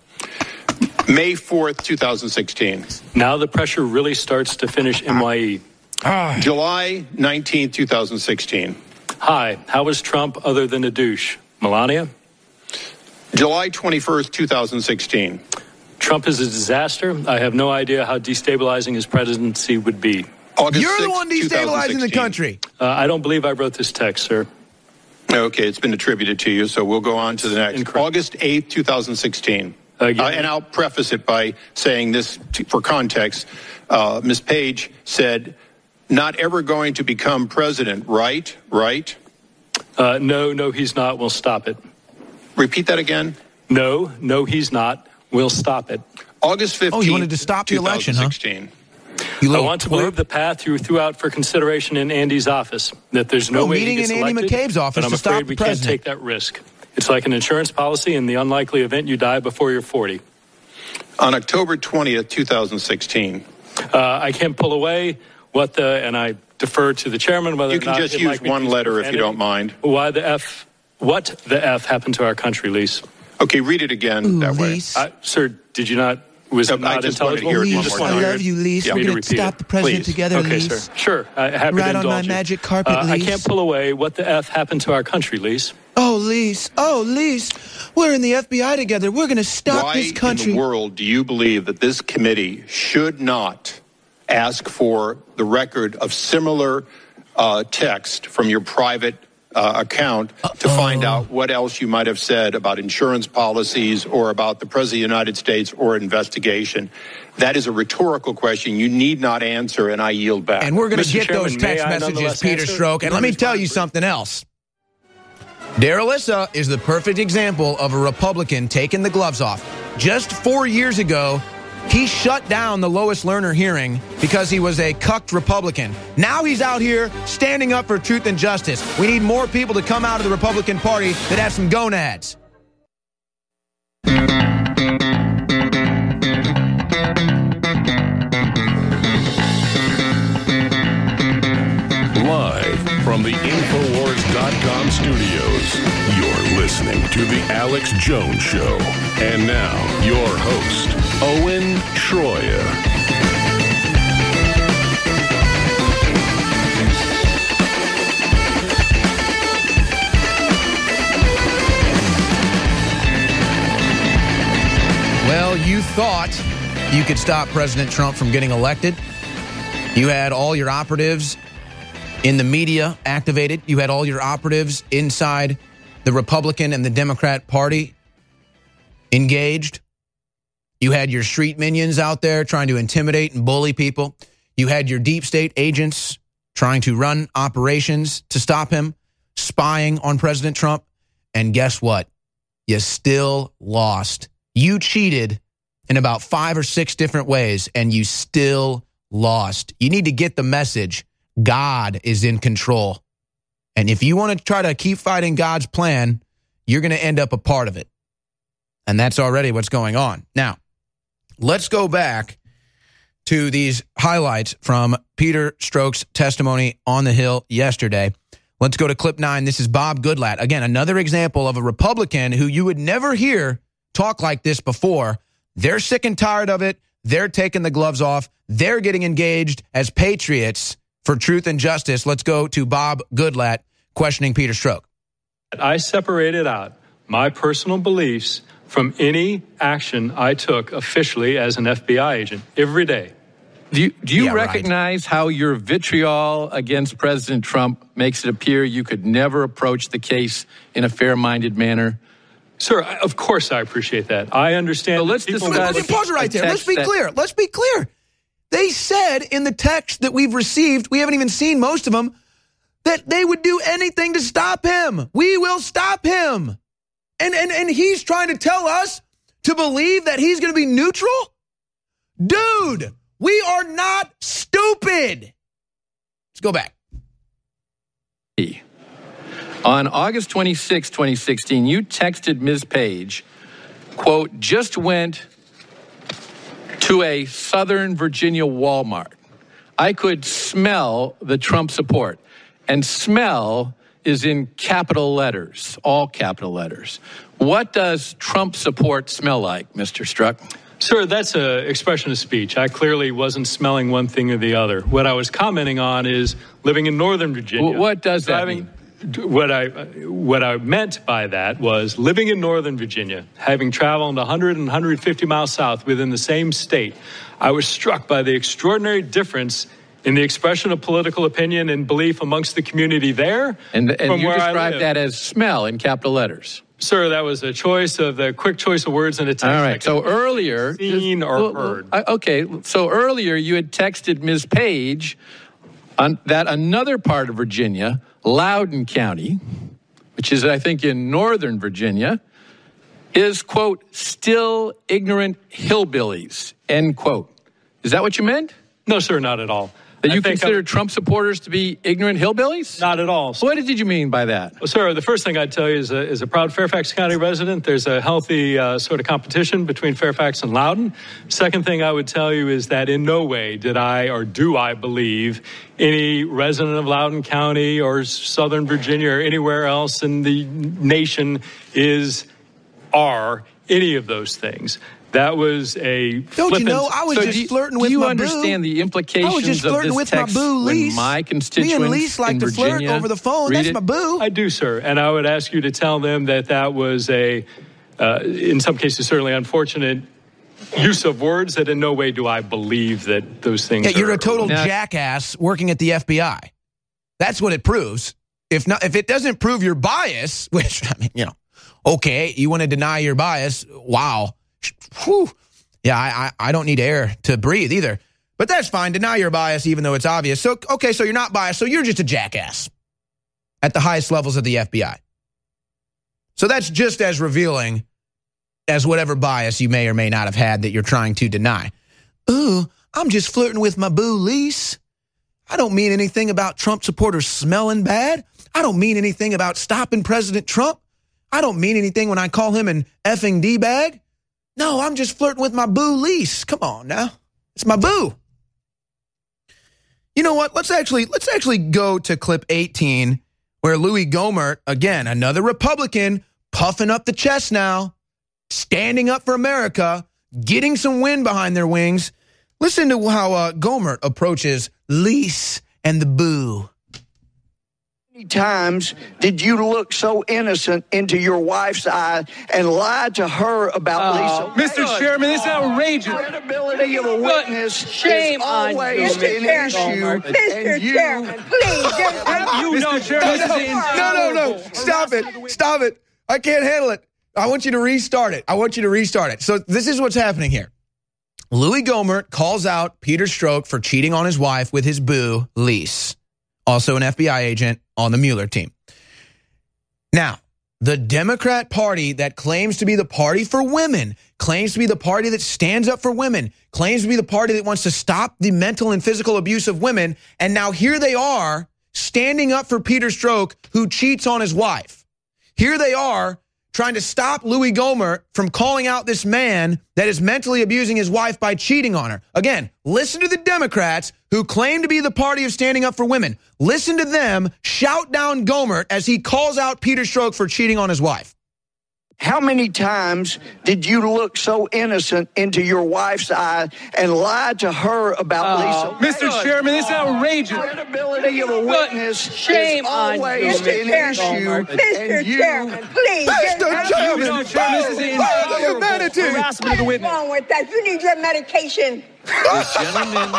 S6: May 4th, 2016.
S5: Now the pressure really starts to finish MYE.
S6: July 19th, 2016.
S5: Hi, how was Trump other than a douche? Melania?
S6: July 21st, 2016.
S5: Trump is a disaster. I have no idea how destabilizing his presidency would be.
S6: August
S2: You're
S6: 6th,
S2: the one destabilizing the country.
S5: I don't believe I wrote this text, sir.
S6: Okay, it's been attributed to you, so we'll go on to the next.
S5: Incorrect.
S6: August 8th, 2016. And I'll preface it by saying this for context. Ms. Page said, not ever going to become president, right? Right?
S5: No, he's not. We'll stop it.
S6: Repeat that again.
S5: No, he's not. We'll stop it.
S6: August 15th,
S2: Oh, you wanted to stop the election, huh?
S6: 2016.
S5: I want to believe the path you threw out for consideration in Andy's office, that there's no way
S2: meeting
S5: he gets
S2: in Andy
S5: elected,
S2: McCabe's office
S5: but I'm
S2: to stop
S5: afraid
S2: the
S5: we can't
S2: president.
S5: take that risk. It's like an insurance policy in the unlikely event you die before you're 40.
S6: On October 20th, 2016.
S5: I can't pull away and I defer to the chairman whether
S6: You
S5: or
S6: can
S5: not
S6: just
S5: he'd
S6: use
S5: like me to
S6: one
S5: use
S6: letter if you
S5: profanity.
S6: don't mind.
S5: What the F happened to our country, Lise?
S6: Okay, read it again that way.
S5: Sir, did you not? Was it
S6: I
S5: not
S6: just wanted to
S5: intelligible?
S6: hear it
S5: You
S6: one
S5: just
S6: more
S5: wanted
S6: time.
S5: to
S2: I love you, Lise.
S5: Yeah.
S2: We're
S5: Me to
S2: going to
S5: repeat
S2: stop
S5: it.
S2: the president
S5: Please.
S2: together,
S5: Okay,
S2: Lise.
S5: sir. Sure. Happy
S2: Right
S5: to
S2: on my
S5: indulge you.
S2: magic carpet,
S5: I
S2: Lise.
S5: can't pull away. What the F happened to our country, Lise?
S2: Oh, Lise. We're in the FBI together. We're going to stop this country.
S6: Why in the world do you believe that this committee should not ask for the record of similar text from your private account to find out what else you might have said about insurance policies or about the President of the United States or investigation? That is a rhetorical question you need not answer, and I yield back.
S2: And we're going to
S5: Mr.
S2: get
S5: Chairman,
S2: those text
S5: may I
S2: messages,
S5: nonetheless
S2: Peter
S5: answer?
S2: Strzok. And let me tell you something else. Darylissa is the perfect example of a Republican taking the gloves off. Just 4 years ago, he shut down the Lois Lerner hearing because he was a cucked Republican. Now he's out here standing up for truth and justice. We need more people to come out of the Republican Party that have some gonads.
S1: Live from the Infowars.com studios, you're listening to The Alex Jones Show. And now, your host, Owen Schroyer.
S2: Well, you thought you could stop President Trump from getting elected. You had all your operatives in the media activated. You had all your operatives inside the Republican and the Democrat Party engaged. You had your street minions out there trying to intimidate and bully people. You had your deep state agents trying to run operations to stop him, spying on President Trump. And guess what? You still lost. You cheated in about 5 or 6 different ways, and you still lost. You need to get the message. God is in control. And if you want to try to keep fighting God's plan, you're going to end up a part of it. And that's already what's going on. Now, let's go back to these highlights from Peter Strzok's testimony on the Hill yesterday. Let's go to clip 9. This is Bob Goodlatte. Again, another example of a Republican who you would never hear talk like this before. They're sick and tired of it. They're taking the gloves off. They're getting engaged as patriots for truth and justice. Let's go to Bob Goodlatte questioning Peter Strzok.
S5: I separated out my personal beliefs from any action I took officially as an FBI agent every day.
S4: Do you recognize how your vitriol against President Trump makes it appear you could never approach the case in a fair-minded manner?
S5: Sir, of course I appreciate that. I understand.
S4: So let's discuss.
S2: Pause it right there. Let's be clear. Let's be clear. They said in the text that we've received, we haven't even seen most of them, that they would do anything to stop him. We will stop him. And he's trying to tell us to believe that he's going to be neutral? Dude, we are not stupid. Let's go back.
S4: On August 26, 2016, you texted Ms. Page, quote, just went to a Southern Virginia Walmart. I could smell the Trump support. And smell is in capital letters, all capital letters. What does Trump support smell like, Mr. Strzok?
S7: Sir, that's an expression of speech. I clearly wasn't smelling one thing or the other. What I was commenting on is living in Northern Virginia.
S4: What does that mean?
S7: What I meant by that was living in Northern Virginia, having traveled 100 and 150 miles south within the same state, I was struck by the extraordinary difference in the expression of political opinion and belief amongst the community there.
S4: And you described that as smell in capital letters.
S7: Sir, that was a quick choice of words in a text.
S4: All right, so earlier...
S7: Seen or heard.
S4: Okay, so earlier you had texted Ms. Page that another part of Virginia, Loudoun County, which is, I think, in Northern Virginia, is, quote, still ignorant hillbillies, end quote. Is that what you meant?
S7: No, sir, not at all.
S4: That you consider Trump supporters to be ignorant hillbillies?
S7: Not at all.
S4: What did you mean by that?
S7: Well, sir, the first thing I'd tell you is a proud Fairfax County resident, there's a healthy sort of competition between Fairfax and Loudoun. Second thing I would tell you is that in no way do I believe any resident of Loudoun County or Southern Virginia or anywhere else in the nation are any of those things. That was a
S2: Don't you know, I was just flirting with my boo.
S4: Do you understand the implications
S2: I was just flirting
S4: of this
S2: with
S4: text
S2: my boo, Lise.
S4: when my constituents
S2: Me and Lise like to flirt
S4: Virginia
S2: over the phone. That's my boo.
S7: I do, sir. And I would ask you to tell them that was in some cases, certainly unfortunate use of words that in no way do I believe that those things are.
S2: You're a total jackass working at the FBI. That's what it proves. If it doesn't prove your bias, which, I mean, okay, you want to deny your bias, wow. Whew. Yeah, I don't need air to breathe either. But that's fine. Deny your bias even though it's obvious. So, okay, so you're not biased. So you're just a jackass at the highest levels of the FBI. So that's just as revealing as whatever bias you may or may not have had that you're trying to deny. Ooh, I'm just flirting with my boo, Lise. I don't mean anything about Trump supporters smelling bad. I don't mean anything about stopping President Trump. I don't mean anything when I call him an effing D-bag. No, I'm just flirting with my boo, Lise. Come on now. It's my boo. You know what? Let's actually go to clip 18 where Louis Gohmert, again, another Republican, puffing up the chest now, standing up for America, getting some wind behind their wings. Listen to how Gohmert approaches Lise and the boo.
S8: How many times did you look so innocent into your wife's eye and lie to her about Lisa?
S21: Mr. Chairman, this is outrageous.
S8: Credibility of a witness
S21: shame
S8: is always an issue.
S21: Mr. Chairman, please.
S8: Mr. Chairman,
S2: No. Stop it. I can't handle it. I want you to restart it. So this is what's happening here. Louis Gohmert calls out Peter Strzok for cheating on his wife with his boo, Lise, also an FBI agent on the Mueller team. Now, the Democrat Party that claims to be the party for women, claims to be the party that stands up for women, claims to be the party that wants to stop the mental and physical abuse of women, and now here they are standing up for Peter Strzok, who cheats on his wife. Here they are trying to stop Louis Gohmert from calling out this man that is mentally abusing his wife by cheating on her. Again, listen to the Democrats who claim to be the party of standing up for women. Listen to them shout down Gohmert as he calls out Peter Strzok for cheating on his wife.
S8: How many times did you look so innocent into your wife's eye and lie to her about Lisa?
S21: Mr. Chairman, this is outrageous.
S8: Credibility of a witness
S21: shame
S8: is always
S21: on you,
S8: an issue.
S21: Mr. Chairman, please.
S8: Mr. Chairman,
S21: Mr. Chairman, this is
S8: humanity.
S21: harassment of the witness. What's wrong with that? You need your medication.
S4: The gentleman...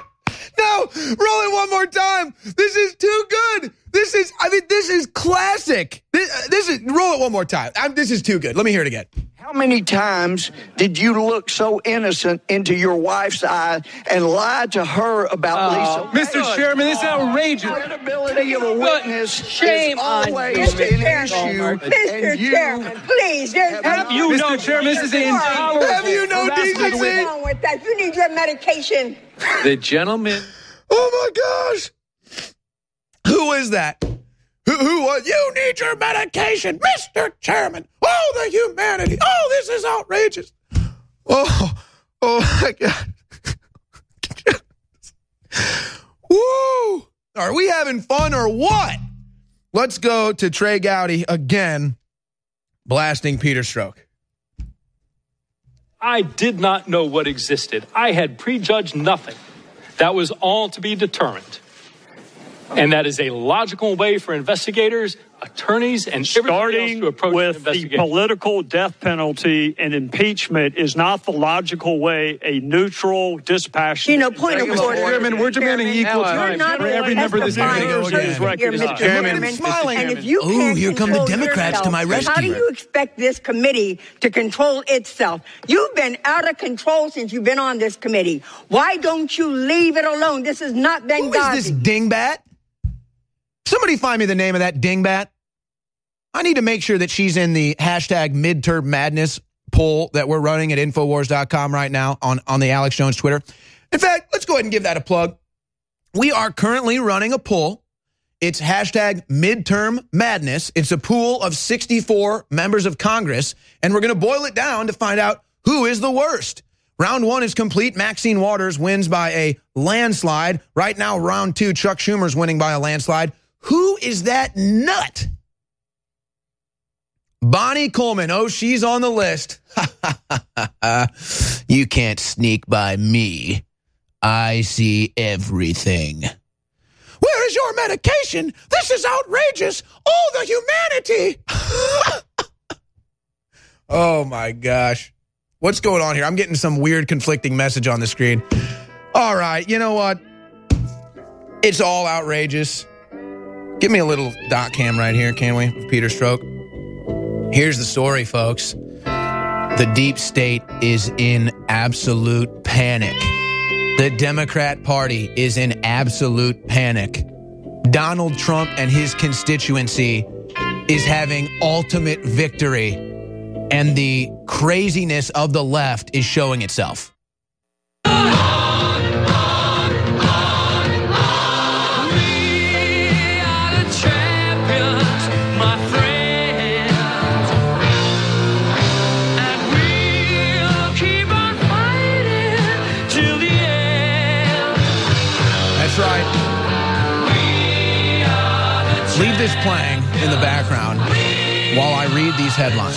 S2: No, roll it one more time. This is too good. This is classic. Roll it one more time. This is too good. Let me hear it again.
S8: How many times did you look so innocent into your wife's eye and lie to her about Lisa?
S21: Mr. Chairman, this is outrageous.
S8: Credibility of a witness
S21: shame
S8: is
S21: on
S8: always
S21: you,
S8: an issue.
S21: Mr. Chairman, please. Mr. Chairman, this is intolerable.
S2: Have you no decency?
S21: What's wrong with that? You need your medication.
S4: The gentleman...
S2: Oh, my gosh. Who is that? You need your medication, Mr. Chairman. Oh, the humanity. Oh, this is outrageous. Oh my God. Woo. Are we having fun or what? let's go to Trey Gowdy again, blasting Peter Strzok.
S7: I did not know what existed. I had prejudged nothing. That was all to be determined. And that is a logical way for investigators, attorneys, and everybody else to approach
S5: with
S7: an
S5: the
S7: investigation.
S5: political death penalty and impeachment is not the logical way a neutral, dispassionate...
S21: Point of order.
S5: Chairman, we're demanding equal
S21: You're not
S5: for every member of the
S21: Mr. Chairman,
S2: smiling.
S21: and if you can't
S2: here come the
S21: control
S2: Democrats
S21: yourself,
S2: to my rescue.
S21: how do you expect this committee to control itself? You've been out of control since you've been on this committee. Why don't you leave it alone? This is not Benghazi.
S2: Who is this dingbat? Somebody find me the name of that dingbat. I need to make sure that she's in the hashtag midterm madness poll that we're running at Infowars.com right now on the Alex Jones Twitter. In fact, let's go ahead and give that a plug. We are currently running a poll. It's hashtag midterm madness. It's a pool of 64 members of Congress, and we're going to boil it down to find out who is the worst. Round 1 is complete. Maxine Waters wins by a landslide. Right now, round 2, Chuck Schumer's winning by a landslide. Who is that nut? Bonnie Coleman. Oh, she's on the list. You can't sneak by me. I see everything. Where is your medication? This is outrageous. Oh, the humanity. Oh, my gosh. What's going on here? I'm getting some weird conflicting message on the screen. All right, you know what? It's all outrageous. Give me a little dot cam right here, can we, with Peter Strzok? Here's the story, folks. The deep state is in absolute panic. The Democrat Party is in absolute panic. Donald Trump and his constituency is having ultimate victory, and the craziness of the left is showing itself. Leave this playing in the background while I read these headlines.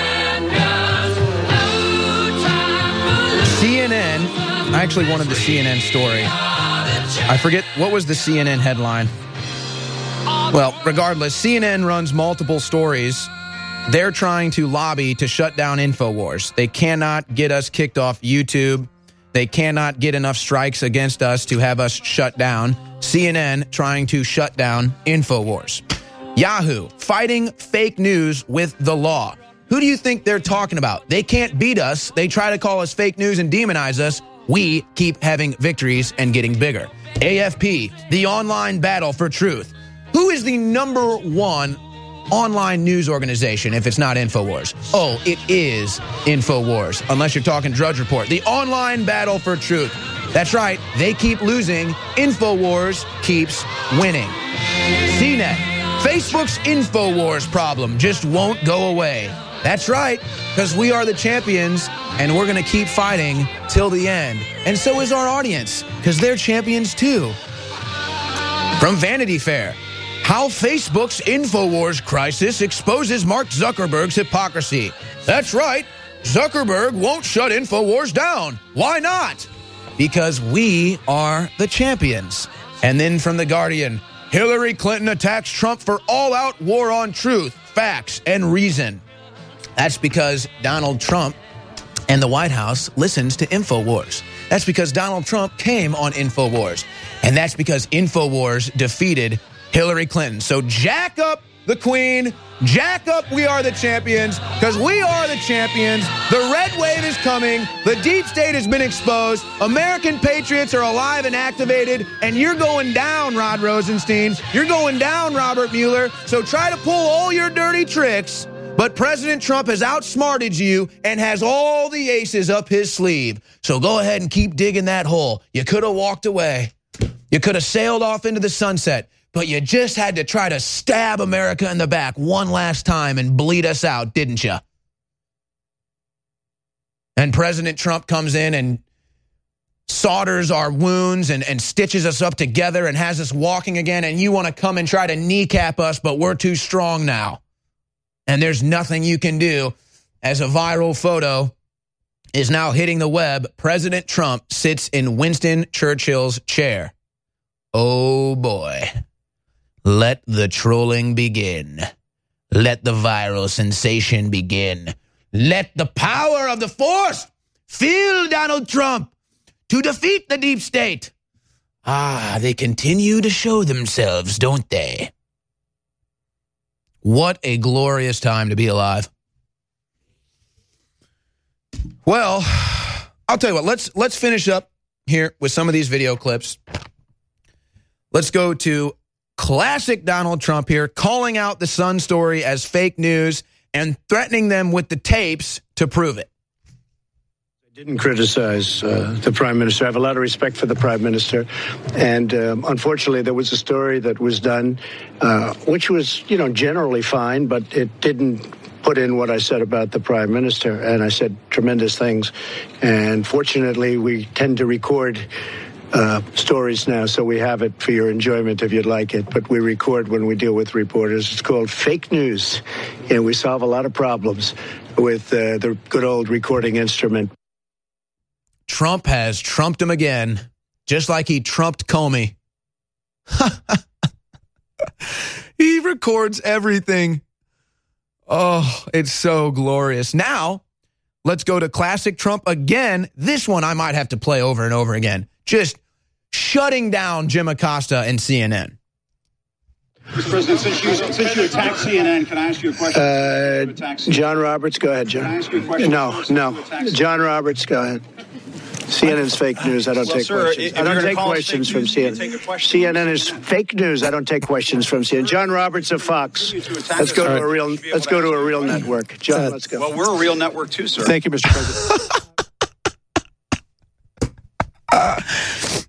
S2: CNN, I actually wanted the CNN story. I forget, what was the CNN headline? Well, regardless, CNN runs multiple stories. They're trying to lobby to shut down InfoWars. They cannot get us kicked off YouTube. They cannot get enough strikes against us to have us shut down. CNN trying to shut down InfoWars. Yahoo, fighting fake news with the law. Who do you think they're talking about? They can't beat us. They try to call us fake news and demonize us. We keep having victories and getting bigger. AFP, the online battle for truth. Who is the number one online news organization if it's not InfoWars? Oh, it is InfoWars, unless you're talking Drudge Report. The online battle for truth. That's right, they keep losing. InfoWars keeps winning. CNET, Facebook's InfoWars problem just won't go away. That's right, because we are the champions, and we're going to keep fighting till the end. And so is our audience, because they're champions too. From Vanity Fair, how Facebook's InfoWars crisis exposes Mark Zuckerberg's hypocrisy. That's right, Zuckerberg won't shut InfoWars down. Why not? Because we are the champions. And then from The Guardian, Hillary Clinton attacks Trump for all-out war on truth, facts, and reason. That's because Donald Trump and the White House listens to InfoWars. That's because Donald Trump came on InfoWars. And that's because InfoWars defeated Hillary Clinton. So jack up the Queen, jack up We Are the Champions, because we are the champions. The red wave is coming. The deep state has been exposed. American patriots are alive and activated, and you're going down, Rod Rosenstein. You're going down, Robert Mueller. So try to pull all your dirty tricks, but President Trump has outsmarted you and has all the aces up his sleeve. So go ahead and keep digging that hole. You could have walked away. You could have sailed off into the sunset. But you just had to try to stab America in the back one last time and bleed us out, didn't you? And President Trump comes in and solders our wounds and stitches us up together and has us walking again, and you want to come and try to kneecap us, but we're too strong now. And there's nothing you can do. As a viral photo is now hitting the web, President Trump sits in Winston Churchill's chair. Oh boy. Let the trolling begin. Let the viral sensation begin. Let the power of the force fill Donald Trump to defeat the deep state. Ah, they continue to show themselves, don't they? What a glorious time to be alive. Well, I'll tell you what, let's finish up here with some of these video clips. Let's go to classic Donald Trump here, calling out the Sun story as fake news and threatening them with the tapes to prove it.
S9: Didn't criticize the Prime Minister. I have a lot of respect for the Prime Minister. And unfortunately, there was a story that was done, which was, generally fine, but it didn't put in what I said about the Prime Minister. And I said tremendous things. And fortunately, we tend to record stories now, so we have it for your enjoyment if you'd like it. But we record when we deal with reporters. It's called fake news. And we solve a lot of problems with the good old recording instrument.
S2: Trump has trumped him again, just like he trumped Comey. He records everything. Oh, it's so glorious. Now, let's go to classic Trump again. This one I might have to play over and over again. Just shutting down Jim Acosta and CNN.
S11: Mr. President, since you attacked CNN, can I ask you a question?
S9: John Roberts, go ahead, John.
S11: Can I ask you a question?
S9: No. John Roberts, go ahead. CNN's fake news. I don't take questions. I don't take questions from CNN. CNN is fake news. I don't take questions from CNN. John Roberts of Fox. Let's go to a real network. John, let's go.
S11: Well, we're a real network too, sir.
S9: Thank you, Mr.
S2: President.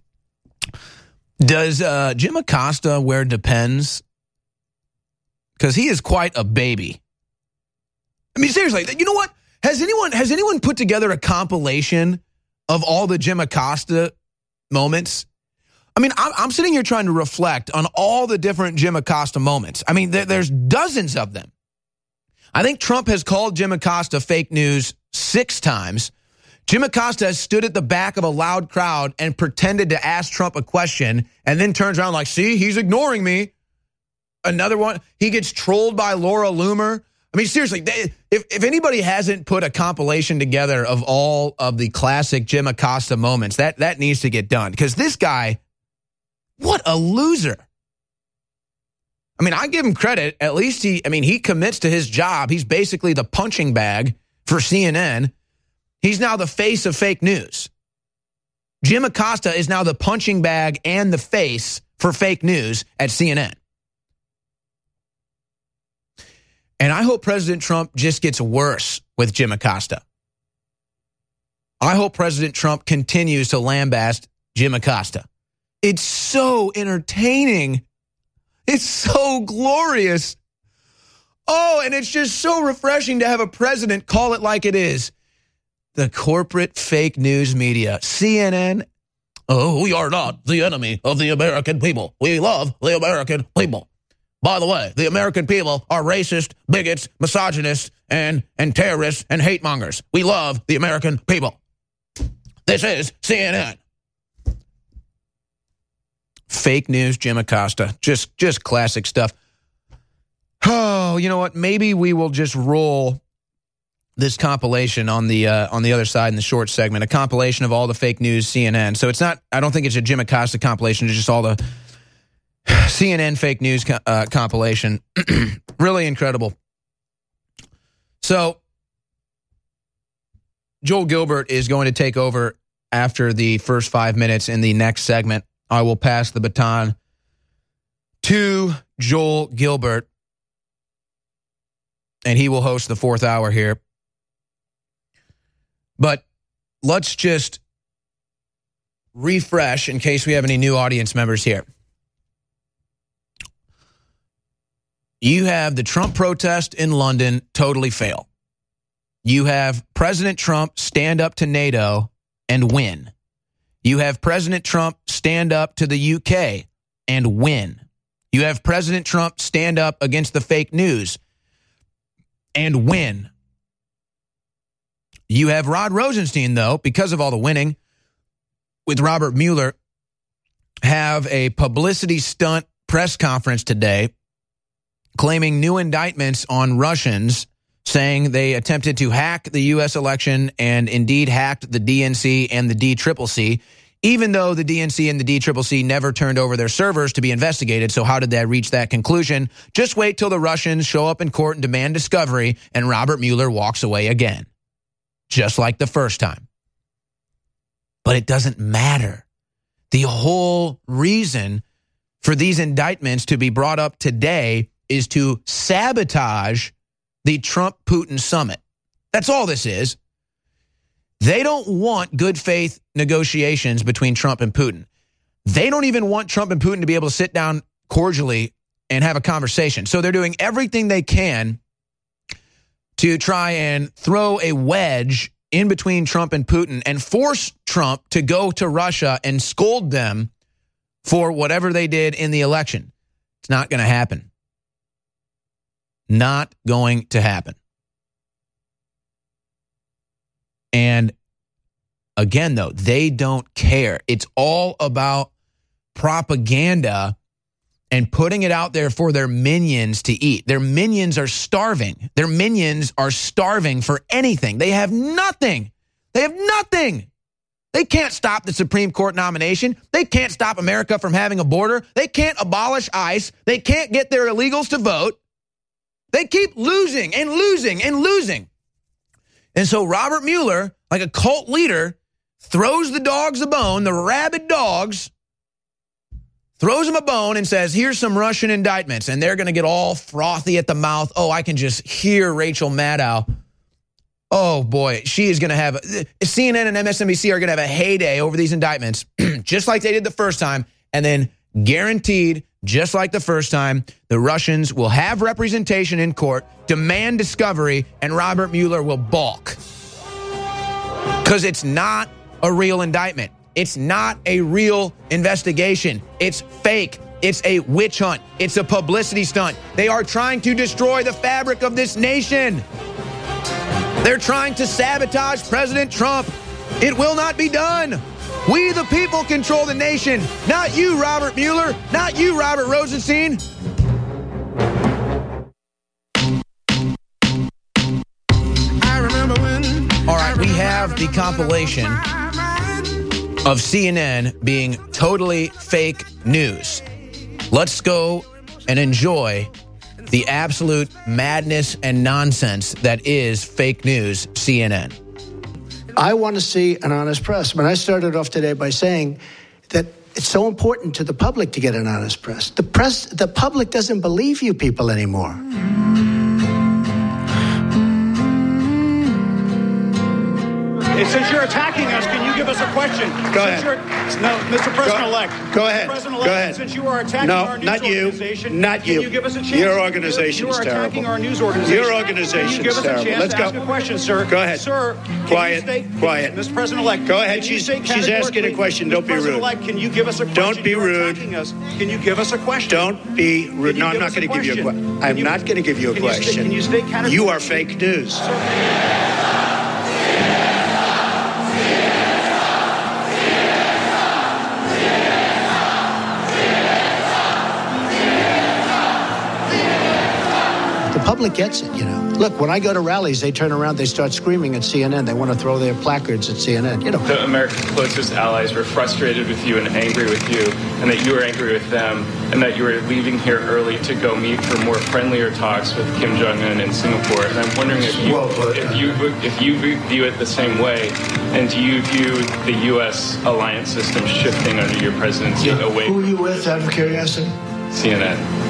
S2: Does Jim Acosta wear Depends? Because he is quite a baby. I mean, seriously, you know what? Has anyone put together a compilation of all the Jim Acosta moments? I mean, I'm sitting here trying to reflect on all the different Jim Acosta moments. I mean, there's dozens of them. I think Trump has called Jim Acosta fake news 6 times. Jim Acosta has stood at the back of a loud crowd and pretended to ask Trump a question and then turns around like, see, he's ignoring me. Another one, he gets trolled by Laura Loomer. I mean, seriously, if anybody hasn't put a compilation together of all of the classic Jim Acosta moments, that needs to get done. Because this guy, what a loser. I mean, I give him credit. At least he commits to his job. He's basically the punching bag for CNN. He's now the face of fake news. Jim Acosta is now the punching bag and the face for fake news at CNN. And I hope President Trump just gets worse with Jim Acosta. I hope President Trump continues to lambaste Jim Acosta. It's so entertaining. It's so glorious. Oh, and it's just so refreshing to have a president call it like it is. The corporate fake news media, CNN. Oh, we are not the enemy of the American people. We love the American people. By the way, the American people are racist, bigots, misogynists, and terrorists and hate mongers. We love the American people. This is CNN. Fake news, Jim Acosta. Just classic stuff. Oh, you know what? Maybe we will just roll this compilation on the other side in the short segment, a compilation of all the fake news CNN. So it's not, I don't think it's a Jim Acosta compilation, it's just all the CNN fake news compilation. Really incredible. So Joel Gilbert is going to take over after the first 5 minutes in the next segment. I will pass the baton to Joel Gilbert, and he will host the 4th hour here. But let's just refresh in case we have any new audience members here. You have the Trump protest in London totally fail. You have President Trump stand up to NATO and win. You have President Trump stand up to the UK and win. You have President Trump stand up against the fake news and win. You have Rod Rosenstein, though, because of all the winning, with Robert Mueller, have a publicity stunt press conference today claiming new indictments on Russians, saying they attempted to hack the U.S. election and indeed hacked the DNC and the DCCC, even though the DNC and the DCCC never turned over their servers to be investigated. So how did that reach that conclusion? Just wait till the Russians show up in court and demand discovery, and Robert Mueller walks away again, just like the first time. But it doesn't matter. The whole reason for these indictments to be brought up today is to sabotage the Trump-Putin summit. That's all this is. They don't want good faith negotiations between Trump and Putin. They don't even want Trump and Putin to be able to sit down cordially and have a conversation. So they're doing everything they can to try and throw a wedge in between Trump and Putin and force Trump to go to Russia and scold them for whatever they did in the election. It's not going to happen. Not going to happen. And again, though, they don't care. It's all about propaganda and putting it out there for their minions to eat. Their minions are starving. Their minions are starving for anything. They have nothing. They have nothing. They can't stop the Supreme Court nomination. They can't stop America from having a border. They can't abolish ICE. They can't get their illegals to vote. They keep losing and losing and losing. And so Robert Mueller, like a cult leader, throws the dogs a bone, the rabid dogs, throws them a bone and says, here's some Russian indictments. And they're going to get all frothy at the mouth. Oh, I can just hear Rachel Maddow. Oh, boy, she is going to have, CNN and MSNBC are going to have a heyday over these indictments, just like they did the first time. And then guaranteed, just like the first time, the Russians will have representation in court, demand discovery, and Robert Mueller will balk. Because it's not a real indictment. It's not a real investigation. It's fake. It's a witch hunt. It's a publicity stunt. They are trying to destroy the fabric of this nation. They're trying to sabotage President Trump. It will not be done. We, the people, control the nation. Not you, Robert Mueller. Not you, Robert Rosenstein. All right, we have the compilation of CNN being totally fake news. Let's go and enjoy the absolute madness and nonsense that is fake news CNN.
S9: I want to see an honest press. When I started off today by saying that it's so important to the public to get an honest press. The public doesn't believe you people anymore.
S11: Since you're attacking us, can you give us a question?
S9: Go ahead.
S11: No, Mr. President-elect.
S9: Go ahead.
S11: President-elect,
S9: Go ahead.
S11: Since you are attacking our news organization,
S9: not you.
S11: Can you give us a chance?
S9: Your organization is terrible.
S11: You are attacking our news organization.
S9: Your organization is terrible.
S11: Can you give us a chance to ask a question, sir?
S9: Go ahead.
S11: Sir,
S9: quiet. Mr.
S11: President-elect.
S9: Go ahead. She's asking a question. Don't be rude.
S11: President-elect, can you give us a question?
S9: Don't be rude.
S11: Can you give us a question?
S9: Don't be rude. No, I'm not going to give you a question. I'm not going to give you a question.
S11: Can you stay categorical?
S9: You are fake news. The public gets it, you know. Look, when I go to rallies, they turn around, they start screaming at CNN. They want to throw their placards at CNN, you know.
S10: The America's closest allies were frustrated with you and angry with you, and that you were angry with them, and that you were leaving here early to go meet for more friendlier talks with Kim Jong-un in Singapore. And I'm wondering if you view it the same way, and do you view the U.S. alliance system shifting under your presidency away?
S9: Who are you with, out of curiosity?
S10: CNN.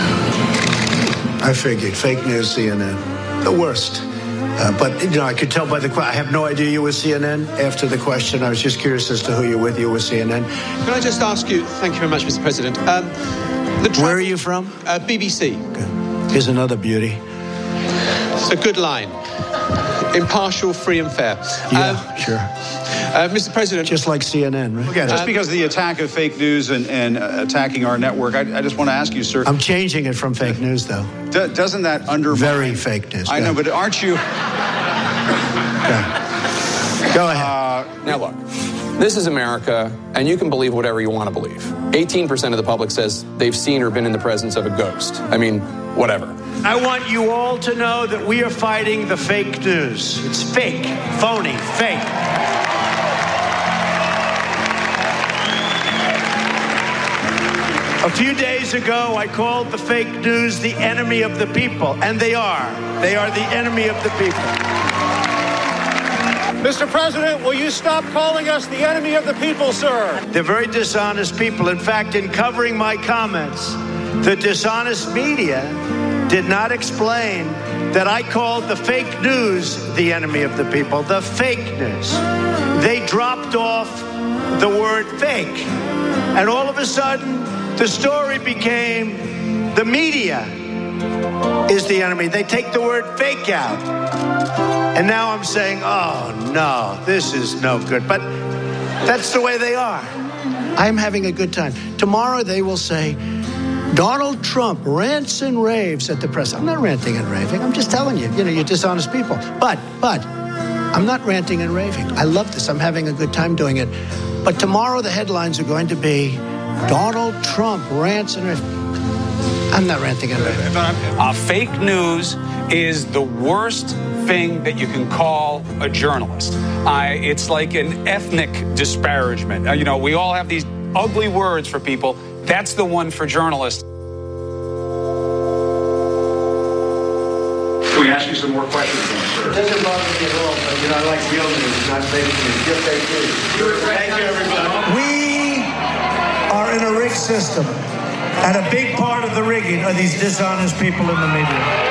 S9: I figured. Fake news, CNN. The worst. But, you know, I could tell by the question. I have no idea you were CNN after the question. I was just curious as to who you're with. You were CNN.
S12: Can I just ask you, thank you very much, Mr. President.
S9: Where are you from?
S12: BBC.
S9: Okay. Here's another beauty.
S12: It's a good line. Impartial, free and fair.
S9: Yeah, sure.
S12: Mr. President.
S9: Just like CNN, right?
S11: Again, just because of the attack of fake news and attacking our network, I just want to ask you, sir.
S9: I'm changing it from fake news, though.
S11: Doesn't that undermine...
S9: Very fake news.
S11: I know, but aren't you...
S9: Go ahead.
S14: Now, look. This is America, and you can believe whatever you want to believe. 18% of the public says they've seen or been in the presence of a ghost. I mean, whatever.
S9: I want you all to know that we are fighting the fake news. It's fake, phony, fake. A few days ago, I called the fake news the enemy of the people, and they are. They are the enemy of the people.
S11: Mr. President, will you stop calling us the enemy of the people, sir?
S9: They're very dishonest people. In fact, in covering my comments, the dishonest media did not explain that I called the fake news the enemy of the people, the fake news. They dropped off the word fake. And all of a sudden, the story became the media is the enemy. They take the word fake out. And now I'm saying, oh, no, this is no good. But that's the way they are. I'm having a good time. Tomorrow they will say, Donald Trump rants and raves at the press. I'm not ranting and raving. I'm just telling you, you're dishonest people. But I'm not ranting and raving. I love this. I'm having a good time doing it. But tomorrow the headlines are going to be, Donald Trump rants and raves. I'm not ranting and raving.
S15: Fake news is the worst thing that you can call a journalist. It's like an ethnic disparagement. We all have these ugly words for people. That's the one for journalists.
S11: Can we ask you some more questions, sir?
S9: It doesn't bother me at all, but I like real news, not fake news. Just fake news.
S11: Thank you, everybody.
S9: We are in a rigged system, and a big part of the rigging are these dishonest people in the media.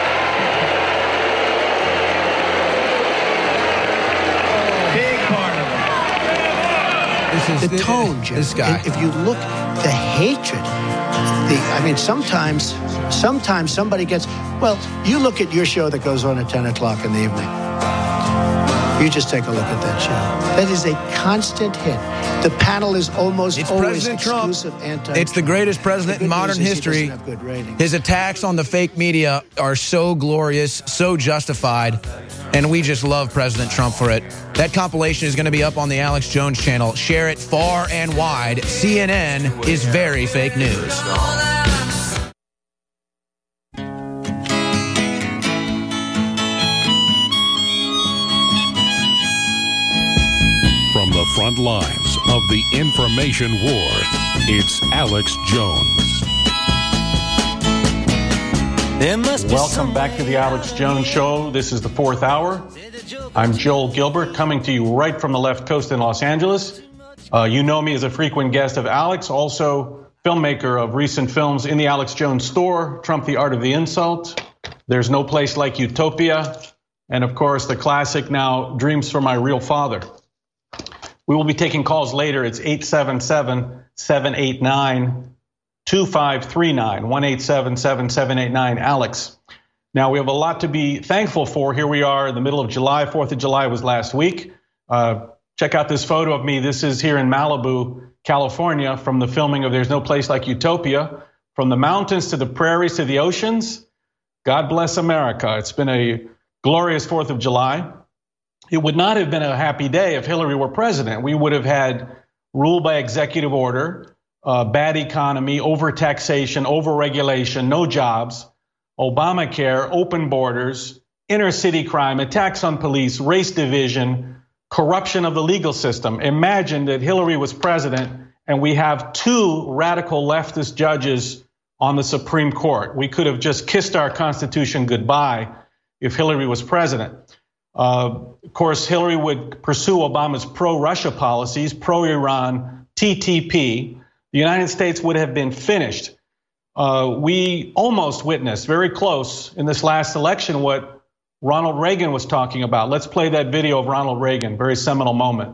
S9: The tone, Jim.
S2: This guy.
S9: If you look, the hatred. Sometimes somebody gets. Well, you look at your show that goes on at 10 o'clock in the evening. You just take a look at that show. That is a constant hit. The panel is always
S2: President Trump. It's the greatest president in modern history. His attacks on the fake media are so glorious, so justified, and we just love President Trump for it. That compilation is going to be up on the Alex Jones channel. Share it far and wide. CNN is very fake news.
S1: From the front lines of the information war, it's Alex Jones.
S16: Welcome back to the Alex Jones Show. This is the fourth hour. I'm Joel Gilbert, coming to you right from the left coast in Los Angeles. You know me as a frequent guest of Alex, also filmmaker of recent films In the Alex Jones Store, Trump, the Art of the Insult, There's No Place Like Utopia, and of course the classic now, Dreams for My Real Father. We will be taking calls later. It's 877-789-2539, 1-877-789-ALEX. Now, we have a lot to be thankful for. Here we are in the middle of July. 4th of July was last week. Check out this photo of me. This is here in Malibu, California, from the filming of There's No Place Like Utopia. From the mountains to the prairies to the oceans, God bless America. It's been a glorious 4th of July. It would not have been a happy day if Hillary were president. We would have had rule by executive order, bad economy, overtaxation, overregulation, no jobs, Obamacare, open borders, inner city crime, attacks on police, race division, corruption of the legal system. Imagine that Hillary was president and we have two radical leftist judges on the Supreme Court. We could have just kissed our Constitution goodbye if Hillary was president. Of course, Hillary would pursue Obama's pro-Russia policies, pro-Iran, TTP. The United States would have been finished. We almost witnessed, very close in this last election, what Ronald Reagan was talking about. Let's play that video of Ronald Reagan, very seminal moment.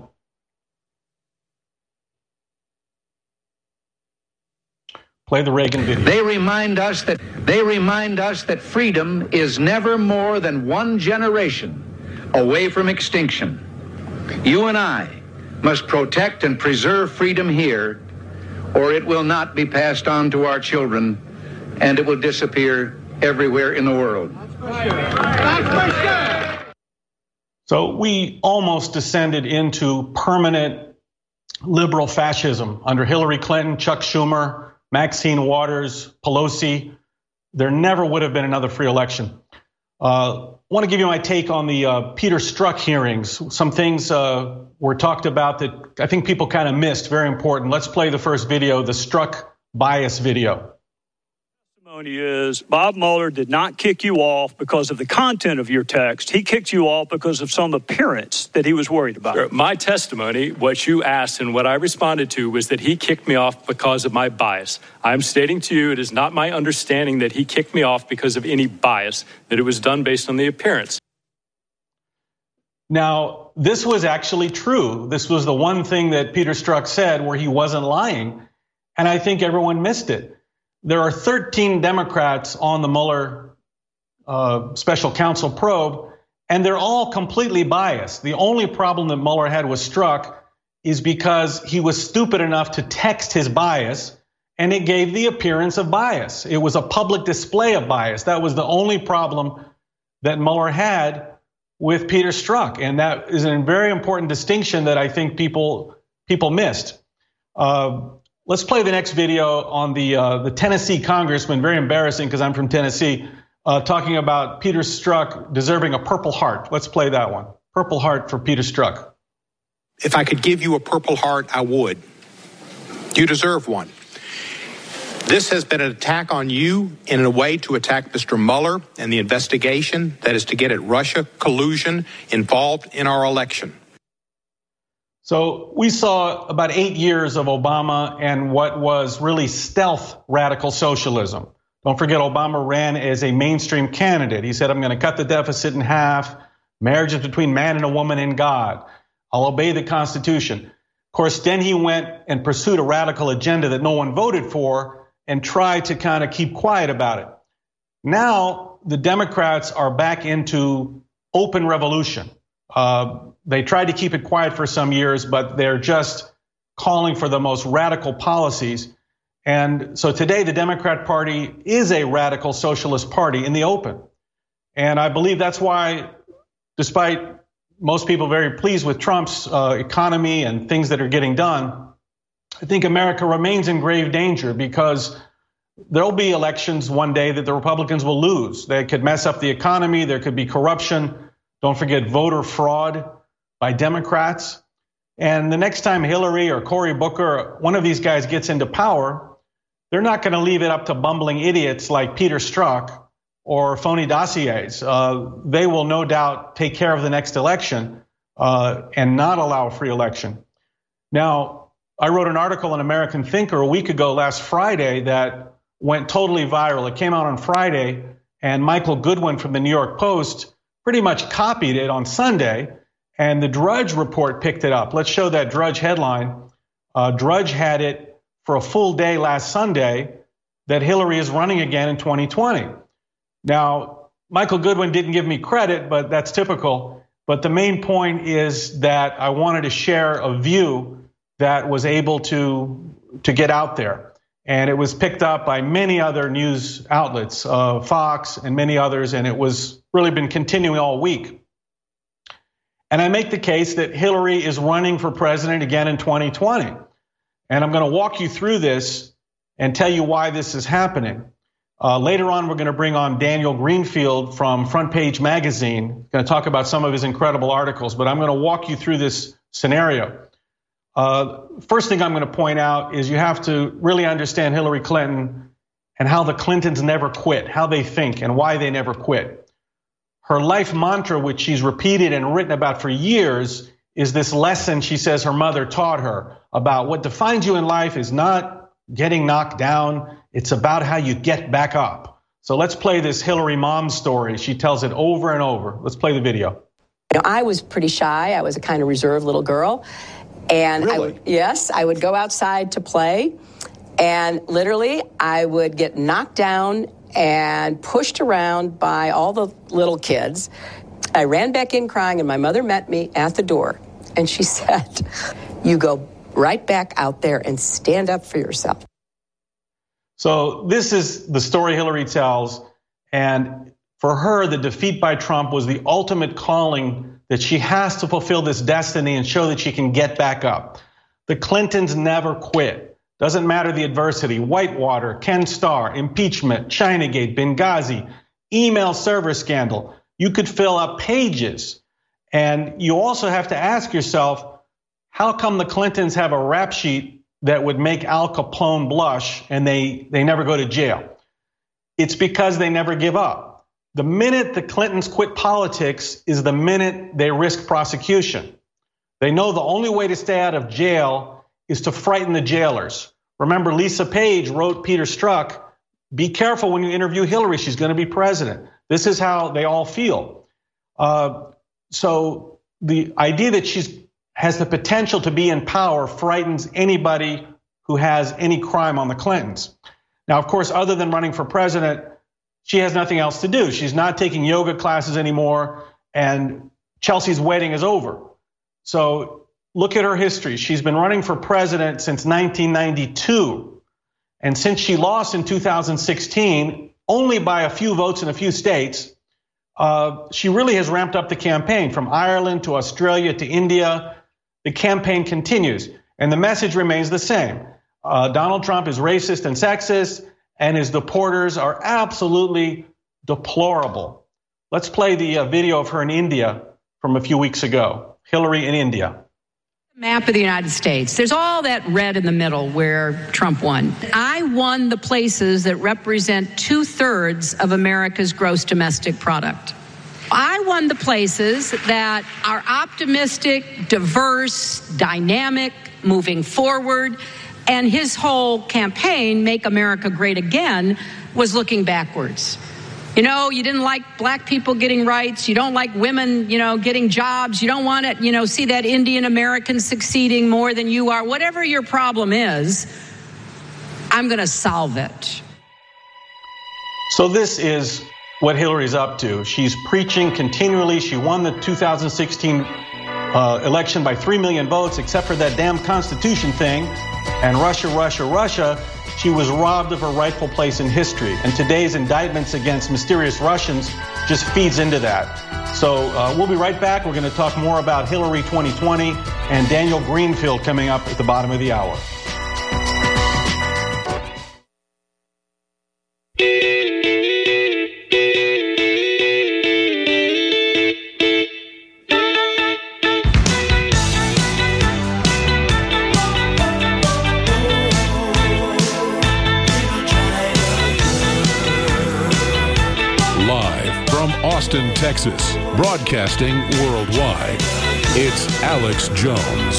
S16: Play the Reagan video.
S24: They remind us that freedom is never more than one generation away from extinction. You and I must protect and preserve freedom here, or it will not be passed on to our children, and it will disappear everywhere in the world.
S16: So we almost descended into permanent liberal fascism under Hillary Clinton, Chuck Schumer, Maxine Waters, Pelosi. There never would have been another free election. I want to give you my take on the Peter Strzok hearings. Some things were talked about that I think people kind of missed, very important. Let's play the first video, the Strzok bias video.
S5: Testimony is Bob Mueller did not kick you off because of the content of your text. He kicked you off because of some appearance that he was worried about.
S7: Sure. My testimony, what you asked and what I responded to, was that he kicked me off because of my bias. I'm stating to you it is not my understanding that he kicked me off because of any bias, that it was done based on the appearance.
S16: Now, this was actually true. This was the one thing that Peter Strzok said where he wasn't lying, and I think everyone missed it. There are 13 Democrats on the Mueller special counsel probe, and they're all completely biased. The only problem that Mueller had with Strzok is because he was stupid enough to text his bias, and it gave the appearance of bias. It was a public display of bias. That was the only problem that Mueller had with Peter Strzok, and that is a very important distinction that I think people missed. Let's play the next video on the Tennessee congressman, very embarrassing because I'm from Tennessee, talking about Peter Strzok deserving a Purple Heart. Let's play that one. Purple Heart for Peter Strzok.
S3: If I could give you a Purple Heart, I would. You deserve one. This has been an attack on you in a way to attack Mr. Mueller and the investigation that is to get at Russia collusion involved in our election.
S16: So we saw about 8 years of Obama and what was really stealth radical socialism. Don't forget, Obama ran as a mainstream candidate. He said, I'm going to cut the deficit in half. Marriage is between man and a woman and God. I'll obey the Constitution. Of course, then he went and pursued a radical agenda that no one voted for and tried to kind of keep quiet about it. Now, the Democrats are back into open revolution. They tried to keep it quiet for some years, but they're just calling for the most radical policies. And so today, the Democrat Party is a radical socialist party in the open. And I believe that's why, despite most people very pleased with Trump's economy and things that are getting done, I think America remains in grave danger because there'll be elections one day that the Republicans will lose. They could mess up the economy. There could be corruption. Don't forget voter fraud by Democrats. And the next time Hillary or Cory Booker, one of these guys gets into power, they're not going to leave it up to bumbling idiots like Peter Strzok or phony dossiers. They will no doubt take care of the next election and not allow a free election. Now, I wrote an article in American Thinker a week ago last Friday that went totally viral. It came out on Friday, and Michael Goodwin from the New York Post pretty much copied it on Sunday, and the Drudge report picked it up. Let's show that Drudge headline. Drudge had it for a full day last Sunday that Hillary is running again in 2020. Now, Michael Goodwin didn't give me credit, but that's typical. But the main point is that I wanted to share a view that was able to get out there. And it was picked up by many other news outlets, Fox and many others, and it was really been continuing all week. And I make the case that Hillary is running for president again in 2020. And I'm going to walk you through this and tell you why this is happening. Later on, we're going to bring on Daniel Greenfield from Front Page Magazine. He's going to talk about some of his incredible articles, but I'm going to walk you through this scenario. First thing I'm going to point out is you have to really understand Hillary Clinton and how the Clintons never quit, how they think and why they never quit. Her life mantra, which she's repeated and written about for years, is this lesson she says her mother taught her about what defines you in life is not getting knocked down. It's about how you get back up. So let's play this Hillary mom story. She tells it over and over. Let's play the video.
S17: You know, I was pretty shy. I was a kind of reserved little girl. And
S3: really?
S17: I would go outside to play. And literally, I would get knocked down and pushed around by all the little kids. I ran back in crying, and my mother met me at the door. And she said, you go right back out there and stand up for yourself.
S16: So this is the story Hillary tells, and for her, the defeat by Trump was the ultimate calling that she has to fulfill this destiny and show that she can get back up. The Clintons never quit. Doesn't matter the adversity. Whitewater, Ken Starr, impeachment, Chinagate, Benghazi, email server scandal. You could fill up pages. And you also have to ask yourself, how come the Clintons have a rap sheet that would make Al Capone blush and they never go to jail? It's because they never give up. The minute the Clintons quit politics is the minute they risk prosecution. They know the only way to stay out of jail is to frighten the jailers. Remember, Lisa Page wrote Peter Strzok, be careful when you interview Hillary, she's going to be president. This is how they all feel. So the idea that she has the potential to be in power frightens anybody who has any crime on the Clintons. Now, of course, other than running for president, she has nothing else to do. She's not taking yoga classes anymore, and Chelsea's wedding is over. So look at her history. She's been running for president since 1992. And since she lost in 2016, only by a few votes in a few states, she really has ramped up the campaign from Ireland to Australia to India. The campaign continues, and the message remains the same. Donald Trump is racist and sexist, and his deporters are absolutely deplorable. Let's play the video of her in India from a few weeks ago. Hillary in India.
S18: Map of the United States. There's all that red in the middle where Trump won. I won the places that represent 2/3 of America's gross domestic product. I won the places that are optimistic, diverse, dynamic, moving forward. And his whole campaign, Make America Great Again, was looking backwards. You know, you didn't like black people getting rights. You don't like women, getting jobs. You don't want to, see that Indian American succeeding more than you are. Whatever your problem is, I'm going to solve it.
S16: So this is what Hillary's up to. She's preaching continually. She won the 2016 election by 3 million votes, except for that damn Constitution thing. And Russia, Russia, Russia, she was robbed of her rightful place in history. And today's indictments against mysterious Russians just feeds into that. So we'll be right back. We're going to talk more about Hillary 2020 and Daniel Greenfield coming up at the bottom of the hour.
S1: Austin, Texas, broadcasting worldwide. It's Alex Jones.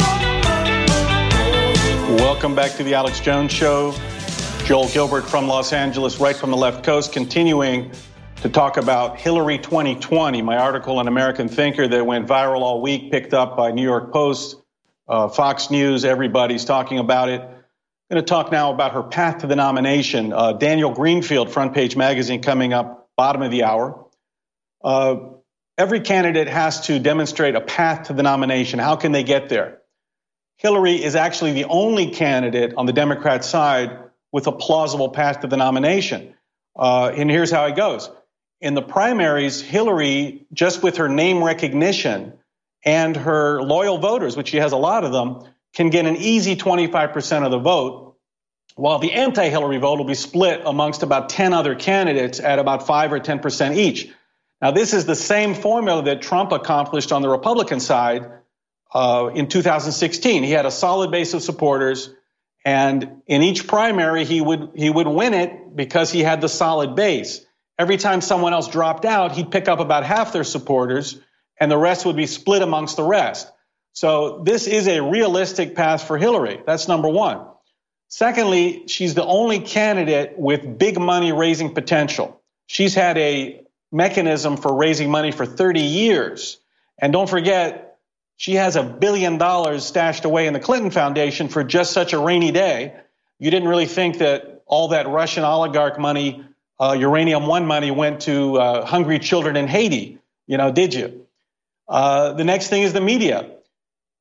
S16: Welcome back to the Alex Jones Show. Joel Gilbert from Los Angeles, right from the left coast, continuing to talk about Hillary 2020, my article in American Thinker that went viral all week, picked up by New York Post, Fox News, everybody's talking about it. I'm going to talk now about her path to the nomination. Daniel Greenfield, Front Page Magazine, coming up bottom of the hour. Every candidate has to demonstrate a path to the nomination. How can they get there? Hillary is actually the only candidate on the Democrat side with a plausible path to the nomination. And here's how it goes. In the primaries, Hillary, just with her name recognition and her loyal voters, which she has a lot of them, can get an easy 25% of the vote, while the anti-Hillary vote will be split amongst about 10 other candidates at about 5 or 10% each. Now, this is the same formula that Trump accomplished on the Republican side in 2016. He had a solid base of supporters, and in each primary, he would win it because he had the solid base. Every time someone else dropped out, he'd pick up about half their supporters, and the rest would be split amongst the rest. So this is a realistic path for Hillary. That's number one. Secondly, she's the only candidate with big money raising potential. She's had a mechanism for raising money for 30 years. And don't forget, she has $1 billion stashed away in the Clinton Foundation for just such a rainy day. You didn't really think that all that Russian oligarch money, Uranium One money, went to hungry children in Haiti, did you? The next thing is the media.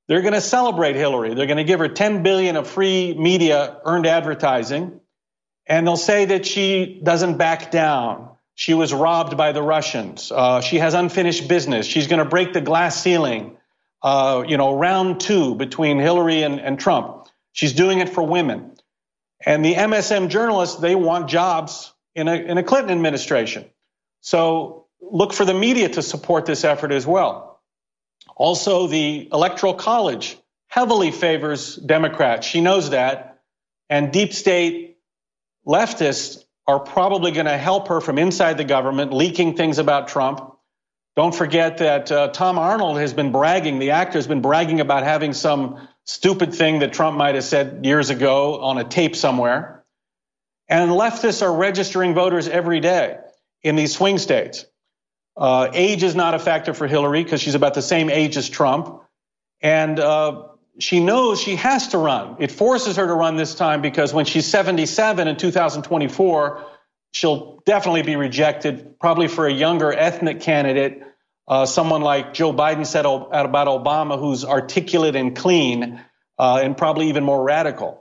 S16: they're going to celebrate Hillary. They're going to give her $10 billion of free media earned advertising, and they'll say that she doesn't back down. She was robbed by the Russians. She has unfinished business. She's going to break the glass ceiling. Round two between Hillary and Trump. She's doing it for women. And the MSM journalists, they want jobs in a Clinton administration. So look for the media to support this effort as well. Also, the Electoral College heavily favors Democrats. She knows that. And deep state leftists are probably going to help her from inside the government, leaking things about Trump. Don't forget that Tom Arnold has been bragging, the actor has been bragging about having some stupid thing that Trump might have said years ago on a tape somewhere. And leftists are registering voters every day in these swing states. Age is not a factor for Hillary because she's about the same age as Trump. And she knows she has to run. It forces her to run this time because when she's 77 in 2024, she'll definitely be rejected, probably for a younger ethnic candidate, someone like Joe Biden said about Obama, who's articulate and clean, and probably even more radical.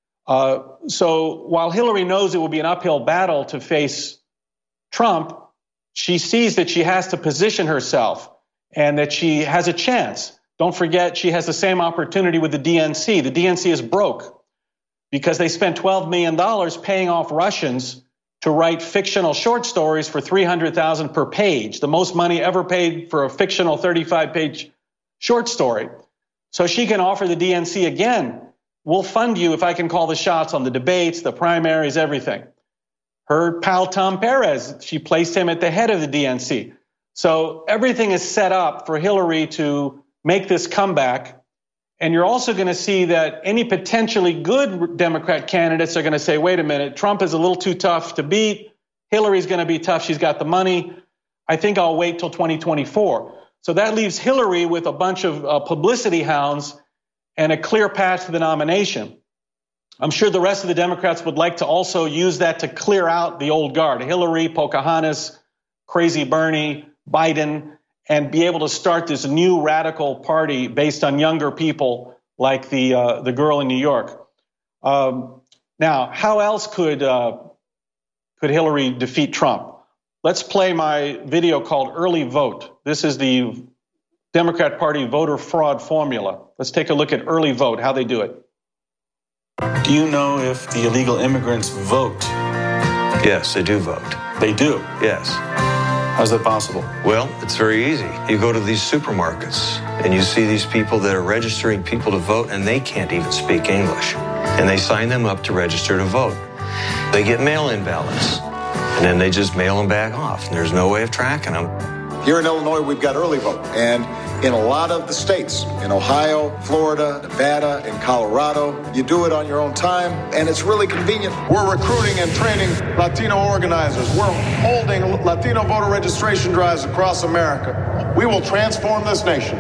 S16: So while Hillary knows it will be an uphill battle to face Trump, she sees that she has to position herself and that she has a chance. Don't forget, she has the same opportunity with the DNC. The DNC is broke because they spent $12 million paying off Russians to write fictional short stories for $300,000 per page, the most money ever paid for a fictional 35-page short story. So she can offer the DNC again, we'll fund you if I can call the shots on the debates, the primaries, everything. Her pal Tom Perez, she placed him at the head of the DNC. So everything is set up for Hillary to make this comeback. And you're also going to see that any potentially good Democrat candidates are going to say, wait a minute, Trump is a little too tough to beat. Hillary's going to be tough. She's got the money. I think I'll wait till 2024. So that leaves Hillary with a bunch of publicity hounds and a clear path to the nomination. I'm sure the rest of the Democrats would like to also use that to clear out the old guard, Hillary, Pocahontas, Crazy Bernie, Biden, and be able to start this new radical party based on younger people like the girl in New York. Now, how else could Hillary defeat Trump? Let's play my video called Early Vote. This is the Democrat Party voter fraud formula. Let's take a look at early vote, how they do it.
S19: Do you know if the illegal immigrants vote?
S20: Yes, they do vote.
S19: They do?
S20: Yes.
S19: How's that possible?
S20: Well, it's very easy. You go to these supermarkets and you see these people that are registering people to vote and they can't even speak English. And they sign them up to register to vote. They get mail-in ballots and then they just mail them back off. And there's no way of tracking them.
S22: Here in Illinois, we've got early vote. And in a lot of the states, in Ohio, Florida, Nevada, and Colorado, you do it on your own time, and it's really convenient. We're recruiting and training Latino organizers. We're holding Latino voter registration drives across America. We will transform this nation.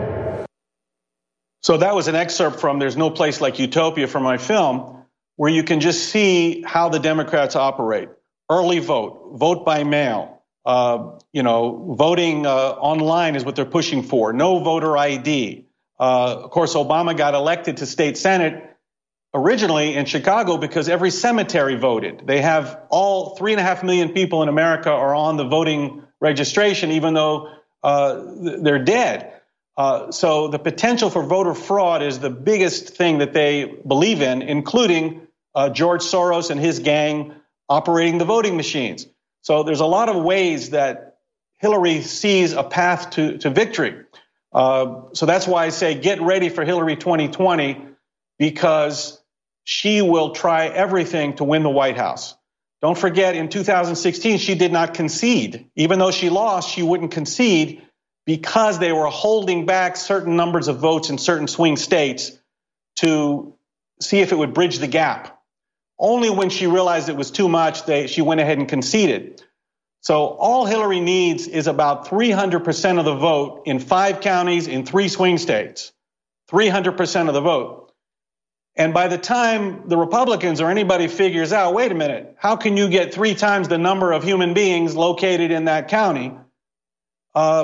S16: So that was an excerpt from There's No Place Like Utopia from my film, where you can just see how the Democrats operate. Early vote, vote by mail. Voting online is what they're pushing for. No voter ID. Of course, Obama got elected to state senate originally in Chicago because every cemetery voted. They have all 3.5 million people in America are on the voting registration, even though they're dead. So the potential for voter fraud is the biggest thing that they believe in, including George Soros and his gang operating the voting machines. So there's a lot of ways that Hillary sees a path to victory. So that's why I say get ready for Hillary 2020, because she will try everything to win the White House. Don't forget, in 2016, she did not concede. Even though she lost, she wouldn't concede because they were holding back certain numbers of votes in certain swing states to see if it would bridge the gap. Only when she realized it was too much, she went ahead and conceded. So all Hillary needs is about 300% of the vote in 5 counties in 3 swing states. 300% of the vote. And by the time the Republicans or anybody figures out, wait a minute, how can you get 3 times the number of human beings located in that county?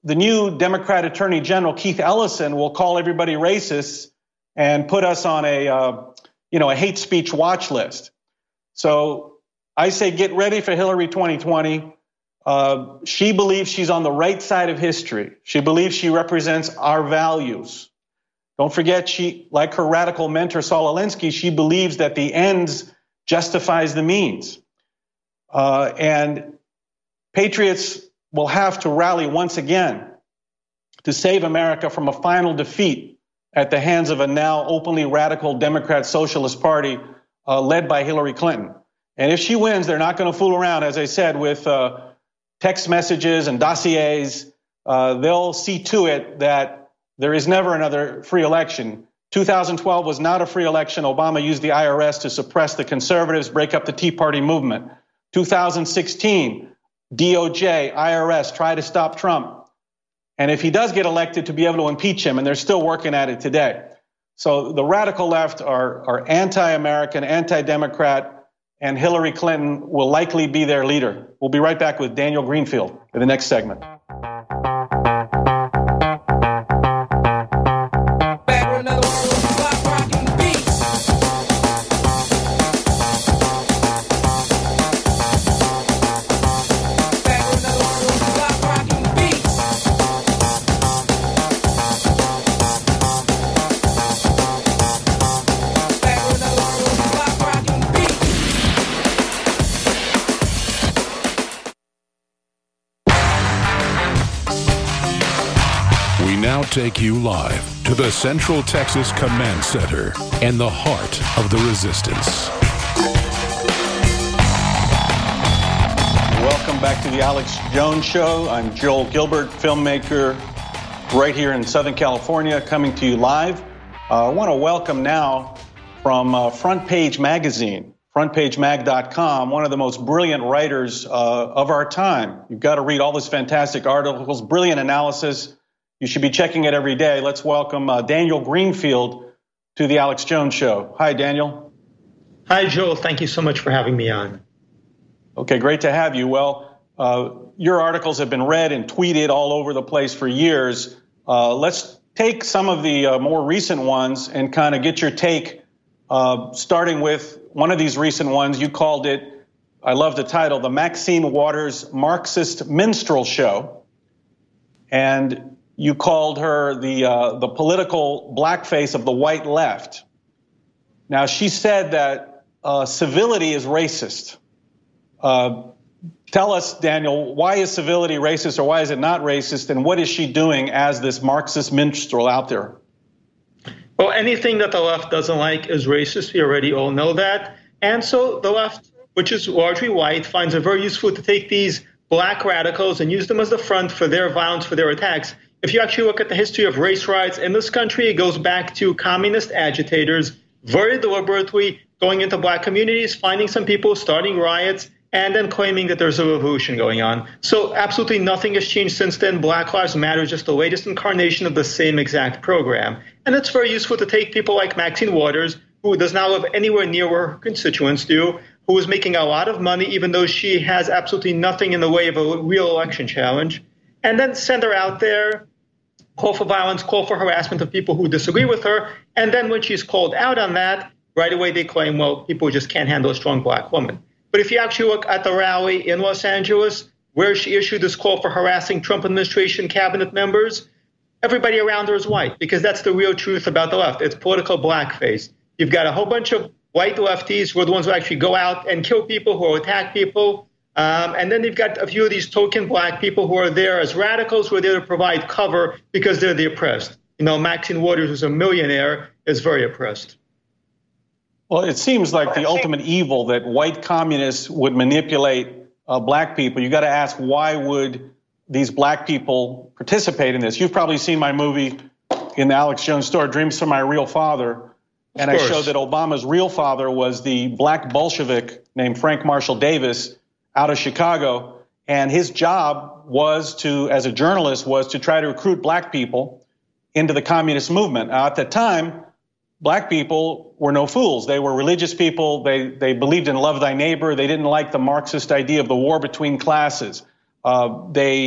S16: the new Democrat Attorney General, Keith Ellison, will call everybody racist and put us on a hate speech watch list. So I say get ready for Hillary 2020. She believes she's on the right side of history. She believes she represents our values. Don't forget, she, like her radical mentor, Saul Alinsky, she believes that the ends justifies the means. And patriots will have to rally once again to save America from a final defeat at the hands of a now openly radical Democrat Socialist Party led by Hillary Clinton. And if she wins, they're not going to fool around, as I said, with text messages and dossiers. They'll see to it that there is never another free election. 2012 was not a free election. Obama used the IRS to suppress the conservatives, break up the Tea Party movement. 2016, DOJ, IRS try to stop Trump. And if he does get elected, to be able to impeach him, and they're still working at it today. So the radical left are anti-American, anti-Democrat, and Hillary Clinton will likely be their leader. We'll be right back with Daniel Greenfield in the next segment.
S1: Take you live to the Central Texas Command Center and the heart of the resistance.
S16: Welcome back to the Alex Jones Show. I'm Joel Gilbert, filmmaker right here in Southern California, coming to you live. I want to welcome now from Front Page Magazine, frontpagemag.com, one of the most brilliant writers of our time. You've got to read all his fantastic articles, brilliant analysis. You should be checking it every day. Let's welcome Daniel Greenfield to the Alex Jones Show. Hi, Daniel.
S6: Hi, Joel. Thank you so much for having me on.
S16: Okay, great to have you. Well, your articles have been read and tweeted all over the place for years. Let's take some of the more recent ones and kind of get your take, starting with one of these recent ones. You called it, I love the title, the Maxine Waters Marxist Minstrel Show. And you called her the political blackface of the white left. Now, she said that civility is racist. Tell us, Daniel, why is civility racist or why is it not racist? And what is she doing as this Marxist minstrel out there?
S6: Well, anything that the left doesn't like is racist. We already all know that. And so the left, which is largely white, finds it very useful to take these black radicals and use them as the front for their violence, for their attacks. If you actually look at the history of race riots in this country, it goes back to communist agitators very deliberately going into black communities, finding some people, starting riots, and then claiming that there's a revolution going on. So absolutely nothing has changed since then. Black Lives Matter is just the latest incarnation of the same exact program. And it's very useful to take people like Maxine Waters, who does not live anywhere near where her constituents do, who is making a lot of money, even though she has absolutely nothing in the way of a real election challenge, and then send her out there, call for violence, call for harassment of people who disagree with her. And then when she's called out on that, right away they claim, well, people just can't handle a strong black woman. But if you actually look at the rally in Los Angeles, where she issued this call for harassing Trump administration cabinet members, everybody around her is white, because that's the real truth about the left. It's political blackface. You've got a whole bunch of white lefties who are the ones who actually go out and kill people, who attack people. And then you've got a few of these token black people who are there as radicals, who are there to provide cover because they're the oppressed. You know, Maxine Waters, who's a millionaire, is very oppressed.
S16: Well, it seems like the ultimate evil that white communists would manipulate black people. You got to ask, why would these black people participate in this? You've probably seen my movie in the Alex Jones store, Dreams from My Real Father. And I showed that Obama's real father was the black Bolshevik named Frank Marshall Davis out of Chicago. And his job was to, as a journalist, was to try to recruit black people into the communist movement. At the time, black people were no fools. They were religious people. They believed in love thy neighbor. They didn't like the Marxist idea of the war between classes. They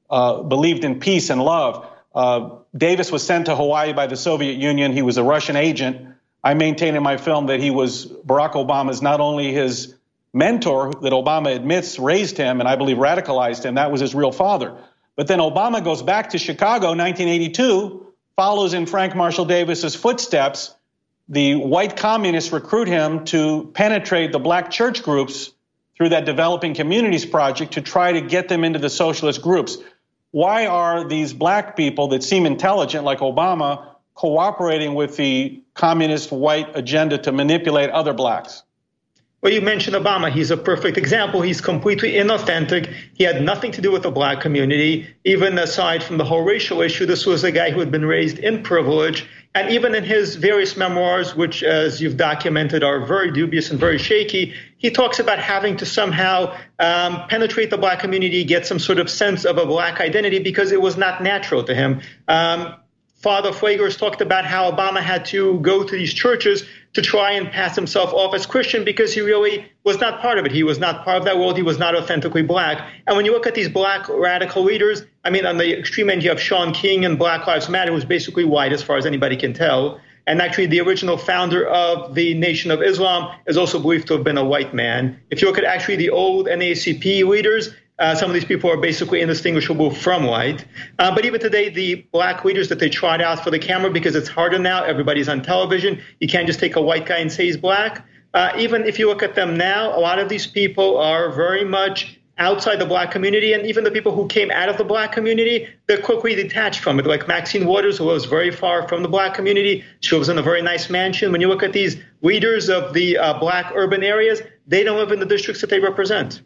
S16: believed in peace and love. Davis was sent to Hawaii by the Soviet Union. He was a Russian agent. I maintain in my film that he was Barack Obama's not only his mentor, that Obama admits raised him and I believe radicalized him. That was his real father. But then Obama goes back to Chicago, 1982, follows in Frank Marshall Davis's footsteps. The white communists recruit him to penetrate the black church groups through that Developing Communities Project to try to get them into the socialist groups. Why are these black people that seem intelligent, like Obama, cooperating with the communist white agenda to manipulate other blacks?
S6: Well, you mentioned Obama. He's a perfect example. He's completely inauthentic. He had nothing to do with the black community. Even aside from the whole racial issue, this was a guy who had been raised in privilege. And even in his various memoirs, which, as you've documented, are very dubious and very shaky, he talks about having to somehow penetrate the black community, get some sort of sense of a black identity, because it was not natural to him. Father Flagers talked about how Obama had to go to these churches to try and pass himself off as Christian because he really was not part of it. He was not part of that world. He was not authentically black. And when you look at these black radical leaders, I mean, on the extreme end, you have Shaun King and Black Lives Matter, who's basically white as far as anybody can tell. And actually, the original founder of the Nation of Islam is also believed to have been a white man. If you look at actually the old NAACP leaders, some of these people are basically indistinguishable from white. But even today, the black leaders that they trot out for the camera, because it's harder now, everybody's on television. You can't just take a white guy and say he's black. Even if you look at them now, a lot of these people are very much outside the black community. And even the people who came out of the black community, they're quickly detached from it. Like Maxine Waters, who lives very far from the black community. She lives in a very nice mansion. When you look at these leaders of the black urban areas, they don't live in the districts that they represent.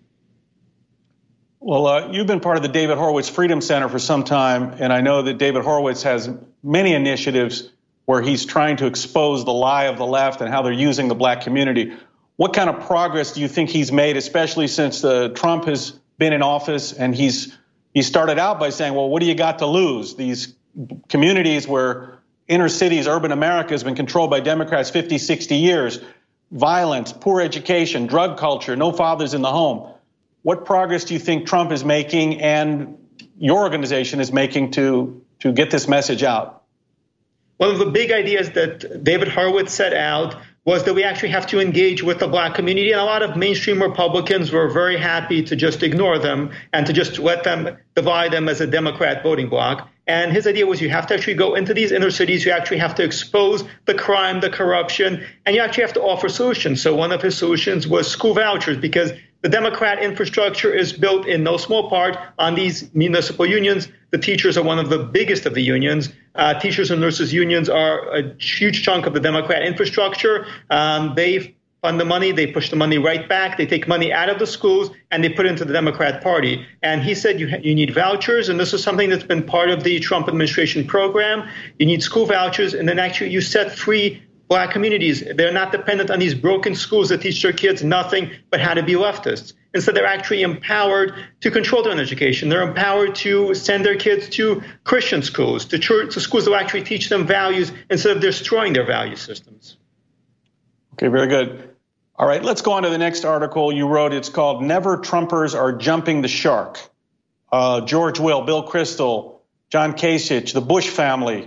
S16: Well, you've been part of the David Horowitz Freedom Center for some time, and I know that David Horowitz has many initiatives where he's trying to expose the lie of the left and how they're using the black community. What kind of progress do you think he's made, especially since Trump has been in office and he started out by saying, well, what do you got to lose? These communities where inner cities, urban America has been controlled by Democrats 50, 60 years, violence, poor education, drug culture, no fathers in the home. What progress do you think Trump is making and your organization is making to get this message out?
S6: One of the big ideas that David Horowitz set out was that we actually have to engage with the black community. And a lot of mainstream Republicans were very happy to just ignore them and to just let them divide them as a Democrat voting bloc. And his idea was you have to actually go into these inner cities. You actually have to expose the crime, the corruption, and you actually have to offer solutions. So one of his solutions was school vouchers, because the Democrat infrastructure is built in no small part on these municipal unions. The teachers are one of the biggest of the unions. Teachers and nurses unions are a huge chunk of the Democrat infrastructure. They fund the money. They push the money right back. They take money out of the schools and they put it into the Democrat Party. And he said you need vouchers. And this is something that's been part of the Trump administration program. You need school vouchers. And then actually you set free black communities. They're not dependent on these broken schools that teach their kids nothing but how to be leftists. Instead, they're actually empowered to control their own education. They're empowered to send their kids to Christian schools, to schools that will actually teach them values instead of destroying their value systems.
S16: Okay, very good. All right, let's go on to the next article you wrote. It's called Never Trumpers Are Jumping the Shark. George Will, Bill Kristol, John Kasich, the Bush family,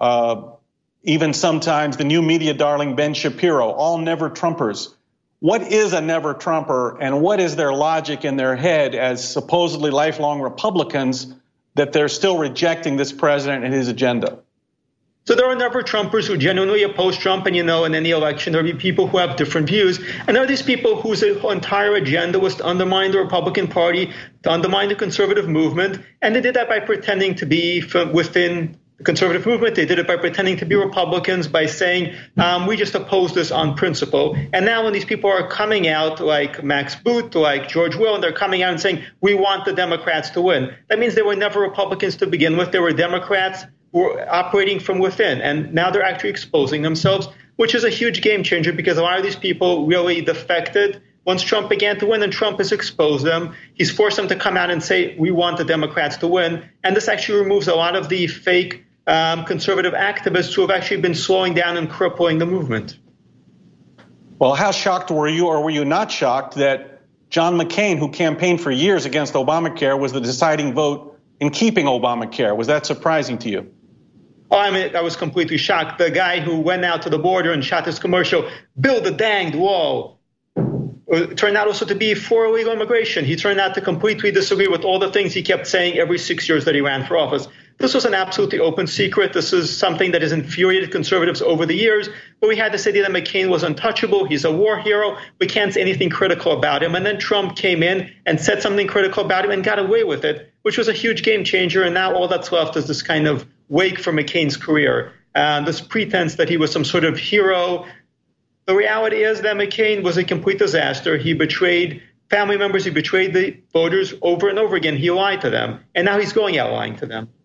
S16: even sometimes the new media darling Ben Shapiro, all never Trumpers. What is a never Trumper, and what is their logic in their head as supposedly lifelong Republicans that they're still rejecting this president and his agenda?
S6: So there are never Trumpers who genuinely oppose Trump, and in any election there will be people who have different views. And there are these people whose entire agenda was to undermine the Republican Party, to undermine the conservative movement, and they did that by pretending to be within the conservative movement. They did it by pretending to be Republicans, by saying, we just oppose this on principle. And now when these people are coming out, like Max Boot, like George Will, and they're coming out and saying, we want the Democrats to win, that means they were never Republicans to begin with. They were Democrats who were operating from within. And now they're actually exposing themselves, which is a huge game changer, because a lot of these people really defected once Trump began to win, and Trump has exposed them. He's forced them to come out and say, we want the Democrats to win. And this actually removes a lot of the fake conservative activists who have actually been slowing down and crippling the movement.
S16: Well, how shocked were you, or were you not shocked, that John McCain, who campaigned for years against Obamacare, was the deciding vote in keeping Obamacare. Was that surprising to you?
S6: Oh, I mean, I was completely shocked. The guy who went out to the border and shot this commercial, build a danged wall, turned out also to be for illegal immigration. He turned out to completely disagree with all the things he kept saying every 6 years that he ran for office. This was an absolutely open secret. This is something that has infuriated conservatives over the years. But we had this idea that McCain was untouchable. He's a war hero. We can't say anything critical about him. And then Trump came in and said something critical about him and got away with it, which was a huge game changer. And now all that's left is this kind of wake for McCain's career, this pretense that he was some sort of hero. The reality is that McCain was a complete disaster. He betrayed family members. He betrayed the voters over and over again. He lied to them. And now he's going out lying to them.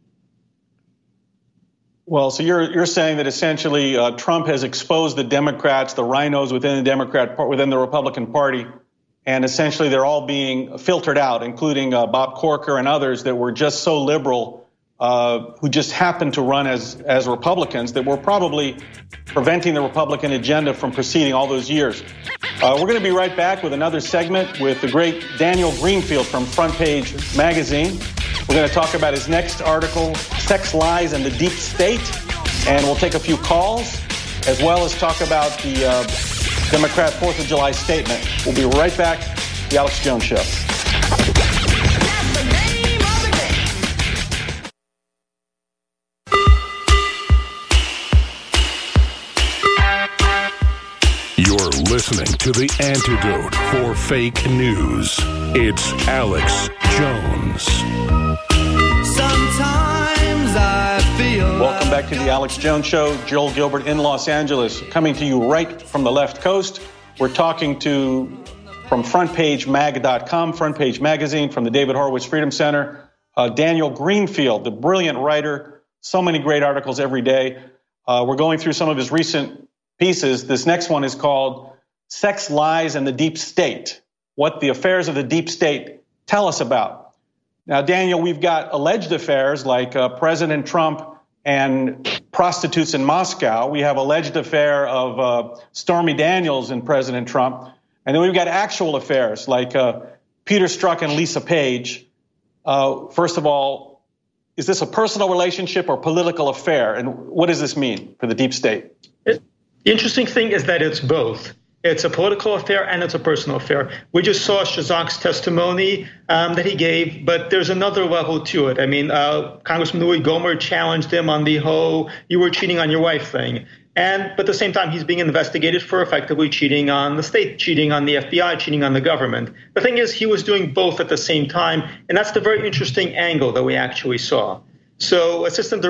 S16: Well, so you're saying that essentially Trump has exposed the Democrats, the rhinos within the Republican Party, and essentially they're all being filtered out, including Bob Corker and others that were just so liberal, who just happened to run as Republicans, that were probably preventing the Republican agenda from proceeding all those years. We're going to be right back with another segment with the great Daniel Greenfield from Front Page Magazine. We're going to talk about his next article, Sex, Lies, and the Deep State, and we'll take a few calls, as well as talk about the Democrat 4th of July statement. We'll be right back. The Alex Jones Show.
S1: You're listening to the antidote for fake news. It's Alex Jones.
S4: Sometimes I feel.
S16: Welcome back to the Alex Jones Show. Joel Gilbert in Los Angeles, coming to you right from the left coast. We're talking from frontpagemag.com, Front Page Magazine, from the David Horowitz Freedom Center, Daniel Greenfield, the brilliant writer, so many great articles every day. We're going through some of his recent pieces. This next one is called Sex, Lies, and the Deep State, what the affairs of the deep state tell us about. Now, Daniel, we've got alleged affairs like President Trump and prostitutes in Moscow. We have alleged affair of Stormy Daniels and President Trump. And then we've got actual affairs like Peter Strzok and Lisa Page. First of all, is this a personal relationship or political affair? And what does this mean for the deep state?
S6: The interesting thing is that it's both. It's a political affair and it's a personal affair. We just saw Strzok's testimony that he gave, but there's another level to it. I mean, Congressman Louis Gohmert challenged him on the whole "you were cheating on your wife" thing. But at the same time, he's being investigated for effectively cheating on the state, cheating on the FBI, cheating on the government. The thing is, he was doing both at the same time, and that's the very interesting angle that we actually saw. So Assistant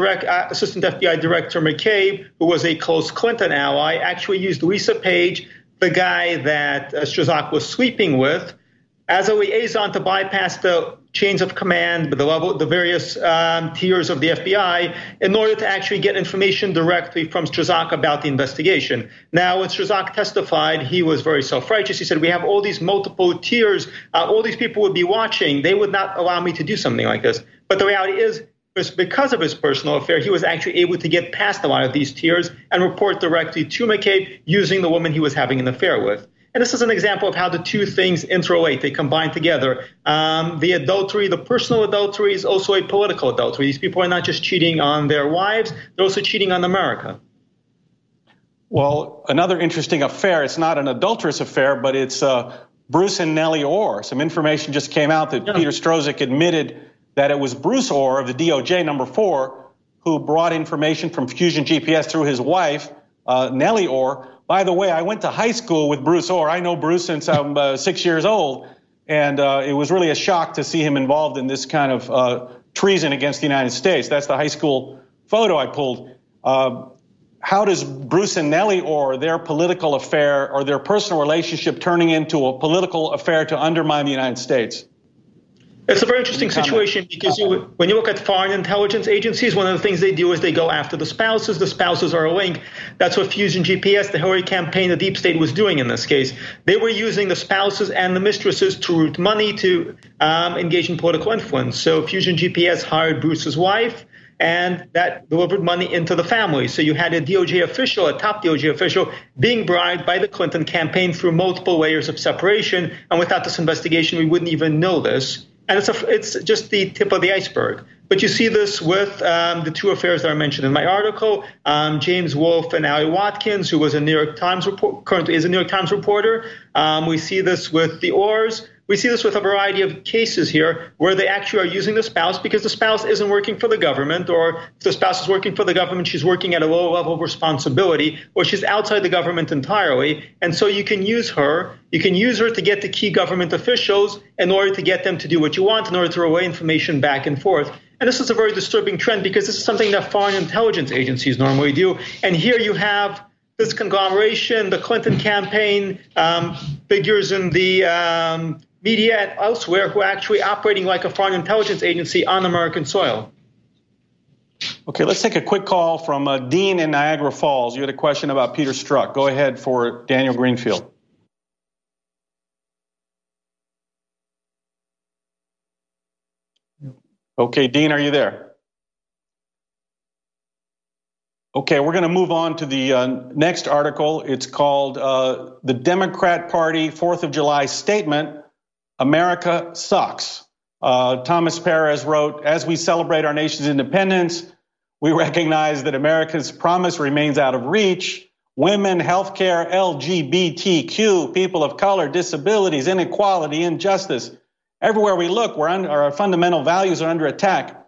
S6: FBI Director McCabe, who was a close Clinton ally, actually used Lisa Page, the guy that Strzok was sleeping with, as a liaison to bypass the chains of command, the various tiers of the FBI, in order to actually get information directly from Strzok about the investigation. Now, when Strzok testified, he was very self-righteous. He said, we have all these multiple tiers. All these people would be watching. They would not allow me to do something like this. But the reality is, because of his personal affair, he was actually able to get past a lot of these tiers and report directly to McCabe using the woman he was having an affair with. And this is an example of how the two things interrelate. They combine together. The adultery, the personal adultery, is also a political adultery. These people are not just cheating on their wives, they're also cheating on America.
S16: Well, another interesting affair, it's not an adulterous affair, but it's Bruce and Nellie Ohr. Some information just came out that Peter Strzok admitted that it was Bruce Ohr of the DOJ, number 4, who brought information from Fusion GPS through his wife, Nellie Ohr. By the way, I went to high school with Bruce Ohr. I know Bruce since I'm 6 years old, and it was really a shock to see him involved in this kind of treason against the United States. That's the high school photo I pulled. How does Bruce and Nellie Ohr, their political affair or their personal relationship, turning into a political affair to undermine the United States?
S6: It's a very interesting situation because when you look at foreign intelligence agencies, one of the things they do is they go after the spouses. The spouses are a link. That's what Fusion GPS, the Hillary campaign, the deep state was doing in this case. They were using the spouses and the mistresses to route money to engage in political influence. So Fusion GPS hired Bruce's wife, and that delivered money into the family. So you had a DOJ official, a top DOJ official, being bribed by the Clinton campaign through multiple layers of separation. And without this investigation, we wouldn't even know this. And it's just the tip of the iceberg. But you see this with the two affairs that are mentioned in my article. James Wolfe and Ali Watkins, who was a New York Times currently is a New York Times reporter. We see this with the Orrs. We see this with a variety of cases here where they actually are using the spouse because the spouse isn't working for the government, or if the spouse is working for the government, she's working at a low level of responsibility, or she's outside the government entirely. And so you can use her. You can use her to get the key government officials in order to get them to do what you want, in order to relay information back and forth. And this is a very disturbing trend because this is something that foreign intelligence agencies normally do. And here you have this conglomeration, the Clinton campaign, figures in the media and elsewhere who are actually operating like a foreign intelligence agency on American soil.
S16: Okay, let's take a quick call from Dean in Niagara Falls. You had a question about Peter Strzok. Go ahead for Daniel Greenfield. Okay, Dean, are you there? Okay, we're going to move on to the next article. It's called The Democrat Party 4th of July Statement, America Sucks. Thomas Perez wrote, as we celebrate our nation's independence, we recognize that America's promise remains out of reach. Women, healthcare, LGBTQ, people of color, disabilities, inequality, injustice. Everywhere we look, our fundamental values are under attack.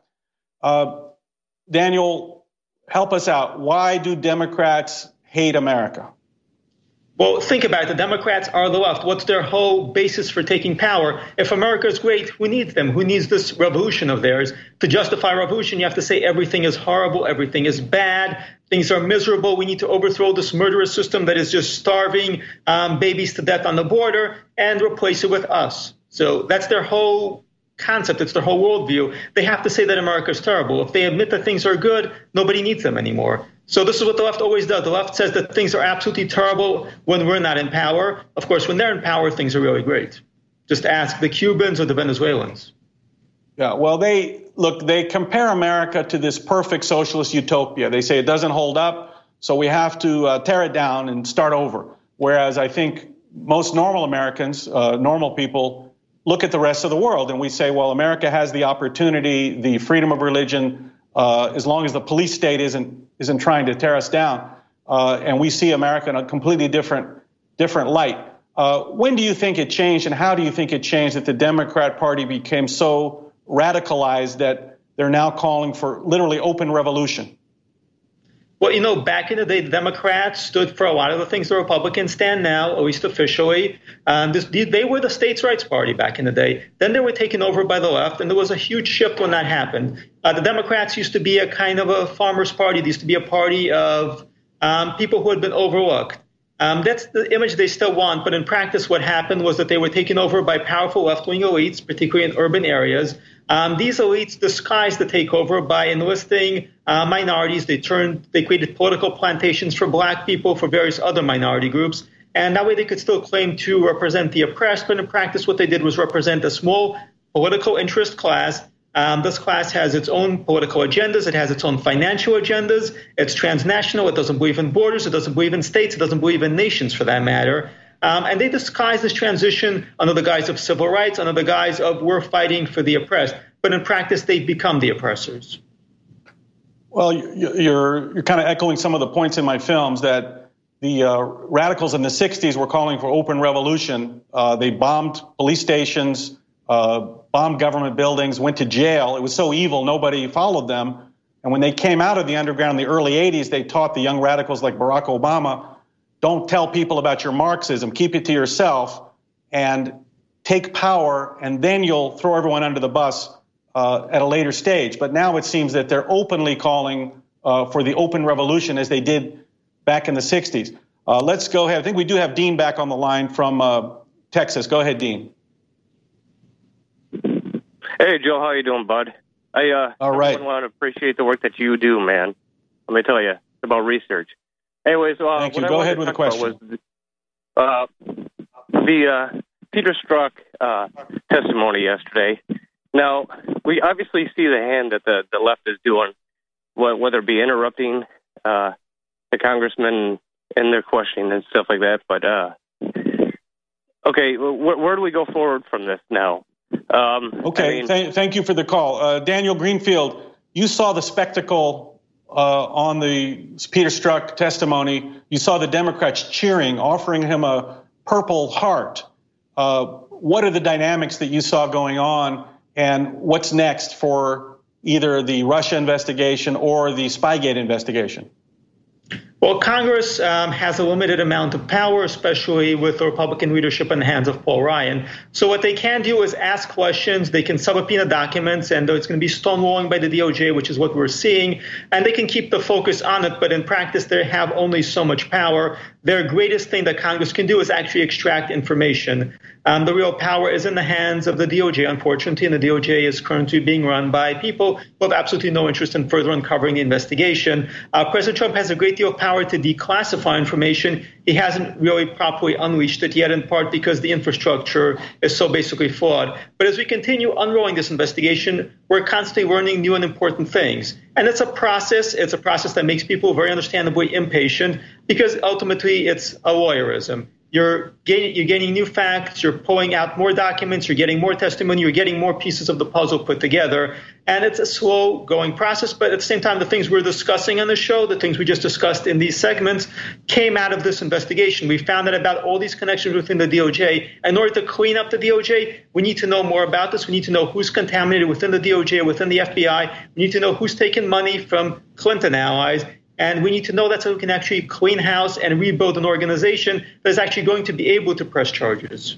S16: Daniel, help us out. Why do Democrats hate America?
S6: Well, think about it. The Democrats are the left. What's their whole basis for taking power? If America is great, who needs them? Who needs this revolution of theirs? To justify revolution, you have to say everything is horrible, everything is bad, things are miserable. We need to overthrow this murderous system that is just starving babies to death on the border and replace it with us. So that's their whole concept. It's their whole worldview. They have to say that America is terrible. If they admit that things are good, nobody needs them anymore. So this is what the left always does. The left says that things are absolutely terrible when we're not in power. Of course, when they're in power, things are really great. Just ask the Cubans or the Venezuelans.
S16: Yeah, well, they compare America to this perfect socialist utopia. They say it doesn't hold up, so we have to tear it down and start over. Whereas I think most normal Americans, normal people, look at the rest of the world and we say, well, America has the opportunity, the freedom of religion, as long as the police state isn't trying to tear us down, and we see America in a completely different light. When do you think it changed, and how do you think it changed that the Democrat Party became so radicalized that they're now calling for literally open revolution?
S6: Well, back in the day, the Democrats stood for a lot of the things the Republicans stand now, at least officially. They were the states' rights party back in the day. Then they were taken over by the left, and there was a huge shift when that happened. The Democrats used to be a kind of a farmers' party. They used to be a party of people who had been overlooked. That's the image they still want, but in practice what happened was that they were taken over by powerful left-wing elites, particularly in urban areas. These elites disguised the takeover by enlisting minorities. They created political plantations for black people, for various other minority groups, and that way they could still claim to represent the oppressed, but in practice what they did was represent a small political interest class. This class has its own political agendas. It has its own financial agendas. It's transnational. It doesn't believe in borders. It doesn't believe in states. It doesn't believe in nations, for that matter. And they disguise this transition under the guise of civil rights, under the guise of we're fighting for the oppressed. But in practice, they've become the oppressors.
S16: Well, you're kind of echoing some of the points in my films that the radicals in the 60s were calling for open revolution. They bombed police stations, bombed government buildings, went to jail. It was so evil, nobody followed them. And when they came out of the underground in the early 80s, they taught the young radicals like Barack Obama, don't tell people about your Marxism, keep it to yourself and take power, and then you'll throw everyone under the bus at a later stage. But now it seems that they're openly calling for the open revolution as they did back in the 60s. Let's go ahead. I think we do have Dean back on the line from Texas. Go ahead, Dean.
S8: Hey, Joe, how you doing, bud?
S16: All right.
S8: I want to appreciate the work that you do, man. Let me tell you about research. Anyways,
S16: thank you. Go ahead with the question.
S8: The Peter Strzok testimony yesterday. Now, we obviously see the hand that the left is doing, whether it be interrupting the congressman in their questioning and stuff like that. But, okay, where do we go forward from this now?
S16: Thank you for the call. Daniel Greenfield, you saw the spectacle on the Peter Strzok testimony. You saw the Democrats cheering, offering him a Purple Heart. What are the dynamics that you saw going on, and what's next for either the Russia investigation or the Spygate investigation?
S6: Well, Congress has a limited amount of power, especially with the Republican leadership in the hands of Paul Ryan. So what they can do is ask questions. They can subpoena documents, and it's going to be stonewalling by the DOJ, which is what we're seeing. And they can keep the focus on it. But in practice, they have only so much power. Their greatest thing that Congress can do is actually extract information. The real power is in the hands of the DOJ, unfortunately, and the DOJ is currently being run by people who have absolutely no interest in further uncovering the investigation. President Trump has a great deal of power to declassify information. He hasn't really properly unleashed it yet, in part because the infrastructure is so basically flawed. But as we continue unrolling this investigation, we're constantly learning new and important things. And it's a process. It's a process that makes people very understandably impatient because ultimately it's a lawyerism. You're gaining new facts, you're pulling out more documents, you're getting more testimony, you're getting more pieces of the puzzle put together. And it's a slow-going process, but at the same time, the things we're discussing on the show, the things we just discussed in these segments, came out of this investigation. We found out about all these connections within the DOJ. In order to clean up the DOJ, we need to know more about this. We need to know who's contaminated within the DOJ, within the FBI. We need to know who's taken money from Clinton allies. And we need to know that so we can actually clean house and rebuild an organization that is actually going to be able to press charges.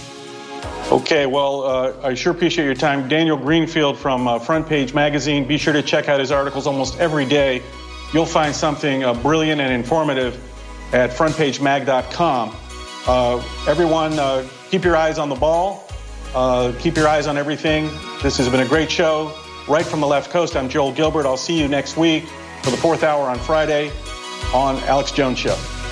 S16: Okay, well, I sure appreciate your time. Daniel Greenfield from Front Page Magazine. Be sure to check out his articles almost every day. You'll find something brilliant and informative at frontpagemag.com. Everyone, keep your eyes on the ball. Keep your eyes on everything. This has been a great show. Right from the left coast, I'm Joel Gilbert. I'll see you next week for the 4th hour on Friday on Alex Jones Show.